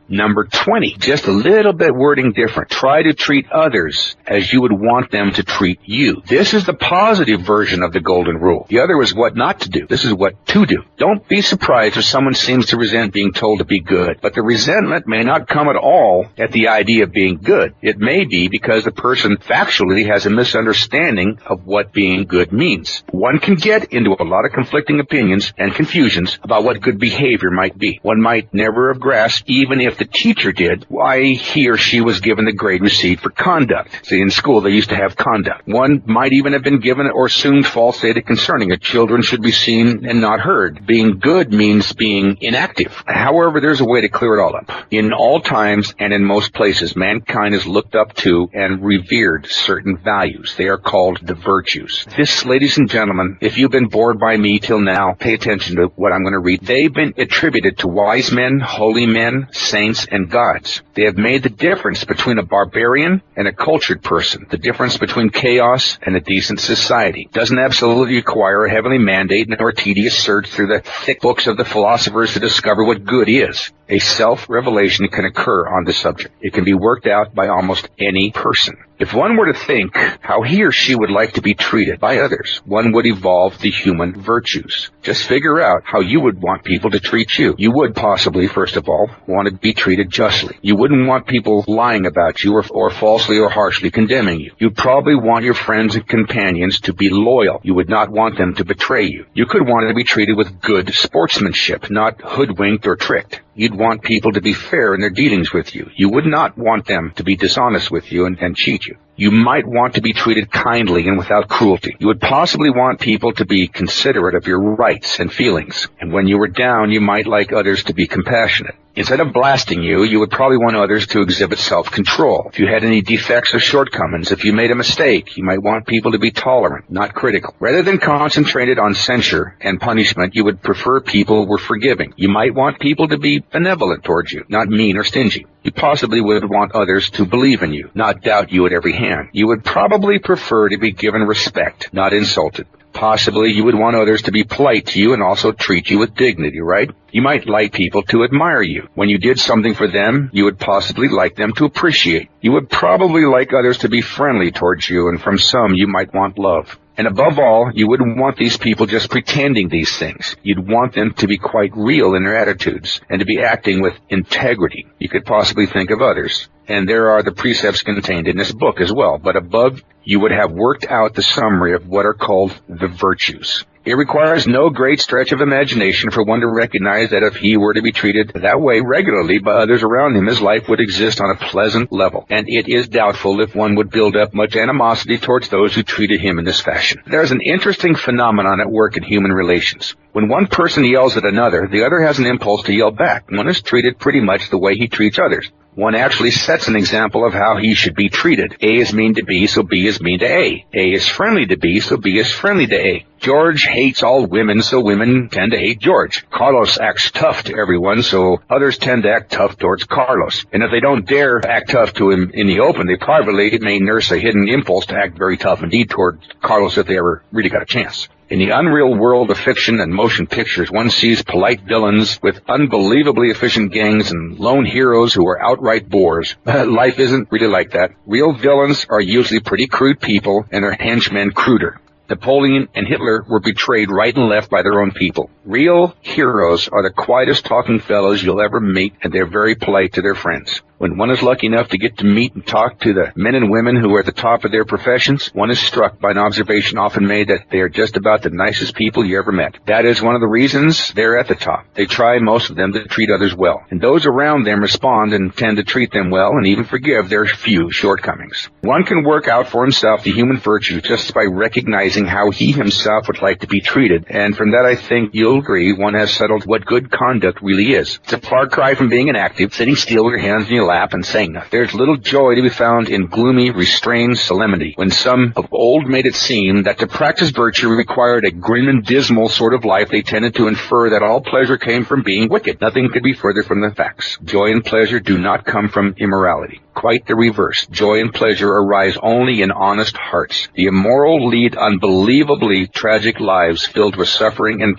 Number 20, just a little bit wording different. Try to treat others as you would want them to treat you. This is the positive version of the golden rule. The other is what not to do. This is what to do. Don't be surprised if someone seems to resent being told to be good, but the resentment may not come at all at the idea of being good. It may be because the person factually has a misunderstanding of what being good means. One can get into a lot of conflicting opinions and confusions about what good behavior might be. One might never have grasped, even if the teacher did, why he or she was given the grade received for conduct. See, in school they used to have conduct. One might even have been given or assumed false data concerning it. Children should be seen and not heard. Being good means being inactive. However, there's a way to clear it all up. In all times and in most places, mankind has looked up to and revered certain values. They are called the virtues. This, ladies and gentlemen, if you've been bored by me till now, pay attention to what I'm going to read. They've been attributed to wise men, holy men, saints, and gods. They have made the difference between a barbarian and a cultured person, the difference between chaos and a decent society. Doesn't absolutely require a heavenly mandate nor a tedious search through the thick books of the philosophers to discover what good is. A self-revelation can occur on the subject. It can be worked out by almost any person. If one were to think how he or she would like to be treated by others, one would evolve the human virtues. Just figure out how you would want people to treat you. You would possibly, first of all, want to be treated justly. You wouldn't want people lying about you or falsely or harshly condemning you. You'd probably want your friends and companions to be loyal. You would not want them to betray you. You could want to be treated with good sportsmanship, not hoodwinked or tricked. You'd want people to be fair in their dealings with you. You would not want them to be dishonest with you and cheat you. You might want to be treated kindly and without cruelty. You would possibly want people to be considerate of your rights and feelings. And when you were down, you might like others to be compassionate. Instead of blasting you, you would probably want others to exhibit self-control. If you had any defects or shortcomings, if you made a mistake, you might want people to be tolerant, not critical. Rather than concentrated on censure and punishment, you would prefer people were forgiving. You might want people to be benevolent towards you, not mean or stingy. You possibly would want others to believe in you, not doubt you at every hand. You would probably prefer to be given respect, not insulted. Possibly you would want others to be polite to you and also treat you with dignity, right? You might like people to admire you. When you did something for them, you would possibly like them to appreciate. You would probably like others to be friendly towards you, and from some you might want love. And above all, you wouldn't want these people just pretending these things. You'd want them to be quite real in their attitudes and to be acting with integrity. You could possibly think of others. And there are the precepts contained in this book as well. But above, you would have worked out the summary of what are called the virtues. It requires no great stretch of imagination for one to recognize that if he were to be treated that way regularly by others around him, his life would exist on a pleasant level. And it is doubtful if one would build up much animosity towards those who treated him in this fashion. There's an interesting phenomenon at work in human relations. When one person yells at another, the other has an impulse to yell back. One is treated pretty much the way he treats others. One actually sets an example of how he should be treated. A is mean to B, so B is mean to A. A is friendly to B, so B is friendly to A. George hates all women, so women tend to hate George. Carlos acts tough to everyone, so others tend to act tough towards Carlos. And if they don't dare act tough to him in the open, they privately may nurse a hidden impulse to act very tough indeed toward Carlos if they ever really got a chance. In the unreal world of fiction and motion pictures, one sees polite villains with unbelievably efficient gangs and lone heroes who are outright bores. Life isn't really like that. Real villains are usually pretty crude people, and their henchmen cruder. Napoleon and Hitler were betrayed right and left by their own people. Real heroes are the quietest talking fellows you'll ever meet, and they're very polite to their friends. When one is lucky enough to get to meet and talk to the men and women who are at the top of their professions, one is struck by an observation often made that they are just about the nicest people you ever met. That is one of the reasons they're at the top. They try, most of them, to treat others well. And those around them respond and tend to treat them well and even forgive their few shortcomings. One can work out for himself the human virtues just by recognizing how he himself would like to be treated. And from that, I think you'll agree, one has settled what good conduct really is. It's a far cry from being inactive, sitting still with your hands in your lap and saying nothing. There's little joy to be found in gloomy, restrained solemnity, when some of old made it seem that to practice virtue required a grim and dismal sort of life. They tended to infer that all pleasure came from being wicked. Nothing could be further from the facts. Joy and pleasure do not come from immorality. Quite the reverse. Joy and pleasure arise only in honest hearts. The immoral lead unbelievably tragic lives filled with suffering and pain.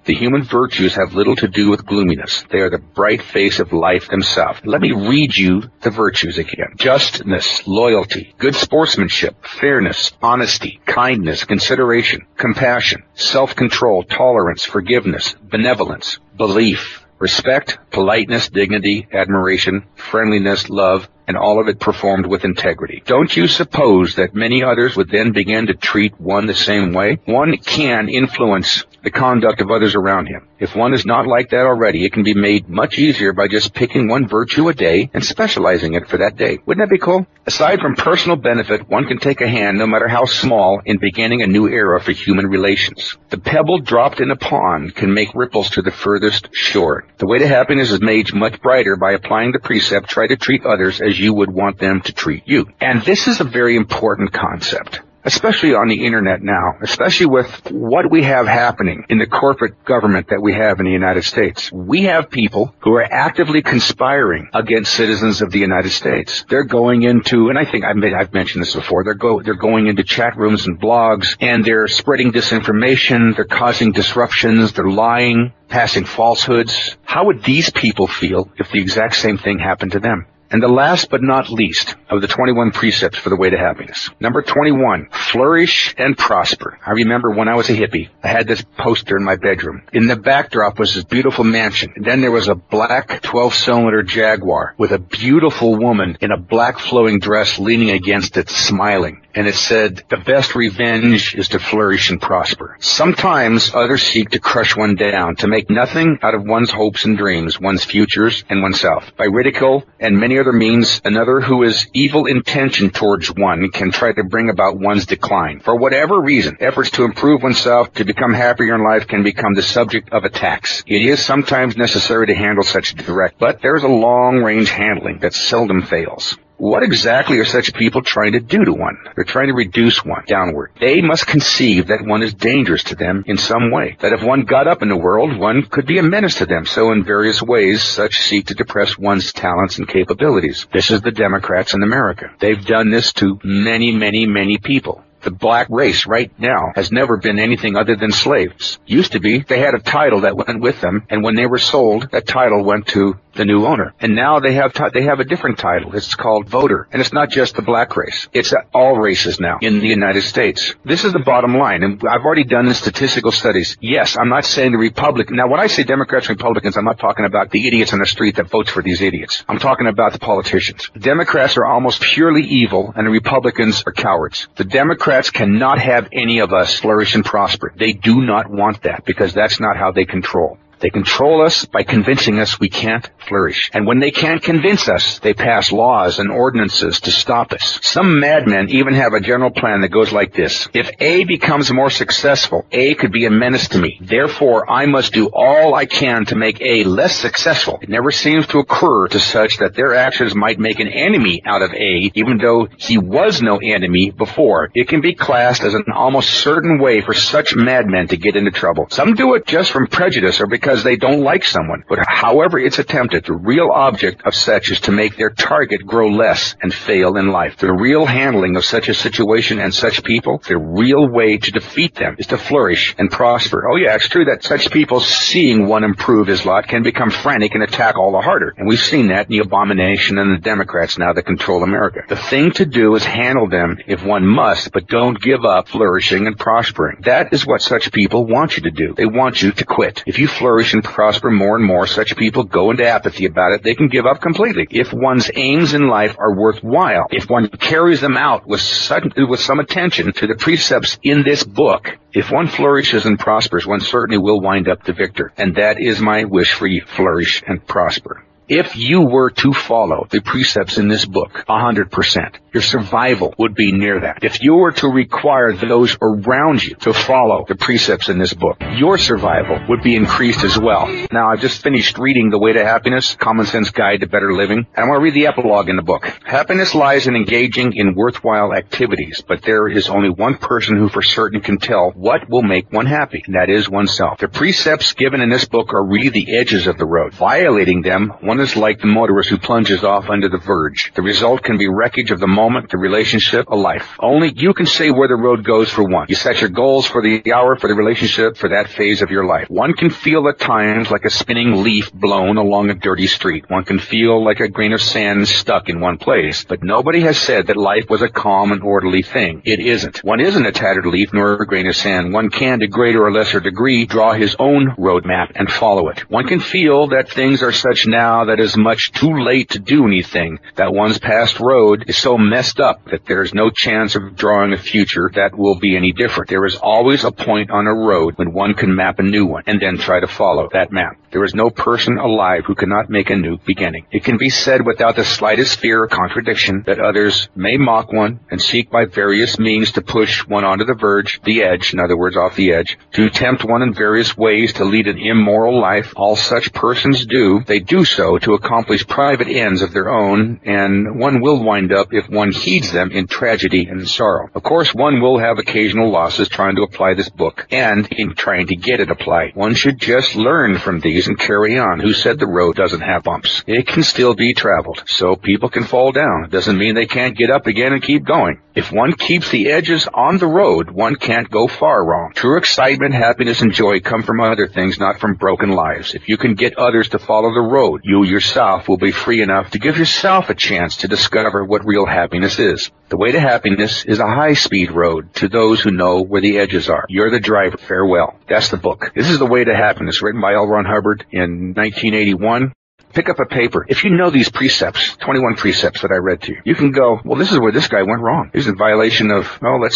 The human virtues have little to do with gloominess. They are the bright face of life themselves. Let me read you the virtues again. Justness, loyalty, good sportsmanship, fairness, honesty, kindness, consideration, compassion, self-control, tolerance, forgiveness, benevolence, belief, respect, politeness, dignity, admiration, friendliness, love, and all of it performed with integrity. Don't you suppose that many others would then begin to treat one the same way? One can influence the conduct of others around him. If one is not like that already, it can be made much easier by just picking one virtue a day and specializing it for that day. Wouldn't that be cool? Aside from personal benefit, one can take a hand, no matter how small, in beginning a new era for human relations. The pebble dropped in a pond can make ripples to the furthest shore. The way to happiness is made much brighter by applying the precept, try to treat others as you would want them to treat you. And this is a very important concept, especially on the internet now, especially with what we have happening in the corporate government that we have in the United States. We have people who are actively conspiring against citizens of the United States. They're going into, and I think I've mentioned this before, they're going into chat rooms and blogs, and they're spreading disinformation, they're causing disruptions, they're lying, passing falsehoods. How would these people feel if the exact same thing happened to them? And the last but not least of the 21 precepts for the way to happiness. Number 21, flourish and prosper. I remember when I was a hippie, I had this poster in my bedroom. In the backdrop was this beautiful mansion. And then there was a black 12-cylinder Jaguar with a beautiful woman in a black flowing dress leaning against it, smiling. And it said, the best revenge is to flourish and prosper. Sometimes others seek to crush one down, to make nothing out of one's hopes and dreams, one's futures and oneself. By ridicule and many other means, another who is evil intention towards one can try to bring about one's decline. For whatever reason, efforts to improve oneself, to become happier in life, can become the subject of attacks. It is sometimes necessary to handle such direct, but there is a long-range handling that seldom fails. What exactly are such people trying to do to one? They're trying to reduce one downward. They must conceive that one is dangerous to them in some way, that if one got up in the world, one could be a menace to them. So in various ways, such seek to depress one's talents and capabilities. This is the Democrats in America. They've done this to many, many, many people. The black race right now has never been anything other than slaves. Used to be, they had a title that went with them, and when they were sold, that title went to the new owner. And now they have a different title. It's called voter. And it's not just the black race. It's all races now in the United States. This is the bottom line. And I've already done the statistical studies. Yes, I'm not saying the Republican. Now, when I say Democrats and Republicans, I'm not talking about the idiots on the street that votes for these idiots. I'm talking about the politicians. The Democrats are almost purely evil, and the Republicans are cowards. The Democrats cannot have any of us flourish and prosper. They do not want that, because that's not how they control. They control us by convincing us we can't flourish. And when they can't convince us, they pass laws and ordinances to stop us. Some madmen even have a general plan that goes like this. If A becomes more successful, A could be a menace to me. Therefore, I must do all I can to make A less successful. It never seems to occur to such that their actions might make an enemy out of A, even though he was no enemy before. It can be classed as an almost certain way for such madmen to get into trouble. Some do it just from prejudice or because they don't like someone. But however it's attempted, the real object of such is to make their target grow less and fail in life. The real handling of such a situation and such people, the real way to defeat them is to flourish and prosper. Oh yeah, it's true that such people, seeing one improve his lot, can become frantic and attack all the harder. And we've seen that in the abomination and the Democrats now that control America. The thing to do is handle them if one must, but don't give up flourishing and prospering. That is what such people want you to do. They want you to quit. If you flourish and prosper more and more, such people go into apathy about it. They can give up completely. If one's aims in life are worthwhile, if one carries them out with some attention to the precepts in this book, if one flourishes and prospers, one certainly will wind up the victor. And that is my wish for you. Flourish and prosper. If you were to follow the precepts in this book 100%, your survival would be near that. If you were to require those around you to follow the precepts in this book, your survival would be increased as well. Now, I've just finished reading The Way to Happiness, Common Sense Guide to Better Living, and I want to read the epilogue in the book. Happiness lies in engaging in worthwhile activities, but there is only one person who for certain can tell what will make one happy, and that is oneself. The precepts given in this book are really the edges of the road. Violating them, one is like the motorist who plunges off under the verge. The result can be wreckage of the moment, the relationship, a life. Only you can say where the road goes for one. You set your goals for the hour, for the relationship, for that phase of your life. One can feel at times like a spinning leaf blown along a dirty street. One can feel like a grain of sand stuck in one place. But nobody has said that life was a calm and orderly thing. It isn't. One isn't a tattered leaf nor a grain of sand. One can, to greater or lesser degree, draw his own roadmap and follow it. One can feel that things are such now that it is much too late to do anything, that one's past road is so messed up that there is no chance of drawing a future that will be any different. There is always a point on a road when one can map a new one and then try to follow that map. There is no person alive who cannot make a new beginning. It can be said without the slightest fear or contradiction that others may mock one and seek by various means to push one onto the verge, the edge, in other words, off the edge, to tempt one in various ways to lead an immoral life. All such persons do. They do so to accomplish private ends of their own, and one will wind up, if one heeds them, in tragedy and sorrow. Of course, one will have occasional losses trying to apply this book, and in trying to get it applied. One should just learn from these and carry on. Who said the road doesn't have bumps? It can still be traveled, so people can fall down. It doesn't mean they can't get up again and keep going. If one keeps the edges on the road, one can't go far wrong. True excitement, happiness, and joy come from other things, not from broken lives. If you can get others to follow the road, you yourself will be free enough to give yourself a chance to discover what real happiness is. The way to happiness is a high-speed road to those who know where the edges are. You're the driver. Farewell. That's the book. This is The Way to Happiness, written by L. Ron Hubbard in 1981. Pick up a paper. If you know these precepts, 21 precepts that I read to you, you can go, well, this is where this guy went wrong. He's in violation of,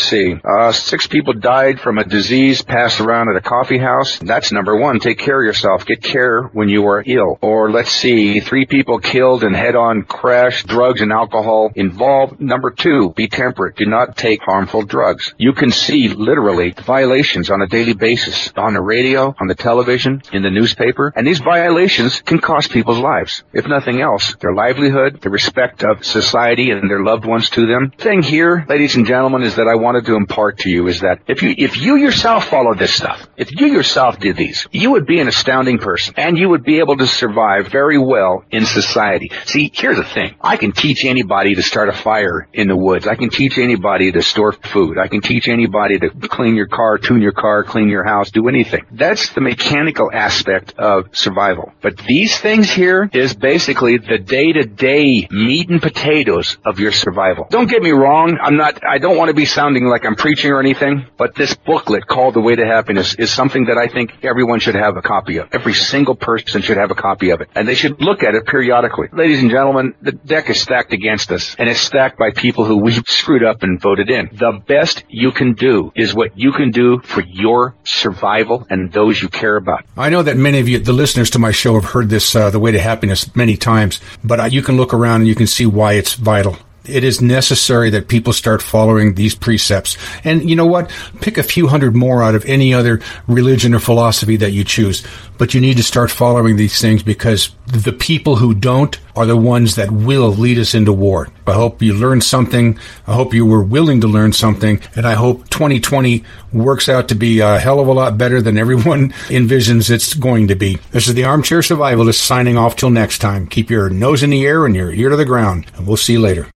6 people died from a disease passed around at a coffee house. That's number 1. Take care of yourself. Get care when you are ill. Or 3 people killed in head-on crash, drugs and alcohol involved. Number 2, be temperate. Do not take harmful drugs. You can see literally violations on a daily basis on the radio, on the television, in the newspaper, and these violations can cost people's lives. If nothing else, their livelihood, the respect of society and their loved ones to them. The thing here, ladies and gentlemen, is that I wanted to impart to you is that if you yourself followed this stuff, if you yourself did these, you would be an astounding person, and you would be able to survive very well in society. See, here's the thing. I can teach anybody to start a fire in the woods. I can teach anybody to store food. I can teach anybody to clean your car, tune your car, clean your house, do anything. That's the mechanical aspect of survival. But these things here is basically the day-to-day meat and potatoes of your survival. Don't get me wrong, I don't want to be sounding like I'm preaching or anything, but this booklet called The Way to Happiness is something that I think everyone should have a copy of. Every single person should have a copy of it, and they should look at it periodically. Ladies and gentlemen, the deck is stacked against us, and it's stacked by people who we screwed up and voted in. The best you can do is what you can do for your survival and those you care about. I know that many of you, the listeners to my show, have heard this, The Way to Happiness, many times, but you can look around and you can see why it's vital. It is necessary that people start following these precepts. And you know what? Pick a few hundred more out of any other religion or philosophy that you choose. But you need to start following these things because the people who don't are the ones that will lead us into war. I hope you learned something. I hope you were willing to learn something. And I hope 2020 works out to be a hell of a lot better than everyone envisions it's going to be. This is the Armchair Survivalist signing off till next time. Keep your nose in the air and your ear to the ground. And we'll see you later.